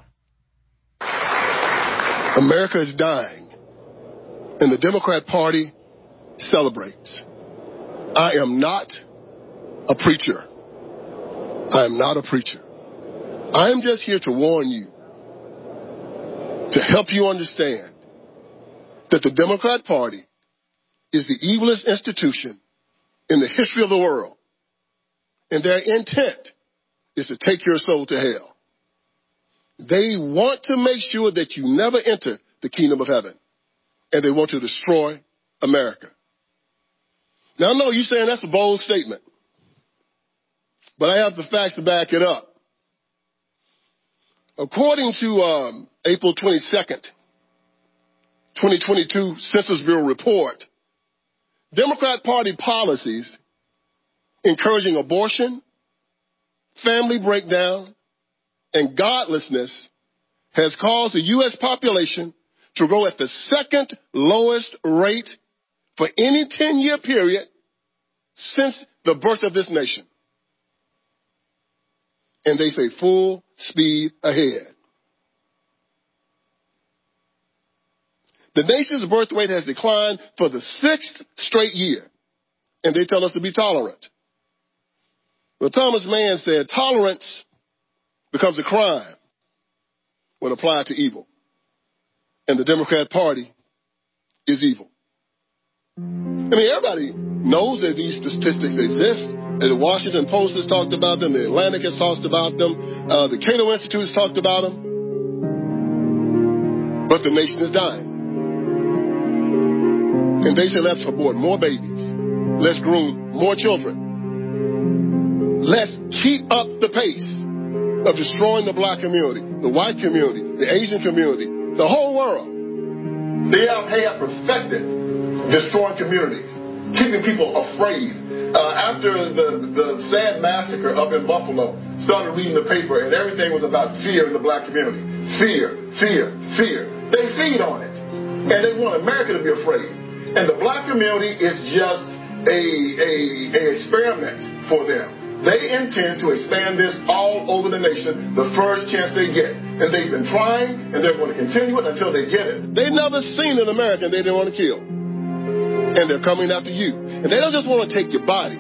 America is dying, and the Democrat Party celebrates. I am not a preacher. I am not a preacher. I am just here to warn you, to help you understand that the Democrat Party is the evilest institution in the history of the world, and their intent is to take your soul to hell. They want to make sure that you never enter the kingdom of heaven, and they want to destroy America. Now, I know you're saying that's a bold statement, but I have the facts to back it up. According to um, April twenty-second, twenty twenty-two Census Bureau report, Democrat Party policies encouraging abortion, family breakdown, and godlessness has caused the U S population to grow at the second lowest rate for any ten-year period since the birth of this nation. And they say full speed ahead. The nation's birth rate has declined for the sixth straight year, and they tell us to be tolerant. Well, Thomas Mann said tolerance becomes a crime when applied to evil. And the Democrat Party is evil. I mean, everybody knows that these statistics exist. The Washington Post has talked about them. The Atlantic has talked about them. Uh, the Cato Institute has talked about them. But the nation is dying. And they say let's abort more babies. Let's groom more children. Let's keep up the pace of destroying the black community, the white community, the Asian community, the whole world. They have, they have perfected destroying communities, keeping people afraid. Uh, after the, the sad massacre up in Buffalo, started reading the paper and everything was about fear in the black community. Fear, fear, fear. They feed on it. And they want America to be afraid. And the black community is just a, a, a experiment for them. They intend to expand this all over the nation the first chance they get. And they've been trying, and they're going to continue it until they get it. They've never seen an American they didn't want to kill. And they're coming after you. And they don't just want to take your body.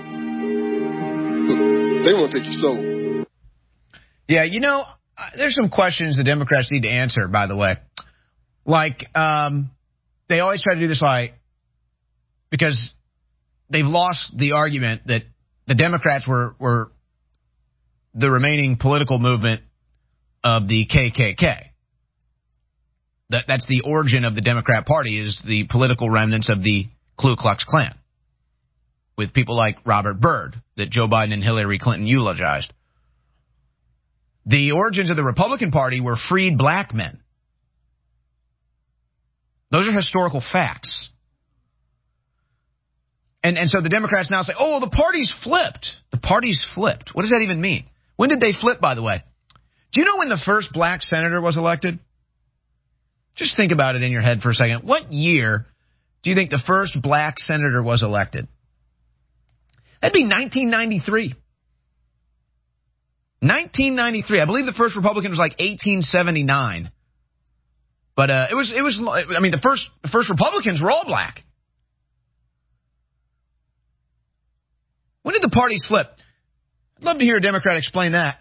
They want to take your soul. Yeah, you know, there's some questions the Democrats need to answer, by the way. Like, um, they always try to do this like, because they've lost the argument that the Democrats were, were the remaining political movement of the K K K. That, that's the origin of the Democrat Party, is the political remnants of the Ku Klux Klan, with people like Robert Byrd that Joe Biden and Hillary Clinton eulogized. The origins of the Republican Party were freed black men. Those are historical facts. And and so the Democrats now say, oh, the party's flipped. The party's flipped. What does that even mean? When did they flip, by the way? Do you know when the first black senator was elected? Just think about it in your head for a second. What year do you think the first black senator was elected? That'd be nineteen ninety-three. nineteen ninety-three. I believe the first Republican was like eighteen seventy-nine. But uh, it was, it was. I mean, the first, the first Republicans were all black. When did the party flip? I'd love to hear a Democrat explain that.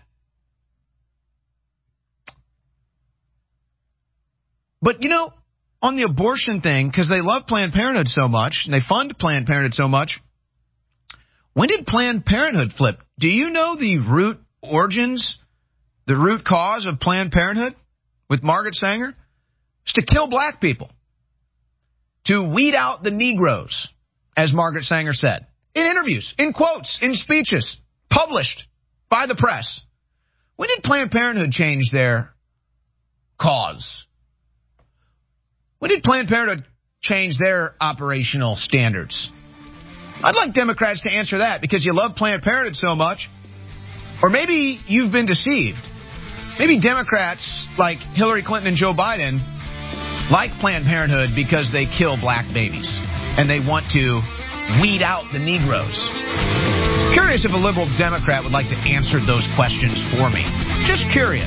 But, you know, on the abortion thing, because they love Planned Parenthood so much, and they fund Planned Parenthood so much, when did Planned Parenthood flip? Do you know the root origins, the root cause of Planned Parenthood with Margaret Sanger? It's to kill black people, to weed out the Negroes, as Margaret Sanger said. In interviews, in quotes, in speeches, published by the press. When did Planned Parenthood change their cause? When did Planned Parenthood change their operational standards? I'd like Democrats to answer that, because you love Planned Parenthood so much. Or maybe you've been deceived. Maybe Democrats like Hillary Clinton and Joe Biden like Planned Parenthood because they kill black babies and they want to weed out the Negroes. Curious if a liberal Democrat would like to answer those questions for me. Just curious.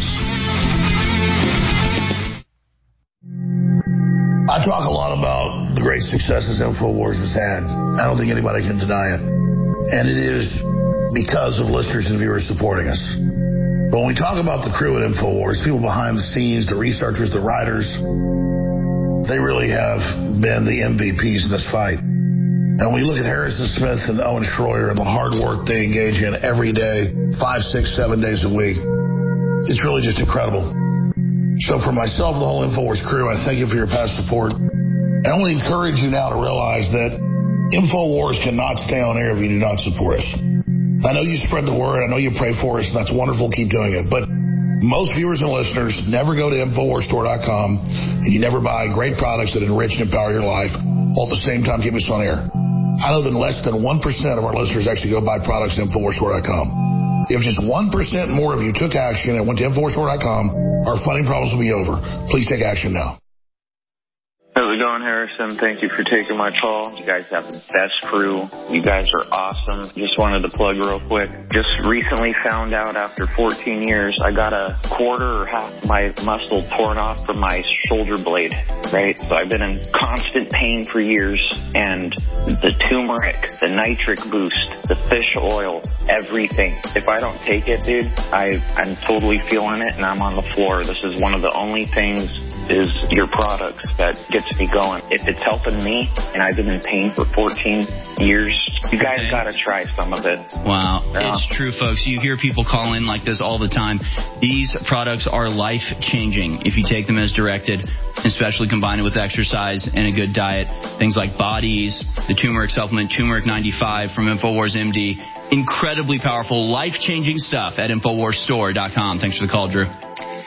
I talk a lot about the great successes InfoWars has had. I don't think anybody can deny it. And it is because of listeners and viewers supporting us. But when we talk about the crew at InfoWars, people behind the scenes, the researchers, the writers, they really have been the M V Ps in this fight. And we look at Harrison Smith and Owen Schroyer and the hard work they engage in every day, five, six, seven days a week. It's really just incredible. So for myself and the whole InfoWars crew, I thank you for your past support. And I want to encourage you now to realize that InfoWars cannot stay on air if you do not support us. I know you spread the word. I know you pray for us, and that's wonderful. Keep doing it. But most viewers and listeners never go to Infowars Store dot com, and you never buy great products that enrich and empower your life, while at the same time keep us on air. I know that less than one percent of our listeners actually go buy products at Infowars Store dot com. If just one percent more of you took action and went to Infowars Store dot com, our funding problems will be over. Please take action now. As a it going, Harrison? Thank you for taking my call. You guys have the best crew. You guys are awesome. Just wanted to plug real quick. Just recently found out after fourteen years, I got a quarter or half of my muscle torn off from my shoulder blade, right? So I've been in constant pain for years, and the turmeric, the nitric boost, the fish oil, everything. If I don't take it, dude, I, I'm totally feeling it, and I'm on the floor. This is one of the only things is your products that gets me going. If it's helping me, and I've been in pain for fourteen years, you guys okay. got to try some of it. Wow. Yeah. It's true, folks. You hear people call in like this all the time. These products are life-changing if you take them as directed, especially combined with exercise and a good diet. Things like Bodies, the turmeric supplement, Turmeric ninety-five from InfoWars M D. Incredibly powerful, life-changing stuff at InfoWars Store dot com. Thanks for the call, Drew.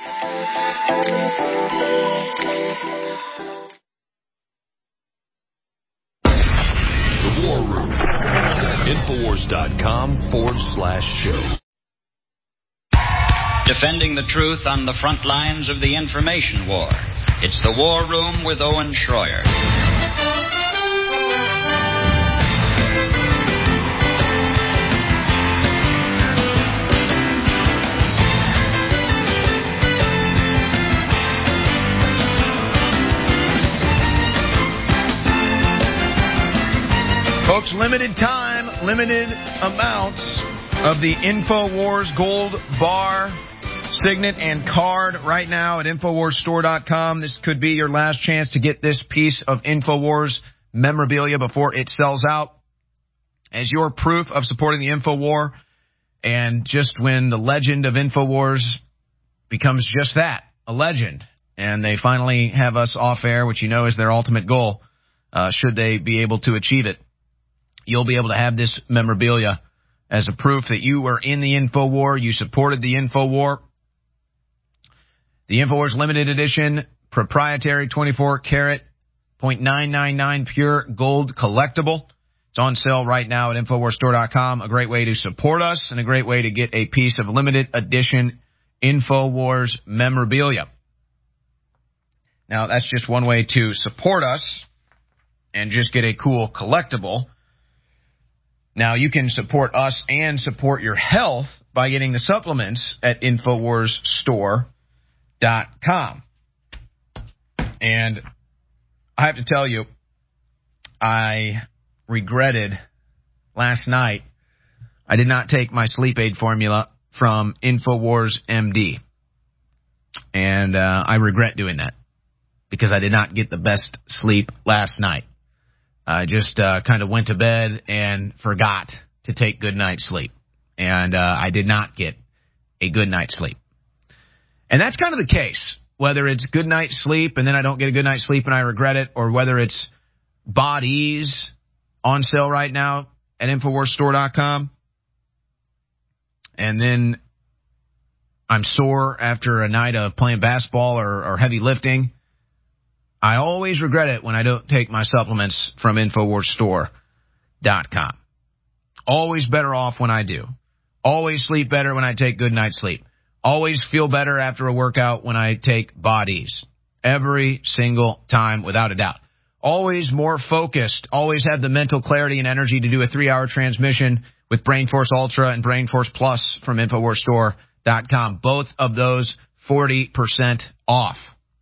InfoWars.com forward slash show. Defending the truth on the front lines of the information war. It's the War Room with Owen Schroyer. Folks, limited time, limited amounts of the InfoWars Gold Bar, Signet, and card right now at InfoWars Store dot com. This could be your last chance to get this piece of InfoWars memorabilia before it sells out as your proof of supporting the InfoWar. And just when the legend of InfoWars becomes just that, a legend, and they finally have us off air, which you know is their ultimate goal, uh, should they be able to achieve it, you'll be able to have this memorabilia as a proof that you were in the InfoWar, you supported the InfoWar. The InfoWars limited edition, proprietary twenty-four karat, zero point nine nine nine pure gold collectible. It's on sale right now at InfoWars Store dot com. A great way to support us and a great way to get a piece of limited edition InfoWars memorabilia. Now, that's just one way to support us and just get a cool collectible. Now, you can support us and support your health by getting the supplements at InfoWars Store dot com. And I have to tell you, I regretted last night I did not take my sleep aid formula from InfoWars M D. And uh, I regret doing that because I did not get the best sleep last night. I just uh, kind of went to bed and forgot to take good night's sleep. And uh, I did not get a good night's sleep. And that's kind of the case, whether it's good night's sleep and then I don't get a good night's sleep and I regret it, or whether it's Bodies on sale right now at InfoWars Store dot com. And then I'm sore after a night of playing basketball or, or heavy lifting. I always regret it when I don't take my supplements from InfoWars Store dot com. Always better off when I do. Always sleep better when I take good night's sleep. Always feel better after a workout when I take Bodies. Every single time, without a doubt. Always more focused. Always have the mental clarity and energy to do a three-hour transmission with BrainForce Ultra and BrainForce Plus from InfoWars Store dot com. Both of those forty percent off.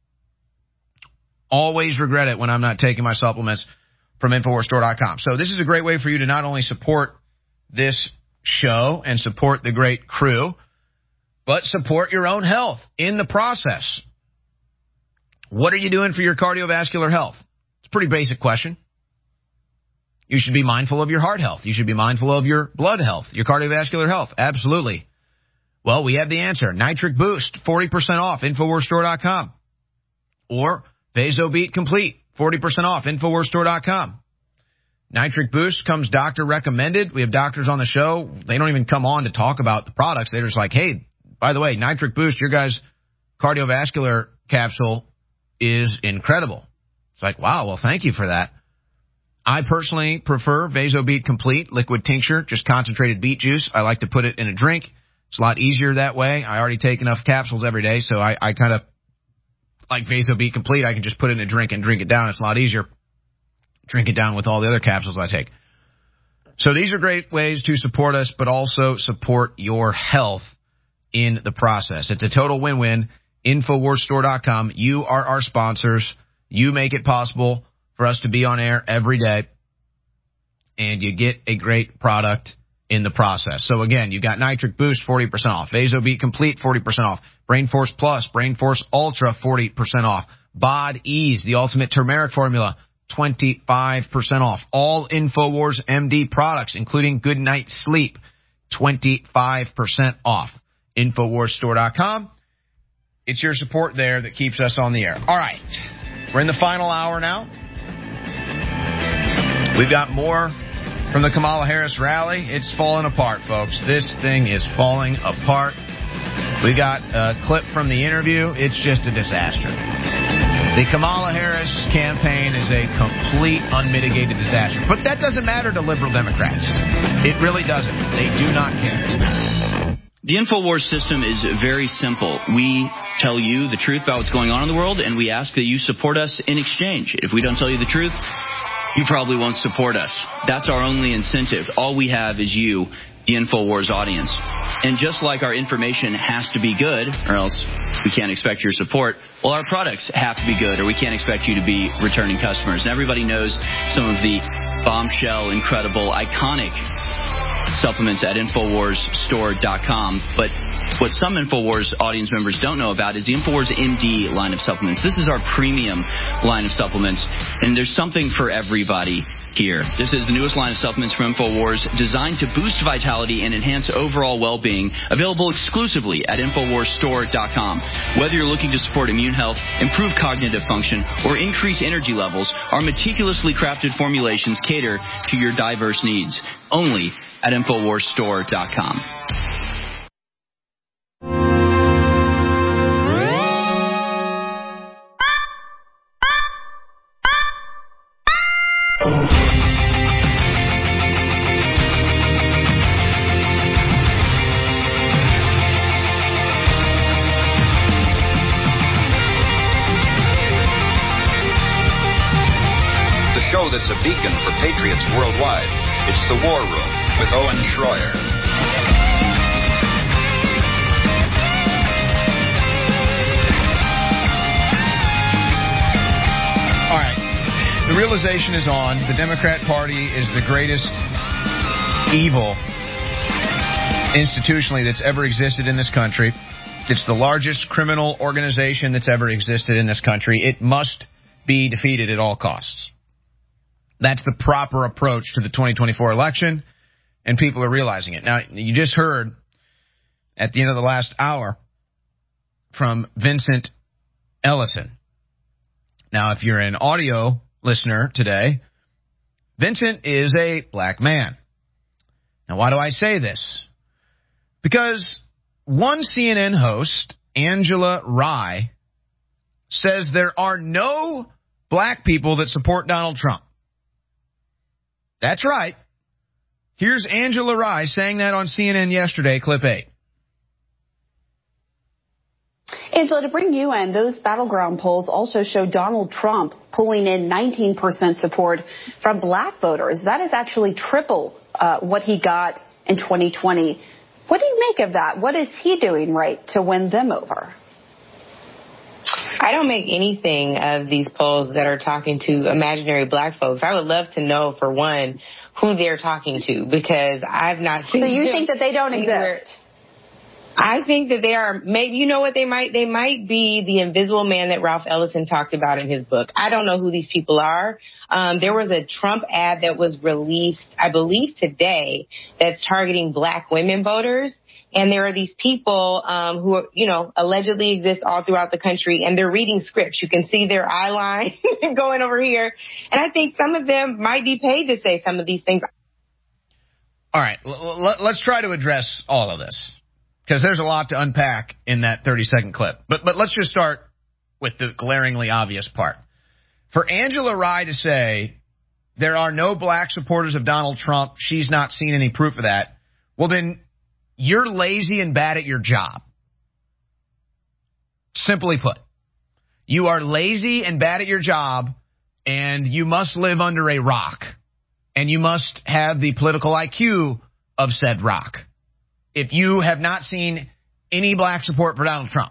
Always regret it when I'm not taking my supplements from InfoWars Store dot com. So this is a great way for you to not only support this show and support the great crew, but support your own health in the process. What are you doing for your cardiovascular health? It's a pretty basic question. You should be mindful of your heart health. You should be mindful of your blood health, your cardiovascular health. Absolutely. Well, we have the answer. Nitric Boost, forty percent off, InfoWars Store dot com. Or VasoBeat Complete, forty percent off, InfoWars Store dot com. Nitric Boost comes doctor recommended. We have doctors on the show. They don't even come on to talk about the products. They're just like, hey, by the way, Nitric Boost, your guys' cardiovascular capsule is incredible. It's like, wow, well, thank you for that. I personally prefer VasoBeat Complete liquid tincture, just concentrated beet juice. I like to put it in a drink. It's a lot easier that way. I already take enough capsules every day, so I, I kind of like VasoBeat Complete, I can just put it in a drink and drink it down. It's a lot easier. Drink it down with all the other capsules I take. So these are great ways to support us, but also support your health in the process. It's a total win-win. Infowars Store dot com. You are our sponsors. You make it possible for us to be on air every day, and you get a great product in the process. So again, you got Nitric Boost, forty percent off. VasoBeat Complete, forty percent off. Brain Force Plus, Brain Force Ultra, forty percent off. Bod Ease, the ultimate turmeric formula, twenty-five percent off. All InfoWars M D products, including Good Night Sleep, twenty-five percent off. Infowars Store dot com. It's your support there that keeps us on the air. All right. We're in the final hour now. We've got more from the Kamala Harris rally. It's falling apart, folks. This thing is falling apart. We got a clip from the interview. It's just a disaster. The Kamala Harris campaign is a complete unmitigated disaster. But that doesn't matter to liberal Democrats. It really doesn't. They do not care. The InfoWars system is very simple. We tell you the truth about what's going on in the world, and we ask that you support us in exchange. If we don't tell you the truth, you probably won't support us. That's our only incentive. All we have is you, the InfoWars audience. And just like our information has to be good, or else we can't expect your support, well, our products have to be good, or we can't expect you to be returning customers. And everybody knows some of the bombshell, incredible, iconic supplements at Infowars Store dot com. But what some InfoWars audience members don't know about is the InfoWars M D line of supplements. This is our premium line of supplements, and there's something for everybody here. This is the newest line of supplements from InfoWars, designed to boost vitality and enhance overall well-being, available exclusively at Infowars Store dot com. Whether you're looking to support immune health, improve cognitive function, or increase energy levels, our meticulously crafted formulations cater to your diverse needs. Only at Infowars Store dot com. The show that's a beacon for patriots worldwide. It's The War Room with Owen Schroyer. All right. The realization is on. The Democrat Party is the greatest evil institutionally that's ever existed in this country. It's the largest criminal organization that's ever existed in this country. It must be defeated at all costs. That's the proper approach to the twenty twenty-four election, and people are realizing it. Now, you just heard at the end of the last hour from Vincent Ellison. Now, if you're an audio listener today, Vincent is a black man. Now, why do I say this? Because one C N N host, Angela Rye, says there are no black people that support Donald Trump. That's right. Here's Angela Rye saying that on C N N yesterday, clip eight. Angela, to bring you in, those battleground polls also show Donald Trump pulling in nineteen percent support from black voters. That is actually triple uh, what he got in twenty twenty. What do you make of that? What is he doing right to win them over? I don't make anything of these polls that are talking to imaginary black folks. I would love to know, for one, who they're talking to, because I've not seen. So you think that they don't exist? I think that they are, maybe, you know what they might, they might be the invisible man that Ralph Ellison talked about in his book. I don't know who these people are. Um, there was a Trump ad that was released, I believe today, that's targeting black women voters. And there are these people um, who, are, you know, allegedly exist all throughout the country, and they're reading scripts. You can see their eye line going over here. And I think some of them might be paid to say some of these things. All right, let's try to address all of this, because there's a lot to unpack in that thirty-second clip. But but let's just start with the glaringly obvious part. For Angela Rye to say there are no black supporters of Donald Trump, she's not seen any proof of that, well, then you're lazy and bad at your job. Simply put, you are lazy and bad at your job, and you must live under a rock. And you must have the political I Q of said rock. If you have not seen any black support for Donald Trump.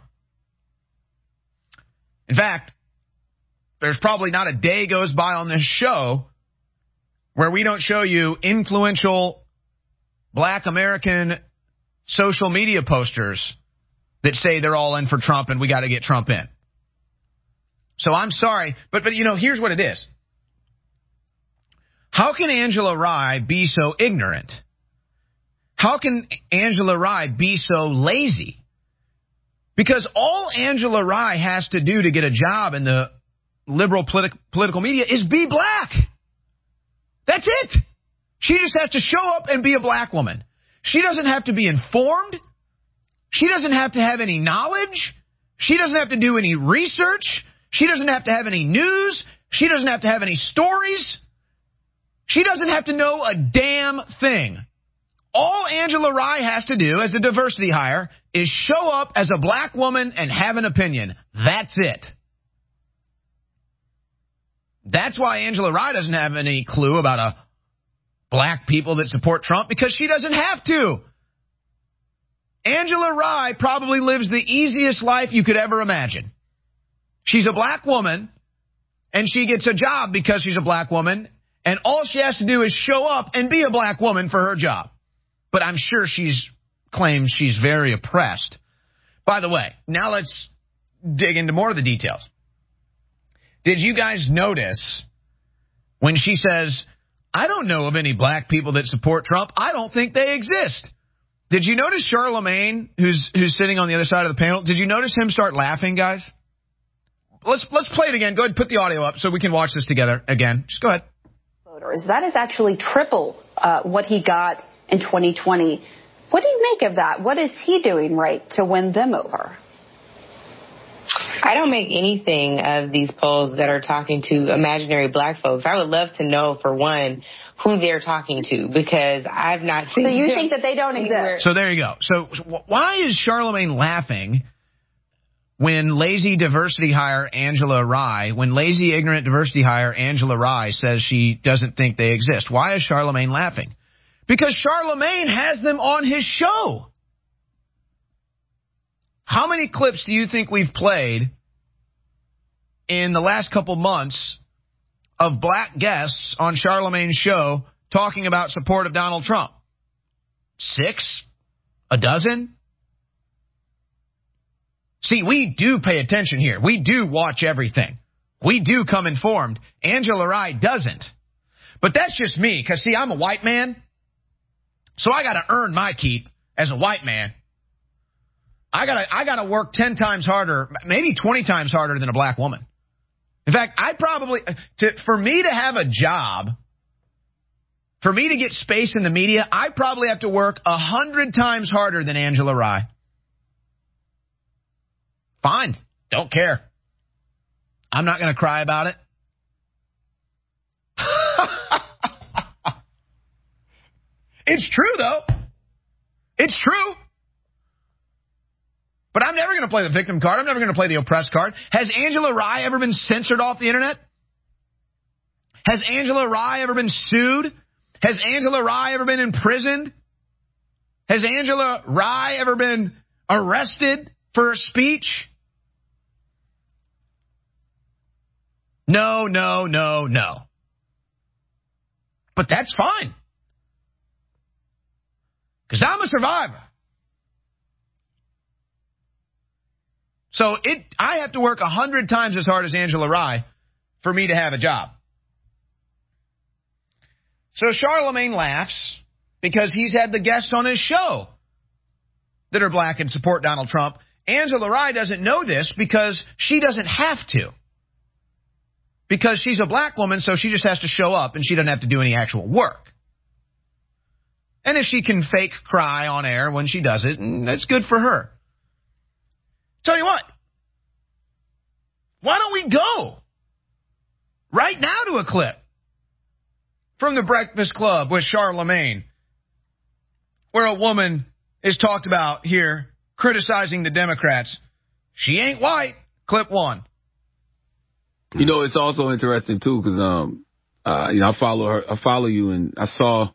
In fact, there's probably not a day goes by on this show where we don't show you influential black American social media posters that say they're all in for Trump and we got to get Trump in. So I'm sorry, but, but you know, here's what it is. How can Angela Rye be so ignorant? How can Angela Rye be so lazy? Because all Angela Rye has to do to get a job in the liberal politi- political media is be black. That's it. She just has to show up and be a black woman. She doesn't have to be informed. She doesn't have to have any knowledge. She doesn't have to do any research. She doesn't have to have any news. She doesn't have to have any stories. She doesn't have to know a damn thing. All Angela Rye has to do as a diversity hire is show up as a black woman and have an opinion. That's it. That's why Angela Rye doesn't have any clue about a black people that support Trump, because she doesn't have to. Angela Rye probably lives the easiest life you could ever imagine. She's a black woman, and she gets a job because she's a black woman, and all she has to do is show up and be a black woman for her job. But I'm sure she's claims she's very oppressed. By the way, now let's dig into more of the details. Did you guys notice when she says, I don't know of any black people that support Trump. I don't think they exist. Did you notice Charlemagne, who's who's sitting on the other side of the panel, did you notice him start laughing, guys? Let's let's play it again. Go ahead and put the audio up so we can watch this together again. Just go ahead. Voters. That is actually triple uh, what he got in twenty twenty. What do you make of that? What is he doing right to win them over? I don't make anything of these polls that are talking to imaginary black folks. I would love to know, for one, who they're talking to, because I've not seen. So you think that they don't exist? So there you go. So why is Charlemagne laughing when lazy diversity hire Angela Rye, when lazy ignorant diversity hire Angela Rye says she doesn't think they exist? Why is Charlemagne laughing? Because Charlemagne has them on his show. How many clips do you think we've played in the last couple months of black guests on Charlemagne's show talking about support of Donald Trump? Six? A dozen? See, we do pay attention here. We do watch everything. We do come informed. Angela Rye doesn't. But that's just me, because, see, I'm a white man, so I got to earn my keep as a white man. I gotta, I gotta work ten times harder, maybe twenty times harder than a black woman. In fact, I probably, to, for me to have a job, for me to get space in the media, I probably have to work a hundred times harder than Angela Rye. Fine. Don't care. I'm not going to cry about it. It's true, though. It's true. But I'm never going to play the victim card. I'm never going to play the oppressed card. Has Angela Rye ever been censored off the internet? Has Angela Rye ever been sued? Has Angela Rye ever been imprisoned? Has Angela Rye ever been arrested for her speech? No, no, no, no. But that's fine. Because I'm a survivor. So it, I have to work a hundred times as hard as Angela Rye for me to have a job. So Charlemagne laughs because he's had the guests on his show that are black and support Donald Trump. Angela Rye doesn't know this because she doesn't have to. Because she's a black woman, so she just has to show up and she doesn't have to do any actual work. And if she can fake cry on air when she does it, that's good for her. Tell you what, why don't we go right now to a clip from the Breakfast Club with Charlemagne, where a woman is talked about here criticizing the Democrats. She ain't white. Clip one. You know, it's also interesting too because um, uh, you know, I follow her, I follow you, and I saw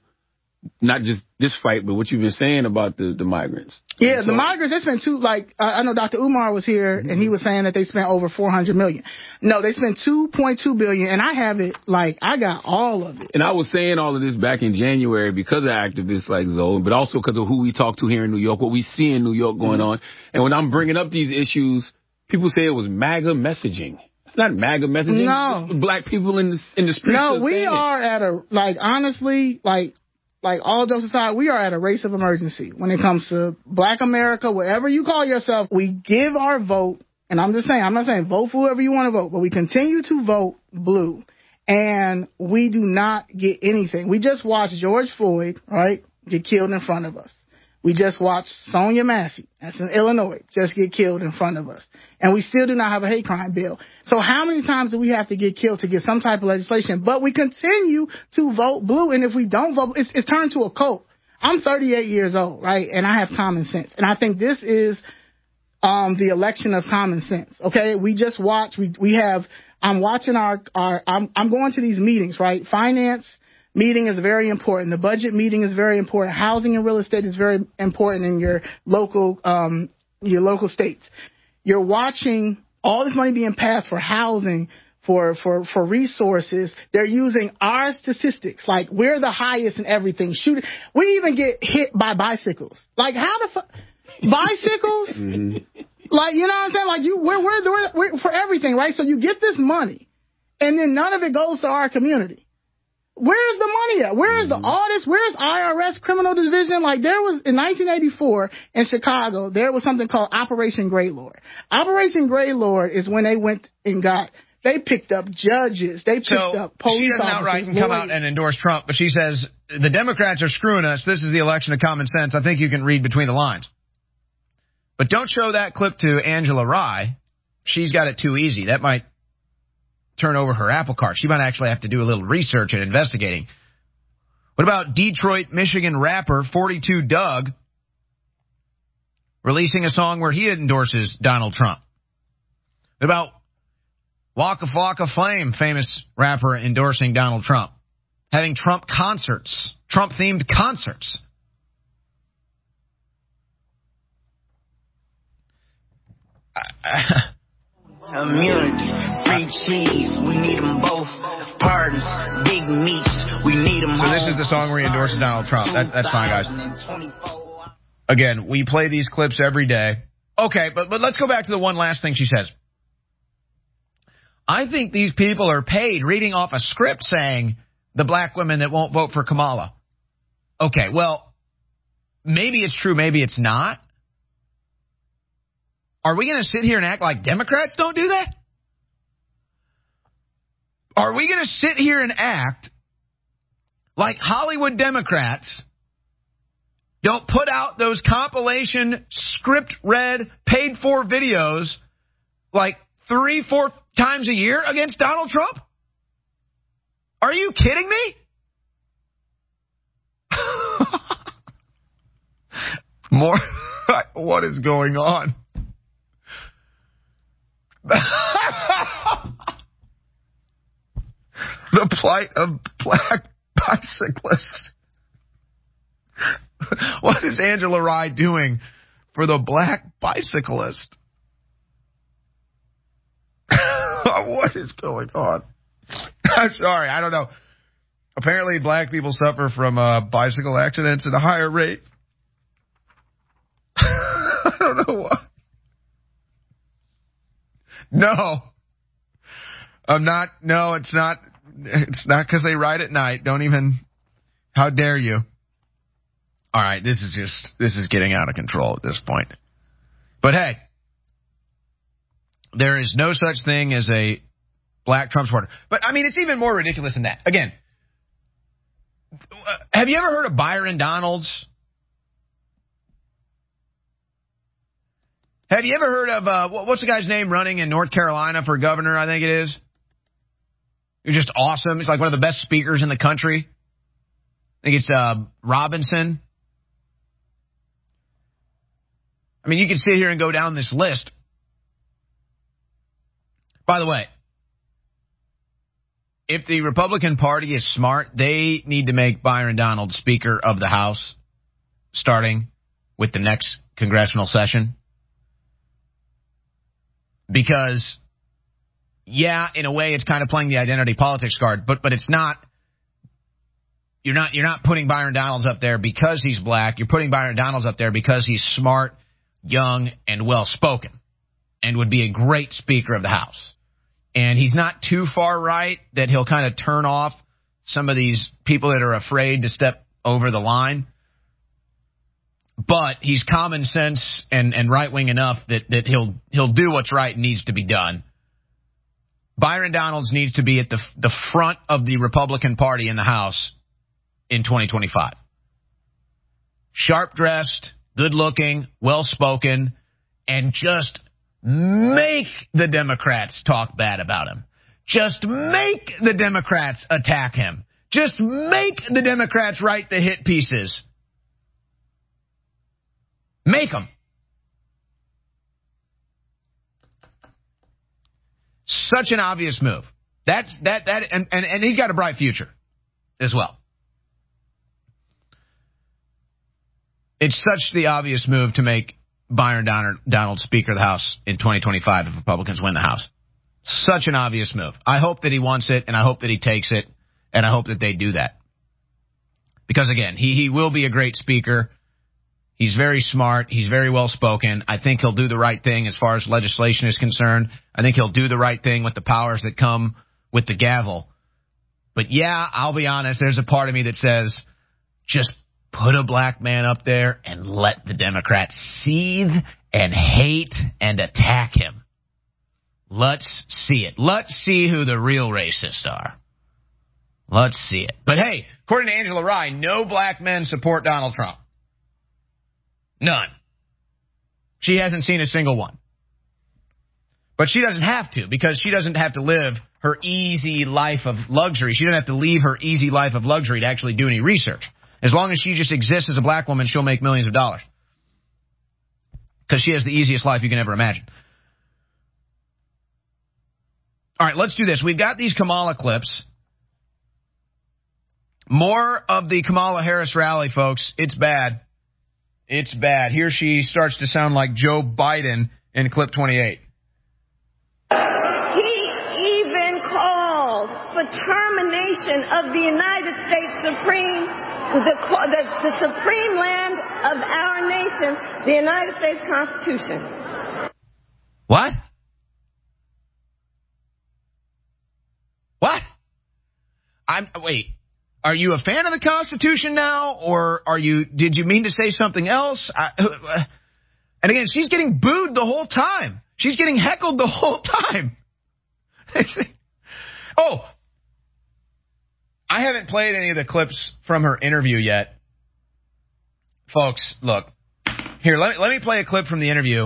not just this fight, but what you've been saying about the the migrants. Yeah, so, the migrants, they spent two, like, uh, I know Doctor Umar was here, mm-hmm. and he was saying that they spent over four hundred million dollars. No, they spent two point two billion dollars, and I have it, like, I got all of it. And I was saying all of this back in January because of activists like Zoe, but also because of who we talk to here in New York, what we see in New York going mm-hmm. on. And when I'm bringing up these issues, people say it was MAGA messaging. It's not MAGA messaging. No. It's black people in the, in the streets. No, we are at a, like, honestly, like, Like, all jokes aside, we are at a race of emergency when it comes to black America, whatever you call yourself. We give our vote, and I'm just saying, I'm not saying vote for whoever you want to vote, but we continue to vote blue, and we do not get anything. We just watched George Floyd, right, get killed in front of us. We just watched Sonia Massey, that's in Illinois, just get killed in front of us. And we still do not have a hate crime bill. So how many times do we have to get killed to get some type of legislation? But we continue to vote blue, and if we don't vote, it's, it's turned to a cult. I'm thirty-eight years old, right, and I have common sense. And I think this is um, the election of common sense, okay? We just watch, we, we have, I'm watching our, our I'm, I'm going to these meetings, right? Finance meeting is very important. The budget meeting is very important. Housing and real estate is very important in your local um, your local states. You're watching all this money being passed for housing, for for for resources. They're using our statistics, like we're the highest in everything. Shooting, we even get hit by bicycles. Like how the fuck bicycles? mm-hmm. Like you know what I'm saying? Like you, we're we're, we're we're for everything, right? So you get this money, and then none of it goes to our community. Where's the money at? Where is the audits? Where's I R S criminal division? Like there was in nineteen eighty-four in Chicago, there was something called Operation Greylord. Operation Greylord is when they went and got, they picked up judges, they picked so up police she doesn't officers. outright come lawyers. out and endorse Trump, but she says the Democrats are screwing us. This is the election of common sense. I think you can read between the lines. But don't show that clip to Angela Rye. She's got it too easy. That might turn over her apple cart. She might actually have to do a little research and investigating. What about Detroit, Michigan rapper forty-two Doug releasing a song where he endorses Donald Trump? What about Waka Flocka Flame, famous rapper endorsing Donald Trump, having Trump concerts, Trump-themed concerts? Immunity, free cheese, we need them both. Pardons, big meats, we need them. So this is the song where he endorses Donald Trump. That, that's fine, guys. Again, we play these clips every day. Okay, but, but let's go back to the one last thing she says. I think these people are paid reading off a script saying the black women that won't vote for Kamala. Okay, well, maybe it's true, maybe it's not. Are we going to sit here and act like Democrats don't do that? Are we going to sit here and act like Hollywood Democrats don't put out those compilation, script-read, paid-for videos like three, four times a year against Donald Trump? Are you kidding me? More. What is going on? The plight of black bicyclists. What is Angela Rye doing for the black bicyclist? What is going on? I'm sorry, I don't know. Apparently, black people suffer from uh, bicycle accidents at a higher rate. I don't know why. No, I'm not. No, it's not. It's not because they ride at night. Don't even. How dare you? All right, this is just, this is getting out of control at this point. But hey, there is no such thing as a black Trump supporter. But I mean, it's even more ridiculous than that. Again, have you ever heard of Byron Donalds? Have you ever heard of, uh, what's the guy's name running in North Carolina for governor, I think it is? You're just awesome. He's like one of the best speakers in the country. I think it's uh, Robinson. I mean, you can sit here and go down this list. By the way, if the Republican Party is smart, they need to make Byron Donalds Speaker of the House starting with the next congressional session. Because, yeah, in a way, it's kind of playing the identity politics card, but but it's not. You're not you're not putting Byron Donalds up there because he's black. You're putting Byron Donalds up there because he's smart, young, and well-spoken, and would be a great Speaker of the House. And he's not too far right that he'll kind of turn off some of these people that are afraid to step over the line. But he's common sense and, and right-wing enough that, that he'll he'll do what's right and needs to be done. Byron Donalds needs to be at the the front of the Republican Party in the House in twenty twenty-five. Sharp-dressed, good-looking, well-spoken, and just make the Democrats talk bad about him. Just make the Democrats attack him. Just make the Democrats write the hit pieces. Make them. Such an obvious move. That's that that and, and, and he's got a bright future as well. It's such the obvious move to make Byron Donalds Speaker of the House in twenty twenty-five if Republicans win the House. Such an obvious move. I hope that he wants it, and I hope that he takes it, and I hope that they do that. Because, again, he, he will be a great speaker. He's very smart. He's very well-spoken. I think he'll do the right thing as far as legislation is concerned. I think he'll do the right thing with the powers that come with the gavel. But, yeah, I'll be honest, there's a part of me that says just put a black man up there and let the Democrats seethe and hate and attack him. Let's see it. Let's see who the real racists are. Let's see it. But hey, according to Angela Rye, no black men support Donald Trump. None. She hasn't seen a single one. But she doesn't have to, because she doesn't have to live her easy life of luxury. She doesn't have to leave her easy life of luxury to actually do any research. As long as she just exists as a black woman, she'll make millions of dollars. Because she has the easiest life you can ever imagine. All right, let's do this. We've got these Kamala clips. More of the Kamala Harris rally, folks. It's bad. It's bad. Here she starts to sound like Joe Biden in clip twenty-eight. He even called for termination of the United States Supreme, the, the, the supreme land of our nation, the United States Constitution. What? What? I'm wait. Are you a fan of the Constitution now, or are you? Did you mean to say something else? I, uh, and again, she's getting booed the whole time. She's getting heckled the whole time. Oh, I haven't played any of the clips from her interview yet, folks. Look, here. Let me let me play a clip from the interview,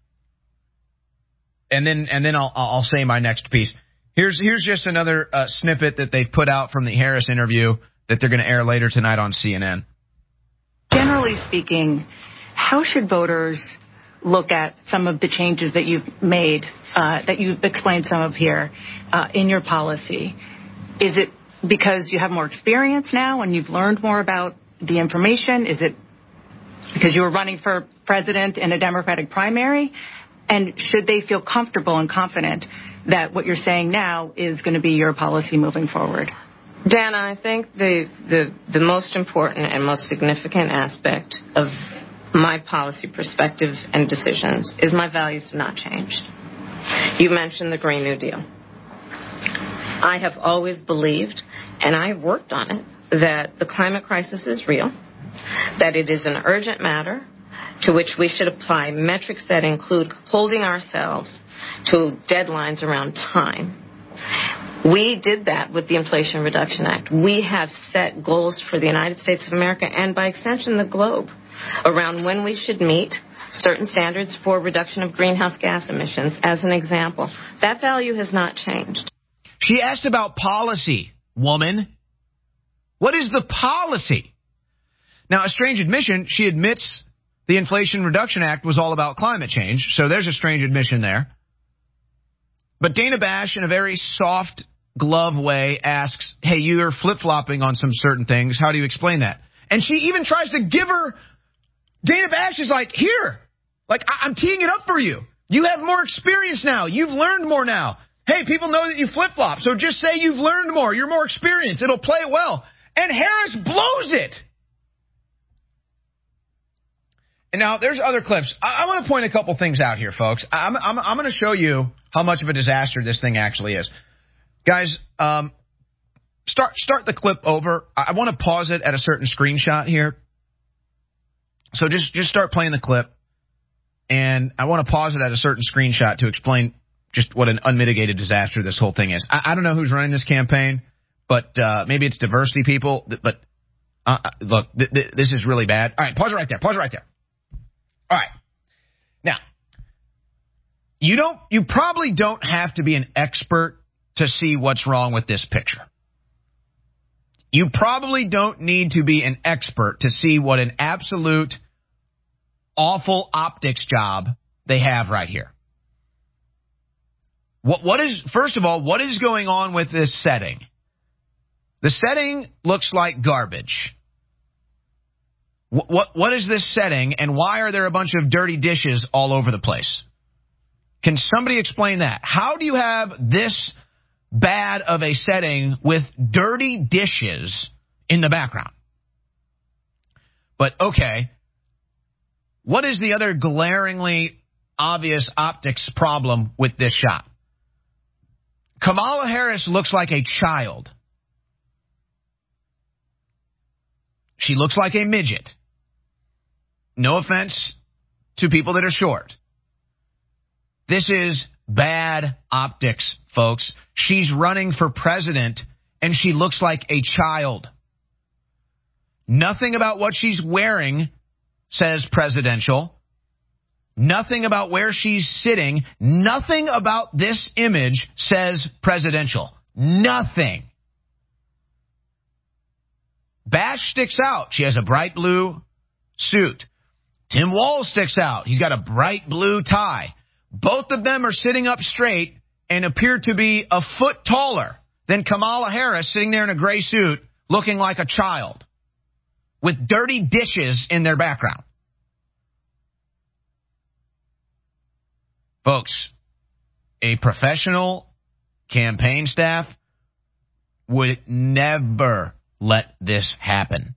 and then and then I'll I'll say my next piece. Here's here's just another uh, snippet that they've put out from the Harris interview that they're going to air later tonight on C N N. Generally speaking, how should voters look at some of the changes that you've made, uh, that you've explained some of here uh, in your policy? Is it because you have more experience now and you've learned more about the information? Is it because you were running for president in a Democratic primary? And should they feel comfortable and confident that what you're saying now is going to be your policy moving forward? Dana, I think the, the, the most important and most significant aspect of my policy perspective and decisions is my values have not changed. You mentioned the Green New Deal. I have always believed, and I have worked on it, that the climate crisis is real, that it is an urgent matter to which we should apply metrics that include holding ourselves to deadlines around time. We did that with the Inflation Reduction Act. We have set goals for the United States of America and, by extension, the globe around when we should meet certain standards for reduction of greenhouse gas emissions, as an example. That value has not changed. She asked about policy, woman. What is the policy? Now, a strange admission, she admits the Inflation Reduction Act was all about climate change, so there's a strange admission there. But Dana Bash, in a very soft glove way asks, hey, you're flip-flopping on some certain things. How do you explain that? And she even tries to give her, Dana Bash is like, here, like, I- I'm teeing it up for you. You have more experience now. You've learned more now. Hey, people know that you flip-flop, so just say you've learned more. You're more experienced. It'll play well. And Harris blows it. And now, there's other clips. I, I want to point a couple things out here, folks. I'm, I'm, I'm going to show you how much of a disaster this thing actually is. Guys, um, start start the clip over. I want to pause it at a certain screenshot here. So just, just start playing the clip. And I want to pause it at a certain screenshot to explain just what an unmitigated disaster this whole thing is. I, I don't know who's running this campaign, but uh, maybe it's diversity people. But uh, look, th- th- this is really bad. All right, pause it right there. Pause it right there. All right. Now, you don't. You probably don't have to be an expert to see what's wrong with this picture. You probably don't need to be an expert to see what an absolute awful optics job they have right here. What, what is, first of all, what is going on with this setting? The setting looks like garbage. What, what, what is this setting, and why are there a bunch of dirty dishes all over the place? Can somebody explain that? How do you have this bad of a setting with dirty dishes in the background? But, okay, what is the other glaringly obvious optics problem with this shot? Kamala Harris looks like a child. She looks like a midget. No offense to people that are short. This is bad optics, folks. She's running for president, and she looks like a child. Nothing about what she's wearing says presidential. Nothing about where she's sitting. Nothing about this image says presidential. Nothing. Bash sticks out. She has a bright blue suit. Tim Walz sticks out. He's got a bright blue tie. Both of them are sitting up straight and appear to be a foot taller than Kamala Harris sitting there in a gray suit looking like a child with dirty dishes in their background. Folks, a professional campaign staff would never let this happen.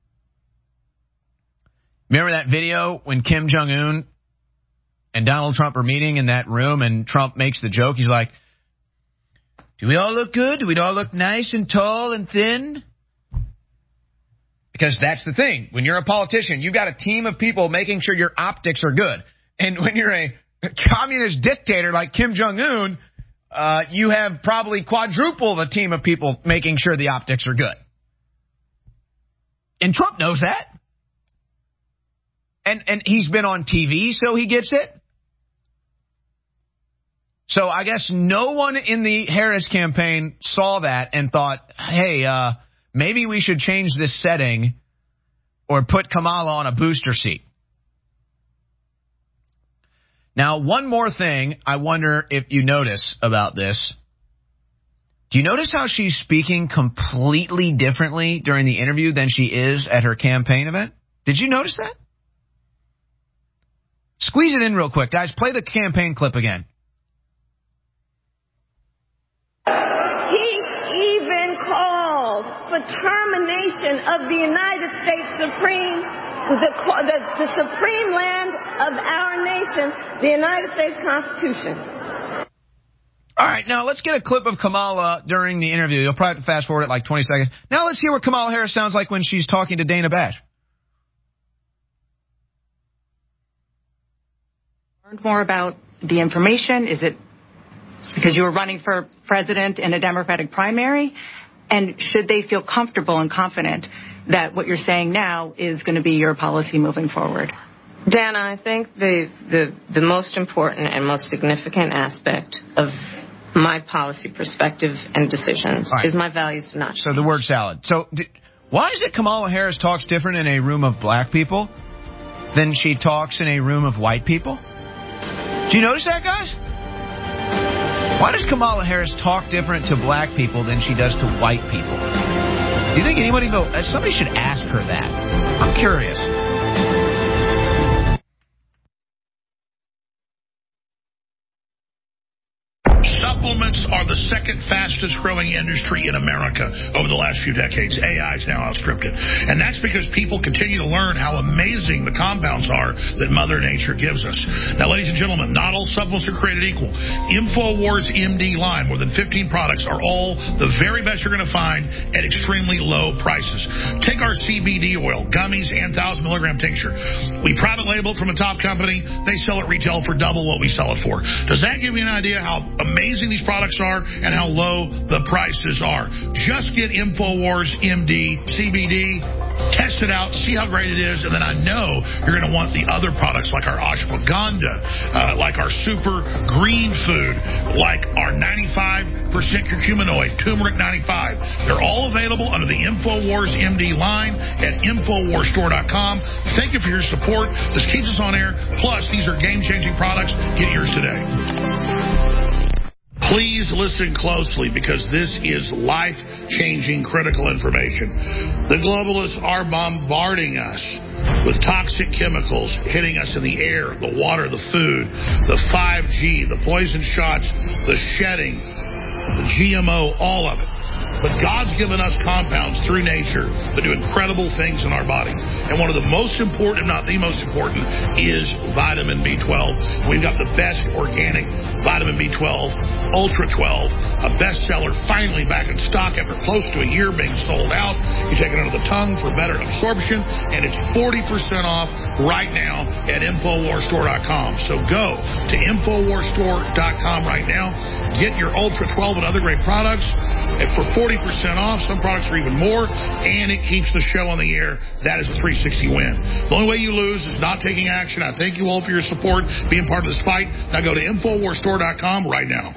Remember that video when Kim Jong-un and Donald Trump are meeting in that room and Trump makes the joke? He's like, do we all look good? Do we all look nice and tall and thin? Because that's the thing. When you're a politician, you've got a team of people making sure your optics are good. And when you're a communist dictator like Kim Jong-un, uh, you have probably quadruple the team of people making sure the optics are good. And Trump knows that. And and he's been on T V, so he gets it. So I guess no one in the Harris campaign saw that and thought, hey, uh, maybe we should change this setting or put Kamala on a booster seat. Now, one more thing I wonder if you notice about this. Do you notice how she's speaking completely differently during the interview than she is at her campaign event? Did you notice that? Squeeze it in real quick, guys. Play the campaign clip again. He even called for termination of the United States Supreme, the, the, the supreme land of our nation, the United States Constitution. All right, now let's get a clip of Kamala during the interview. You'll probably have to fast forward it like twenty seconds. Now let's hear what Kamala Harris sounds like when she's talking to Dana Bash. Learned more about the information? Is it because you were running for president in a Democratic primary? And should they feel comfortable and confident that what you're saying now is going to be your policy moving forward? Dana, I think the, the, the most important and most significant aspect of my policy perspective and decisions right. is my values do not change. So the word salad. So did, why is it Kamala Harris talks different in a room of black people than she talks in a room of white people? Do you notice that, guys? Why does Kamala Harris talk different to black people than she does to white people? Do you think anybody go, somebody should ask her that? I'm curious. Supplements are the second fastest growing industry in America over the last few decades. A I is now outstripped it. And that's because people continue to learn how amazing the compounds are that Mother Nature gives us. Now, ladies and gentlemen, not all supplements are created equal. InfoWars M D line, more than fifteen products, are all the very best you're going to find at extremely low prices. Take our C B D oil, gummies, and one thousand milligram tincture. We private label it from a top company. They sell it retail for double what we sell it for. Does that give you an idea how amazing these products are and how low the prices are? Just get InfoWars M D C B D, test it out, see how great it is, and then I know you're going to want the other products like our ashwagandha, uh, like our super green food, like our ninety-five percent curcuminoid, turmeric ninety-five. They're all available under the InfoWars M D line at Infowars Store dot com. Thank you for your support. This keeps us on air. Plus, these are game-changing products. Get yours today. Please listen closely because this is life-changing critical information. The globalists are bombarding us with toxic chemicals hitting us in the air, the water, the food, the five G, the poison shots, the shedding, the G M O, all of it. But God's given us compounds through nature that do incredible things in our body. And one of the most important, if not the most important, is vitamin B twelve. We've got the best organic vitamin B twelve, Ultra twelve, a bestseller, finally back in stock after close to a year being sold out. You take it under the tongue for better absorption, and it's forty percent off right now at Infowars Store dot com. So go to Infowars Store dot com right now. Get your Ultra twelve and other great products for forty percent off. Some products are even more, and it keeps the show on the air. That is a three sixty win. The only way you lose is not taking action. I thank you all for your support, being part of this fight. Now go to Infowars Store dot com right now.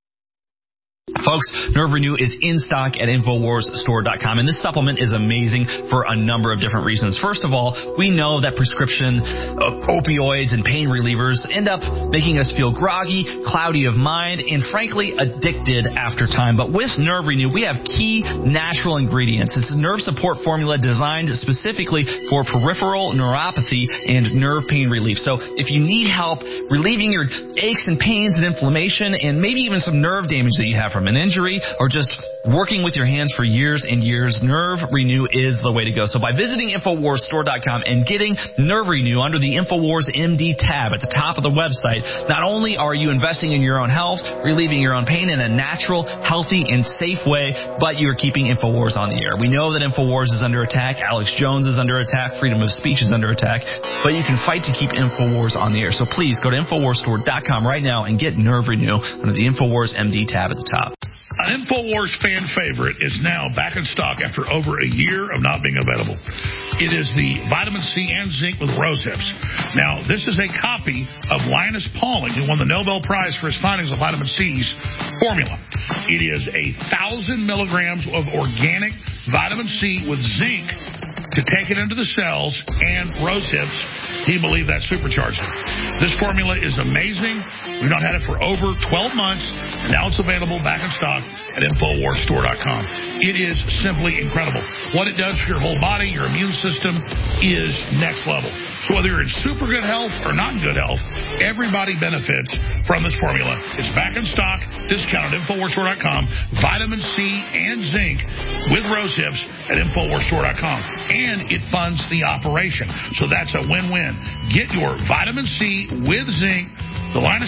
Folks, Nerve Renew is in stock at Infowars Store dot com, and this supplement is amazing for a number of different reasons. First of all, we know that prescription uh, opioids and pain relievers end up making us feel groggy, cloudy of mind, and frankly addicted after time. But with Nerve Renew, we have key natural ingredients. It's a nerve support formula designed specifically for peripheral neuropathy and nerve pain relief. So if you need help relieving your aches and pains and inflammation and maybe even some nerve damage that you have from an injury or just working with your hands for years and years, Nerve Renew is the way to go. So by visiting Infowars Store dot com and getting Nerve Renew under the Infowars M D tab at the top of the website, not only are you investing in your own health, relieving your own pain in a natural, healthy, and safe way, but you are keeping Infowars on the air. We know that Infowars is under attack. Alex Jones is under attack. Freedom of speech is under attack. But you can fight to keep Infowars on the air. So please go to Infowars Store dot com right now and get Nerve Renew under the Infowars M D tab at the top. An InfoWars fan favorite is now back in stock after over a year of not being available. It is the vitamin C and zinc with rose hips. Now, this is a copy of Linus Pauling, who won the Nobel Prize for his findings of vitamin C's formula. It is a thousand milligrams of organic vitamin C with zinc to take it into the cells, and rose hips, he believed that supercharged it. This formula is amazing. We've not had it for over twelve months, and now it's available back in stock at Infowars Store dot com. It is simply incredible. What it does for your whole body, your immune system, is next level. So whether you're in super good health or not in good health, everybody benefits from this formula. It's back in stock, discounted at Infowars Store dot com. Vitamin C and zinc with rose hips at Infowars Store dot com. And it funds the operation. So that's a win-win. Get your vitamin C with zinc, the Linus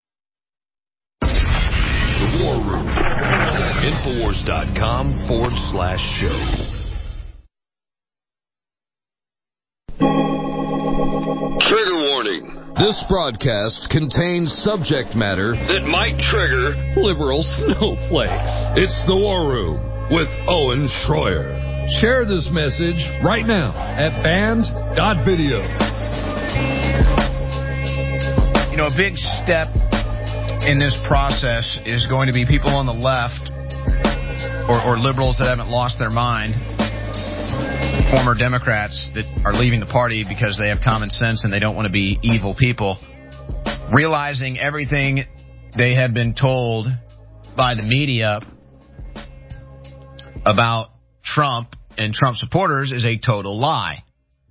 The War Room. Infowars dot com forward slash show. Trigger warning. This broadcast contains subject matter that might trigger liberal snowflakes. It's The War Room with Owen Schroyer. Share this message right now at band dot video. You know, a big step in this process is going to be people on the left or, or liberals that haven't lost their mind, former Democrats that are leaving the party because they have common sense and they don't want to be evil people, realizing everything they have been told by the media about Trump and Trump supporters is a total lie.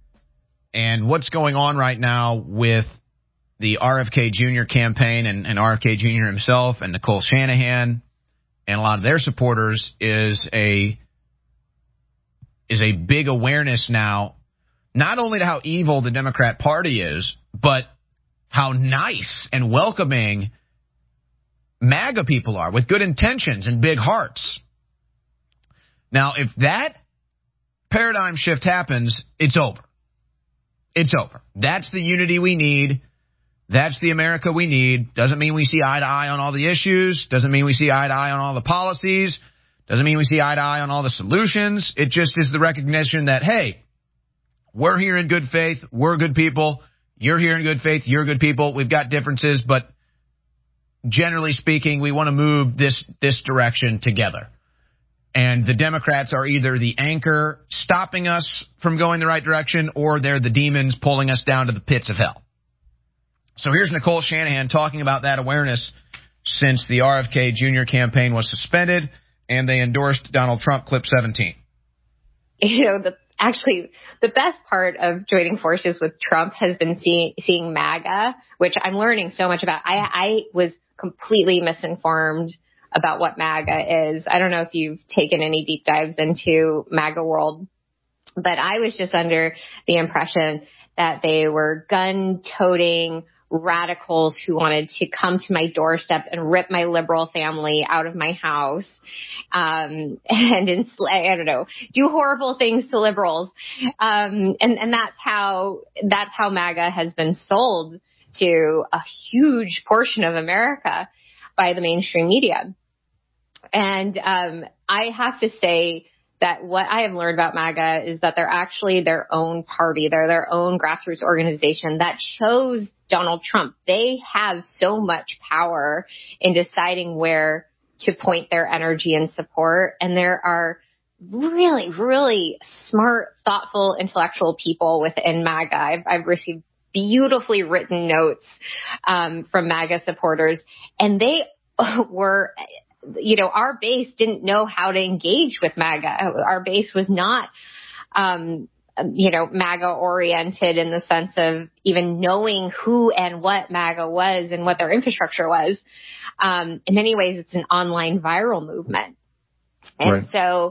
And what's going on right now with the R F K Junior campaign and, and R F K Junior himself and Nicole Shanahan and a lot of their supporters is a is a big awareness now, not only to how evil the Democrat Party is, but how nice and welcoming MAGA people are with good intentions and big hearts. Now, if that paradigm shift happens, it's over. It's over. That's the unity we need. That's the America we need. Doesn't mean we see eye to eye on all the issues. Doesn't mean we see eye to eye on all the policies. Doesn't mean we see eye to eye on all the solutions. It just is the recognition that, hey, we're here in good faith. We're good people. You're here in good faith. You're good people. We've got differences, but generally speaking, we want to move this this direction together. And the Democrats are either the anchor stopping us from going the right direction, or they're the demons pulling us down to the pits of hell. So here's Nicole Shanahan talking about that awareness since the R F K Junior campaign was suspended and they endorsed Donald Trump. Clip seventeen. You know, the actually the best part of joining forces with Trump has been seeing seeing MAGA, which I'm learning so much about. I, I was completely misinformed about what MAGA is. I don't know if you've taken any deep dives into MAGA world, but I was just under the impression that they were gun-toting radicals who wanted to come to my doorstep and rip my liberal family out of my house, um, and enslave, I don't know, do horrible things to liberals. Um, and, and that's how, that's how MAGA has been sold to a huge portion of America by the mainstream media. And, um, I have to say that what I have learned about MAGA is that they're actually their own party. They're their own grassroots organization that chose Donald Trump. They have so much power in deciding where to point their energy and support. And there are really, really smart, thoughtful, intellectual people within MAGA. I've, I've received beautifully written notes um, from MAGA supporters, and they were, you know, our base didn't know how to engage with MAGA. Our base was not, um, you know, MAGA oriented in the sense of even knowing who and what MAGA was and what their infrastructure was. Um, in many ways, it's an online viral movement. And right. so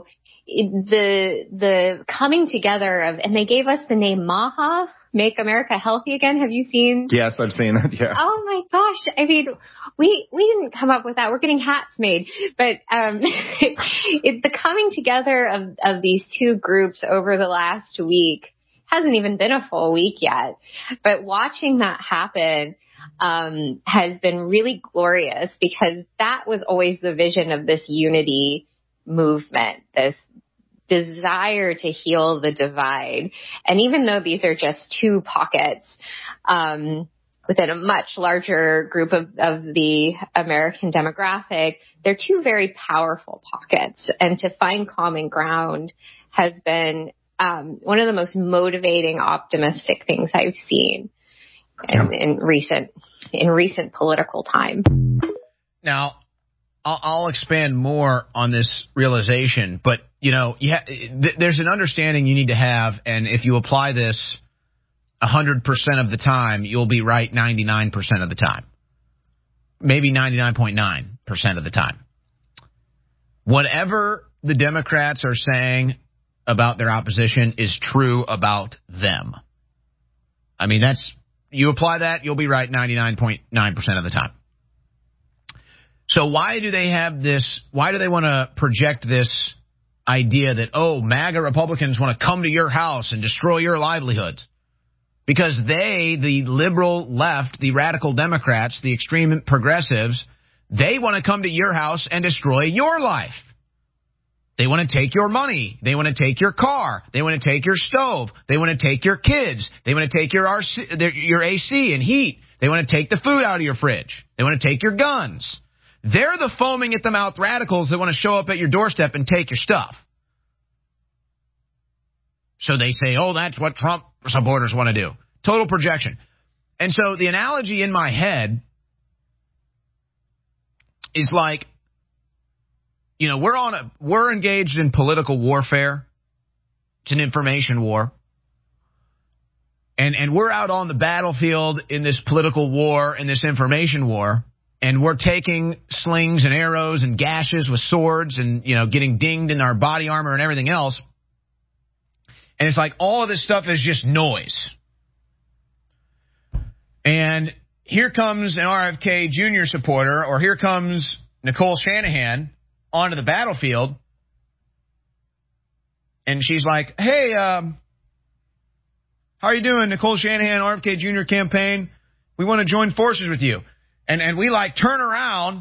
the, the coming together of, and they gave us the name MAHA, Make America Healthy Again. Have you seen? Yes, I've seen it. Yeah. Oh my gosh. I mean, we, we didn't come up with that. We're getting hats made, but, um, it, the coming together of, of these two groups over the last week hasn't even been a full week yet, but watching that happen, um, has been really glorious because that was always the vision of this unity movement, this desire to heal the divide. And even though these are just two pockets um, within a much larger group of, of the American demographic, they're two very powerful pockets. And to find common ground has been um, one of the most motivating, optimistic things I've seen in, in recent in recent political time. Now, I'll, I'll expand more on this realization, but you know, you ha- th- there's an understanding you need to have, and if you apply this one hundred percent of the time, you'll be right ninety-nine percent of the time. Maybe ninety-nine point nine percent of the time. Whatever the Democrats are saying about their opposition is true about them. I mean, that's, you apply that, you'll be right ninety-nine point nine percent of the time. So why do they have this, why do they want to project this idea that, oh, MAGA Republicans want to come to your house and destroy your livelihoods? Because they, the liberal left, the radical Democrats, the extreme progressives, they want to come to your house and destroy your life. They want to take your money. They want to take your car. They want to take your stove. They want to take your kids. They want to take your R C, your A C and heat. They want to take the food out of your fridge. They want to take your guns. They're the foaming at the mouth radicals that want to show up at your doorstep and take your stuff. So they say, oh, that's what Trump supporters want to do. Total projection. And so the analogy in my head is like, you know, we're on a, we're engaged in political warfare. It's an information war. And and we're out on the battlefield in this political war, in this information war, and we're taking slings and arrows and gashes with swords and, you know, getting dinged in our body armor and everything else. And it's like all of this stuff is just noise. And here comes an R F K Junior supporter, or here comes Nicole Shanahan onto the battlefield. And she's like, hey, um, how are you doing, Nicole Shanahan, R F K Junior campaign? We want to join forces with you. And and we, like, turn around,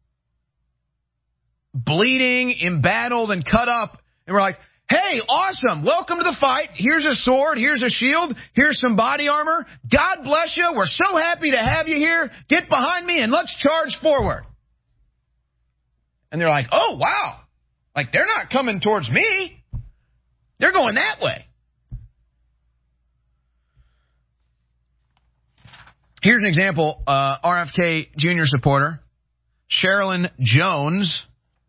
bleeding, embattled, and cut up. And we're like, hey, awesome. Welcome to the fight. Here's a sword. Here's a shield. Here's some body armor. God bless you. We're so happy to have you here. Get behind me and let's charge forward. And they're like, oh, wow. Like, they're not coming towards me. They're going that way. Here's an example, uh, R F K Junior supporter, Sherilyn Jones.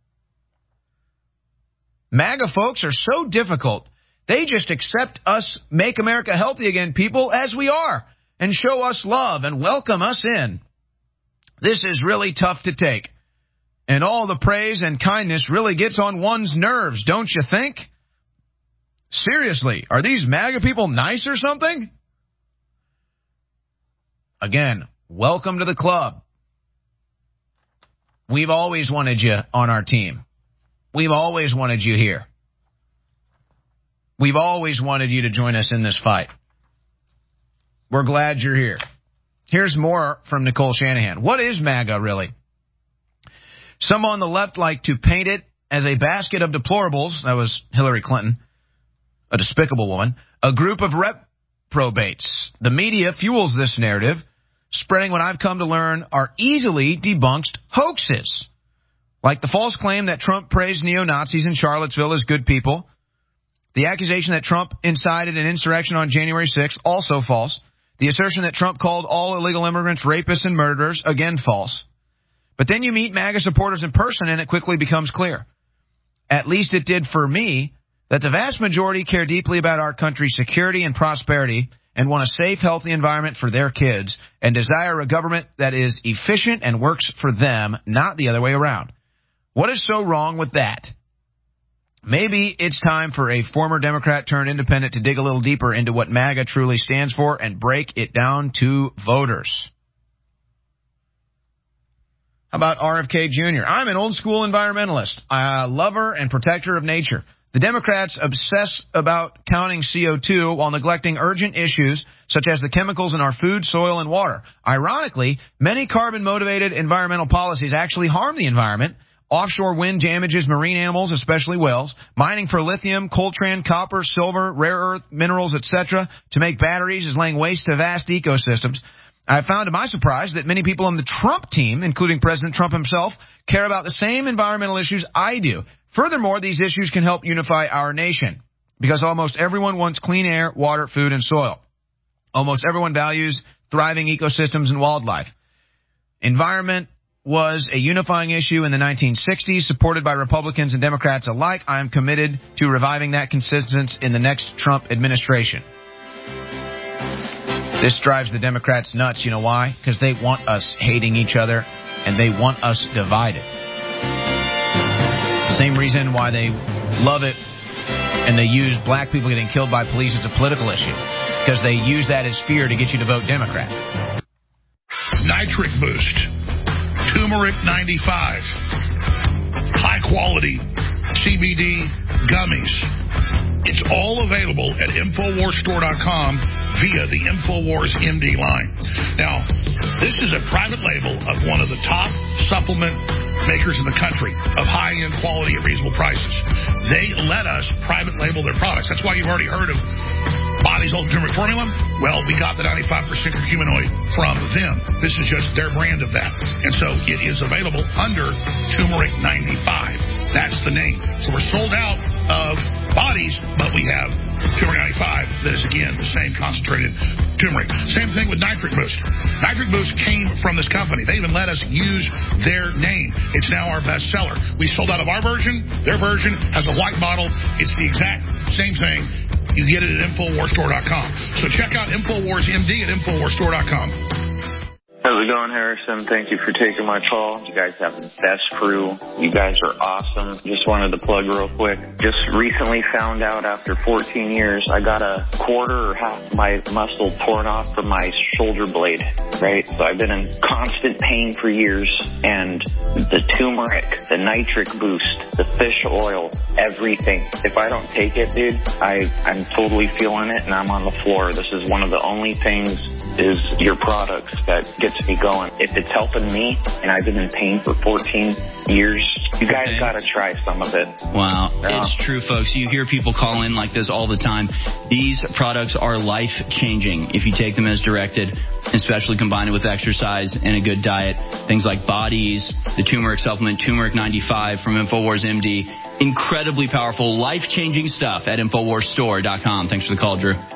MAGA folks are so difficult. They just accept us, make America healthy again, people, as we are, and show us love and welcome us in. This is really tough to take. And all the praise and kindness really gets on one's nerves, don't you think? Seriously, are these MAGA people nice or something? Again, welcome to the club. We've always wanted you on our team. We've always wanted you here. We've always wanted you to join us in this fight. We're glad you're here. Here's more from Nicole Shanahan. What is MAGA, really? Some on the left like to paint it as a basket of deplorables. That was Hillary Clinton, a despicable woman. A group of reprobates. The media fuels this narrative, spreading what I've come to learn are easily debunked hoaxes. Like the false claim that Trump praised neo-Nazis in Charlottesville as good people. The accusation that Trump incited an insurrection on January sixth, also false. The assertion that Trump called all illegal immigrants rapists and murderers, again false. But then you meet MAGA supporters in person and it quickly becomes clear. At least it did for me, that the vast majority care deeply about our country's security and prosperity and want a safe, healthy environment for their kids and desire a government that is efficient and works for them, not the other way around. What is so wrong with that? Maybe it's time for a former Democrat turned independent to dig a little deeper into what MAGA truly stands for and break it down to voters. How about R F K Junior? I'm an old school environmentalist, a lover and protector of nature. The Democrats obsess about counting C O two while neglecting urgent issues such as the chemicals in our food, soil, and water. Ironically, many carbon-motivated environmental policies actually harm the environment. Offshore wind damages marine animals, especially whales. Mining for lithium, coltan, copper, silver, rare earth, minerals, et cetera to make batteries is laying waste to vast ecosystems. I found to my surprise that many people on the Trump team, including President Trump himself, care about the same environmental issues I do. Furthermore, these issues can help unify our nation because almost everyone wants clean air, water, food, and soil. Almost everyone values thriving ecosystems and wildlife. Environment was a unifying issue in the nineteen sixties, supported by Republicans and Democrats alike. I am committed to reviving that consistency in the next Trump administration. This drives the Democrats nuts. You know why? Because they want us hating each other, and they want us divided. Same reason why they love it, and they use black people getting killed by police as a political issue, because they use that as fear to get you to vote Democrat. Nitric Boost. Turmeric ninety-five. High quality C B D gummies. It's all available at Infowars Store dot com via the Infowars M D line. Now, this is a private label of one of the top supplement makers in the country of high-end quality at reasonable prices. They let us private label their products. That's why you've already heard of Body's Ultimate Turmeric Formula. Well, we got the ninety-five percent curcuminoid from them. This is just their brand of that. And so it is available under Turmeric ninety-five. That's the name. So we're sold out of Bodies, but we have turmeric ninety-five that is, again, the same concentrated turmeric. Same thing with Nitric Boost. Nitric Boost came from this company. They even let us use their name. It's now our best seller. We sold out of our version. Their version has a white bottle. It's the exact same thing. You get it at Infowars Store dot com. So check out Infowars M D at Infowars Store dot com. How's it going, Harrison? Thank you for taking my call. You guys have the best crew. You guys are awesome. Just wanted to plug real quick. Just recently found out after fourteen years, I got a quarter or half my muscle torn off from my shoulder blade, right? So I've been in constant pain for years. And the turmeric, the nitric boost, the fish oil, everything. If I don't take it, dude, I, I'm totally feeling it and I'm on the floor. This is one of the only things is your products that gets me going. If it's helping me and I've been in pain for fourteen years, you guys okay. got to try some of it. Wow. Yeah. It's true, folks. You hear people call in like this all the time. These products are life-changing if you take them as directed, especially combined with exercise and a good diet. Things like Bodies, the turmeric supplement, Turmeric ninety-five from Infowars M D. Incredibly powerful, life-changing stuff at Infowars Store dot com. Thanks for the call, Drew.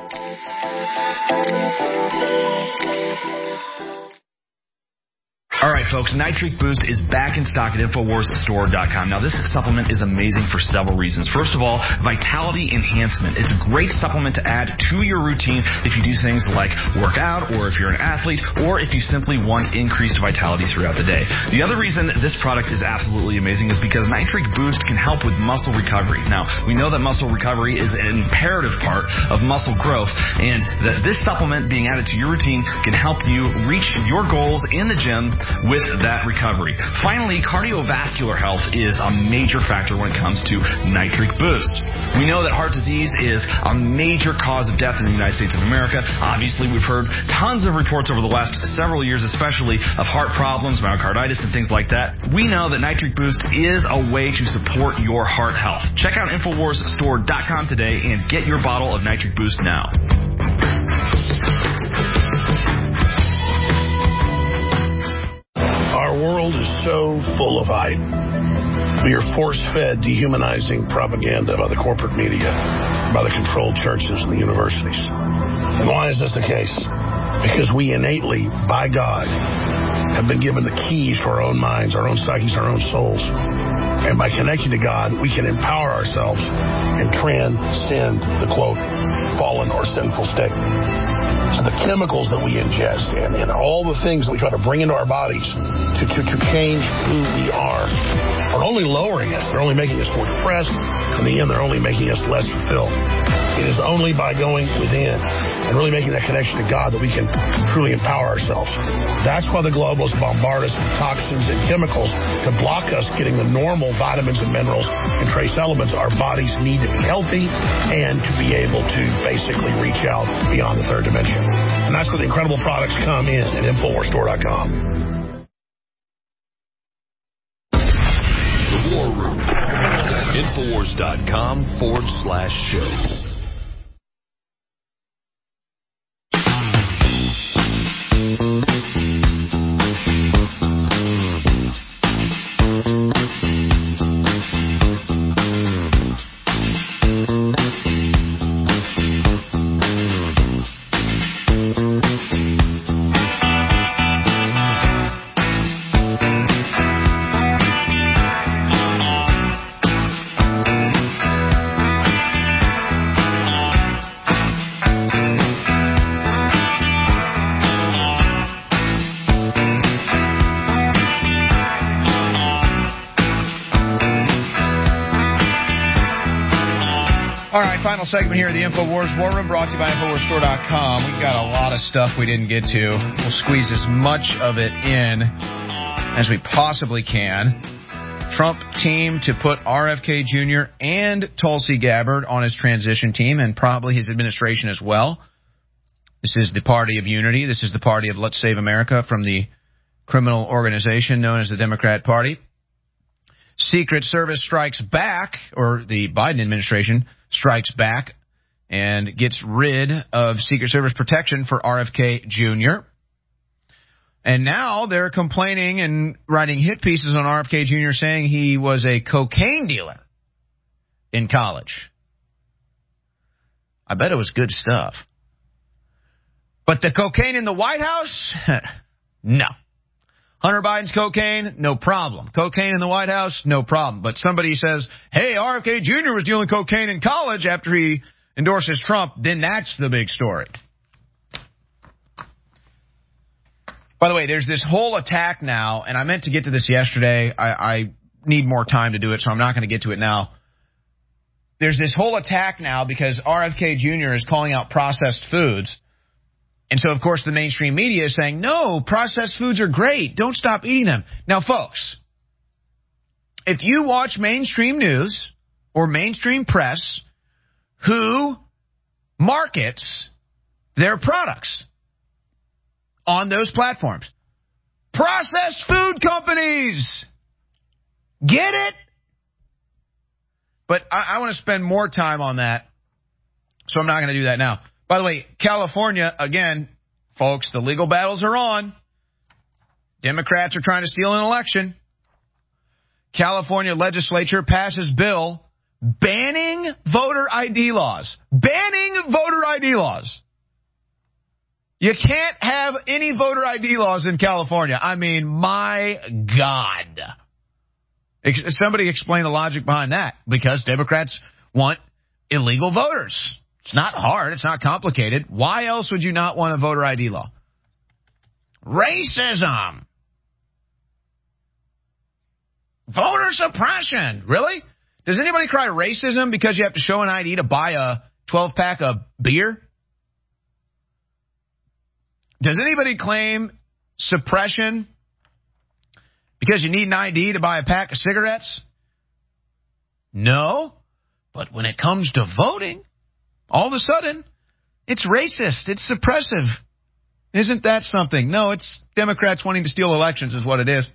All right, folks, Nitric Boost is back in stock at Infowars Store dot com. Now, this supplement is amazing for several reasons. First of all, vitality enhancement. It's a great supplement to add to your routine if you do things like work out, or if you're an athlete, or if you simply want increased vitality throughout the day. The other reason this product is absolutely amazing is because Nitric Boost can help with muscle recovery. Now, we know that muscle recovery is an imperative part of muscle growth, and that this supplement being added to your routine can help you reach your goals in the gym with that recovery. Finally, cardiovascular health is a major factor when it comes to Nitric Boost. We know that heart disease is a major cause of death in the United States of America. Obviously, we've heard tons of reports over the last several years, especially of heart problems, myocarditis, and things like that. We know that Nitric Boost is a way to support your heart health. Check out Infowars Store dot com today and get your bottle of Nitric Boost now. Our world is so full of hype. We are force-fed dehumanizing propaganda by the corporate media, by the controlled churches and the universities. And why is this the case? Because we innately, by God, have been given the keys to our own minds, our own psyches, our own souls. And by connecting to God, we can empower ourselves and transcend the, quote, fallen or sinful state. So the chemicals that we ingest and, and all the things that we try to bring into our bodies to, to, to change who we are are only lowering us. They're only making us more depressed. In the end, they're only making us less fulfilled. It is only by going within and really making that connection to God that we can truly empower ourselves. That's why the globalists bombard us with toxins and chemicals to block us getting the normal vitamins and minerals and trace elements our bodies need to be healthy and to be able to basically reach out beyond the third dimension. And that's where the incredible products come in at Infowars Store dot com. The War Room. Infowars dot com forward slash show. Final segment here at the Infowars War Room, brought to you by Infowars Store dot com. We've got a lot of stuff we didn't get to. We'll squeeze as much of it in as we possibly can. Trump team to put R F K Junior and Tulsi Gabbard on his transition team, and probably his administration as well. This is the party of unity. This is the party of Let's Save America from the criminal organization known as the Democrat Party. Secret Service strikes back, or the Biden administration strikes back and gets rid of Secret Service protection for R F K Junior And now they're complaining and writing hit pieces on R F K Junior saying he was a cocaine dealer in college. I bet it was good stuff. But the cocaine in the White House? No. Hunter Biden's cocaine? No problem. Cocaine in the White House? No problem. But somebody says, hey, R F K Junior was dealing cocaine in college after he endorses Trump, then that's the big story. By the way, there's this whole attack now, and I meant to get to this yesterday. I, I need more time to do it, so I'm not going to get to it now. There's this whole attack now because R F K Junior is calling out processed foods. And so, of course, the mainstream media is saying, no, processed foods are great. Don't stop eating them. Now, folks, if you watch mainstream news or mainstream press, who markets their products on those platforms? Processed food companies. Get it? But I, I want to spend more time on that, so I'm not going to do that now. By the way, California, again, folks, the legal battles are on. Democrats are trying to steal an election. California legislature passes bill banning voter I D laws. Banning voter I D laws. You can't have any voter I D laws in California. I mean, my God. Somebody explain the logic behind that. Because Democrats want illegal voters. It's not hard. It's not complicated. Why else would you not want a voter I D law? Racism. Voter suppression. Really? Does anybody cry racism because you have to show an I D to buy a twelve-pack of beer? Does anybody claim suppression because you need an I D to buy a pack of cigarettes? No. But when it comes to voting, all of a sudden, it's racist. It's suppressive. Isn't that something? No, it's Democrats wanting to steal elections is what it is.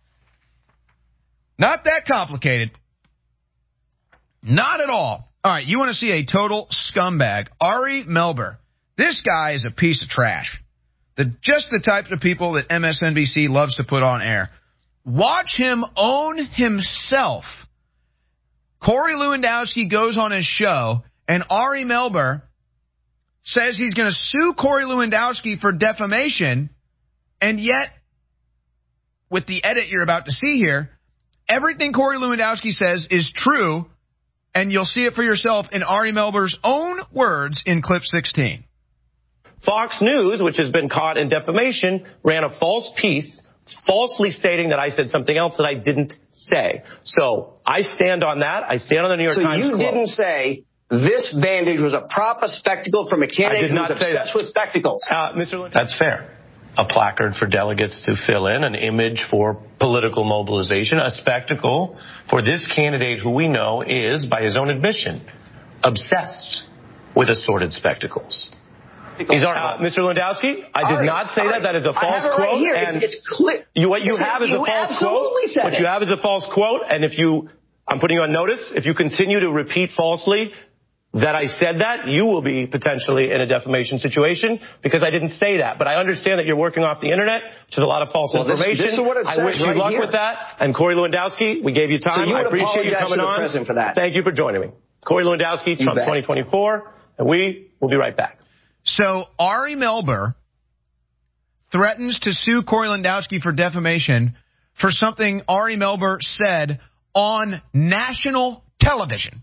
Not that complicated. Not at all. All right, you want to see a total scumbag. Ari Melber. This guy is a piece of trash. The, just the types of people that M S N B C loves to put on air. Watch him own himself. Corey Lewandowski goes on his show, and Ari Melber says he's going to sue Corey Lewandowski for defamation, and yet, with the edit you're about to see here, everything Corey Lewandowski says is true, and you'll see it for yourself in Ari Melber's own words in clip sixteen. Fox News, which has been caught in defamation, ran a false piece, falsely stating that I said something else that I didn't say. So I stand on that. I stand on the New York so Times. So you quote. didn't say this bandage was a proper spectacle from a candidate who was obsessed with spectacles. Uh, Mister Lind- That's fair. A placard for delegates to fill in, an image for political mobilization, a spectacle for this candidate who we know is, by his own admission, obsessed with assorted spectacles. He's uh, Mister Lewandowski, I did Ari, not say Ari, that. That is a false I have it quote. Right here. And it's, it's clear. You, what you it's have a, is you a false quote. Said what it. you have is a false quote. And if you, I'm putting you on notice, if you continue to repeat falsely that I said that, you will be potentially in a defamation situation because I didn't say that. But I understand that you're working off the internet, which is a lot of false well, information. This, this is what it says I wish right you luck here. with that. And Corey Lewandowski, we gave you time. So you I appreciate you coming to the on. President for that. Thank you for joining me. Corey Lewandowski, You Trump bet. twenty twenty-four, and we will be right back. So Ari Melber threatens to sue Corey Lewandowski for defamation for something Ari Melber said on national television.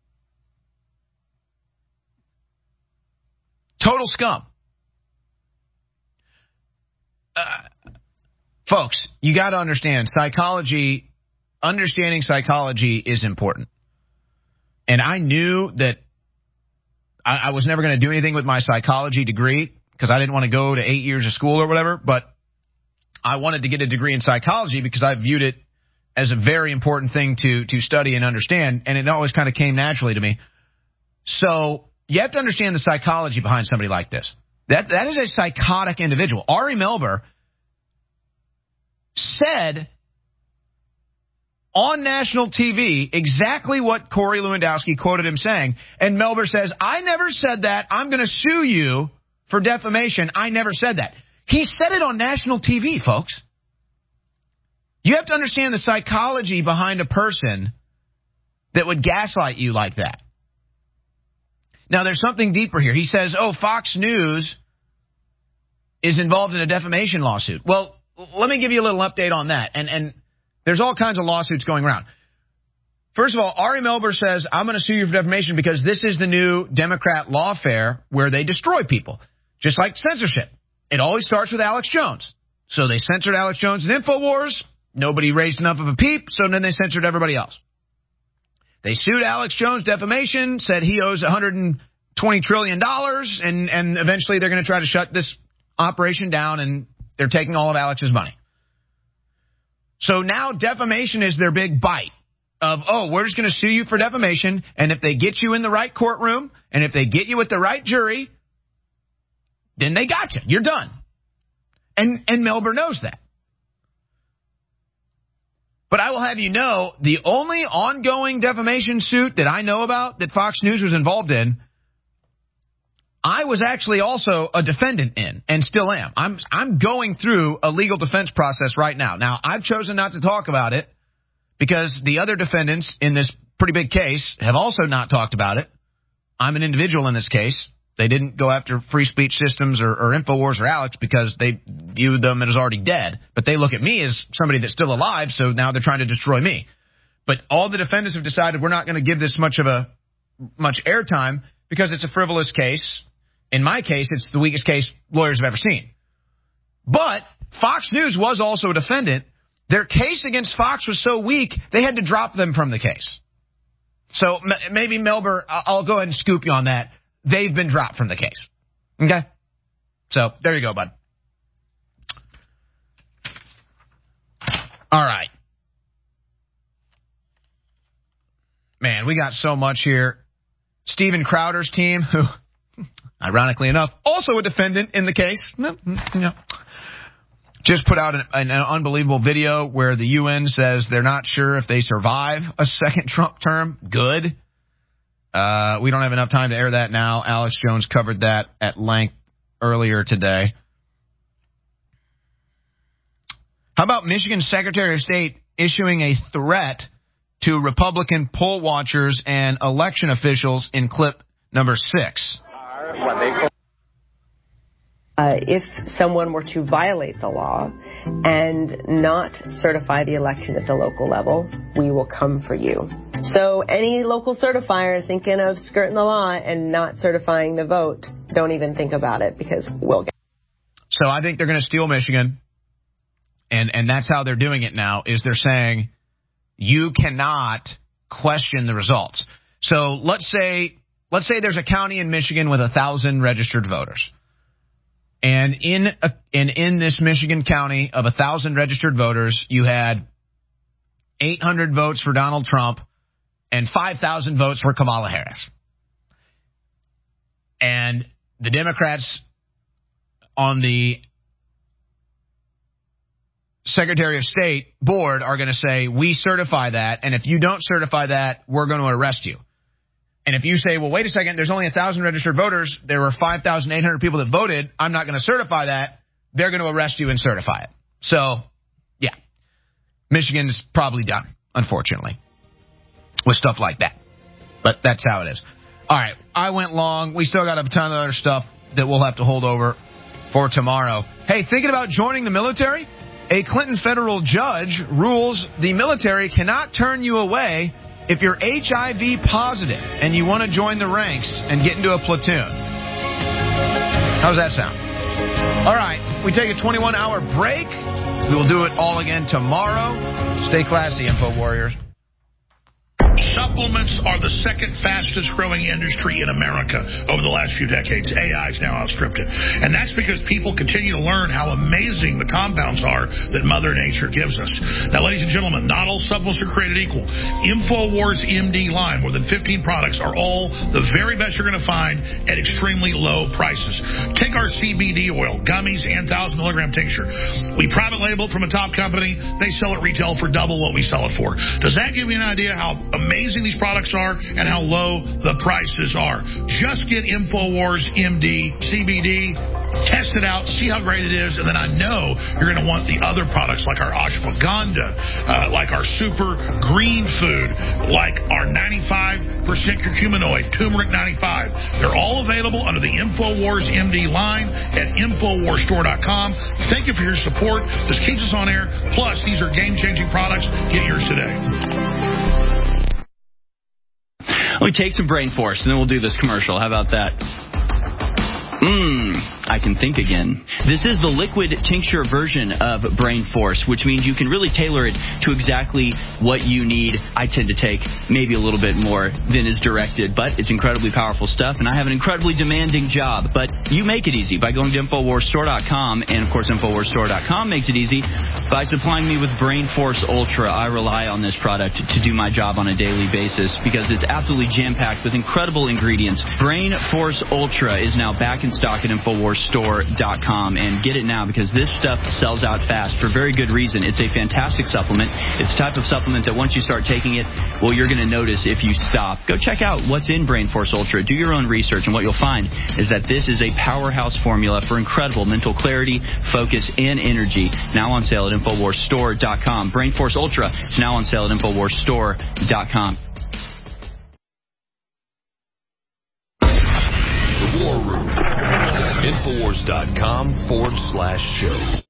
Total scum. Uh, folks, you got to understand, psychology, understanding psychology is important. And I knew that I, I was never going to do anything with my psychology degree because I didn't want to go to eight years of school or whatever, but I wanted to get a degree in psychology because I viewed it as a very important thing to, to study and understand, and it always kind of came naturally to me. So you have to understand the psychology behind somebody like this. That That is a psychotic individual. Ari Melber said on national T V exactly what Corey Lewandowski quoted him saying, and Melber says, I never said that. I'm going to sue you for defamation. I never said that. He said it on national T V, folks. You have to understand the psychology behind a person that would gaslight you like that. Now, there's something deeper here. He says, oh, Fox News is involved in a defamation lawsuit. Well, let me give you a little update on that. And and there's all kinds of lawsuits going around. First of all, Ari Melber says, I'm going to sue you for defamation because this is the new Democrat lawfare where they destroy people, just like censorship. It always starts with Alex Jones. So they censored Alex Jones in InfoWars. Nobody raised enough of a peep, so then they censored everybody else. They sued Alex Jones defamation, said he owes one hundred twenty trillion dollars, and, and eventually they're going to try to shut this operation down, and they're taking all of Alex's money. So now defamation is their big bite. Of, oh, we're just going to sue you for defamation, and if they get you in the right courtroom, and if they get you with the right jury, then they got you. You're done. And and Melber knows that. But I will have you know, the only ongoing defamation suit that I know about that Fox News was involved in, I was actually also a defendant in, and still am. I'm I'm going through a legal defense process right now. Now, I've chosen not to talk about it, because the other defendants in this pretty big case have also not talked about it. I'm an individual in this case. They didn't go after free speech systems or, or InfoWars or Alex because they viewed them as already dead. But they look at me as somebody that's still alive, so now they're trying to destroy me. But all the defendants have decided we're not going to give this much of a much airtime because it's a frivolous case. In my case, it's the weakest case lawyers have ever seen. But Fox News was also a defendant. Their case against Fox was so weak, they had to drop them from the case. So m- maybe Melber, I'll go ahead and scoop you on that. They've been dropped from the case. Okay? So there you go, bud. All right. Man, we got so much here. Steven Crowder's team, who, ironically enough, also a defendant in the case. Yeah. Just put out an, an unbelievable video where the U N says they're not sure if they survive a second Trump term. Good. Uh, we don't have enough time to air that now. Alex Jones covered that at length earlier today. How about Michigan Secretary of State issuing a threat to Republican poll watchers and election officials in clip number six? Uh, if someone were to violate the law and not certify the election at the local level, we will come for you. So any local certifier thinking of skirting the law and not certifying the vote, don't even think about it because we'll get. So I think they're going to steal Michigan, and and that's how they're doing it now, is they're saying you cannot question the results. So let's say let's say there's a county in Michigan with a thousand registered voters. And in a, and in this Michigan county of one thousand registered voters, you had eight hundred votes for Donald Trump and five thousand votes for Kamala Harris. And the Democrats on the Secretary of State board are going to say, we certify that, and if you don't certify that, we're going to arrest you. And if you say, well, wait a second, there's only one thousand registered voters, there were five thousand eight hundred people that voted, I'm not going to certify that, they're going to arrest you and certify it. So, yeah, Michigan's probably done, unfortunately, with stuff like that. But that's how it is. All right, I went long. We still got a ton of other stuff that we'll have to hold over for tomorrow. Hey, thinking about joining the military? A Clinton federal judge rules the military cannot turn you away if you're H I V positive and you want to join the ranks and get into a platoon. How's that sound? All right, we take a twenty-one hour break. We will do it all again tomorrow. Stay classy, Info Warriors. Supplements are the second fastest growing industry in America over the last few decades. A I has now outstripped it. And that's because people continue to learn how amazing the compounds are that Mother Nature gives us. Now, ladies and gentlemen, not all supplements are created equal. InfoWars M D line, more than fifteen products, are all the very best you're going to find at extremely low prices. Take our C B D oil, gummies, and one thousand milligram tincture. We private label it from a top company. They sell it retail for double what we sell it for. Does that give you an idea how amazing amazing these products are and how low the prices are. Just get InfoWars M D C B D. Test it out, see how great it is, and then I know you're going to want the other products like our ashwagandha, uh, like our super green food, like our ninety-five percent curcuminoid, turmeric ninety-five. They're all available under the InfoWars M D line at Infowars Store dot com. Thank you for your support. This keeps us on air. Plus, these are game-changing products. Get yours today. Let me take some Brain Force, and then we'll do this commercial. How about that? Mmm, I can think again. This is the liquid tincture version of Brain Force, which means you can really tailor it to exactly what you need. I tend to take maybe a little bit more than is directed, but it's incredibly powerful stuff, and I have an incredibly demanding job. But you make it easy by going to Infowars Store dot com, and, of course, Infowars Store dot com makes it easy by supplying me with Brain Force Ultra. I rely on this product to do my job on a daily basis because it's absolutely jam-packed with incredible ingredients. Brain Force Ultra is now back in stock at Infowars Store dot com, and get it now because this stuff sells out fast for very good reason. It's a fantastic supplement. It's the type of supplement that once you start taking it, well, you're going to notice if you stop. Go check out what's in Brain Force Ultra. Do your own research, and what you'll find is that this is a powerhouse formula for incredible mental clarity, focus, and energy. Now on sale at Infowars Store dot com. Brain Force Ultra is now on sale at Infowars Store dot com. War Room. Infowars dot com forward slash show.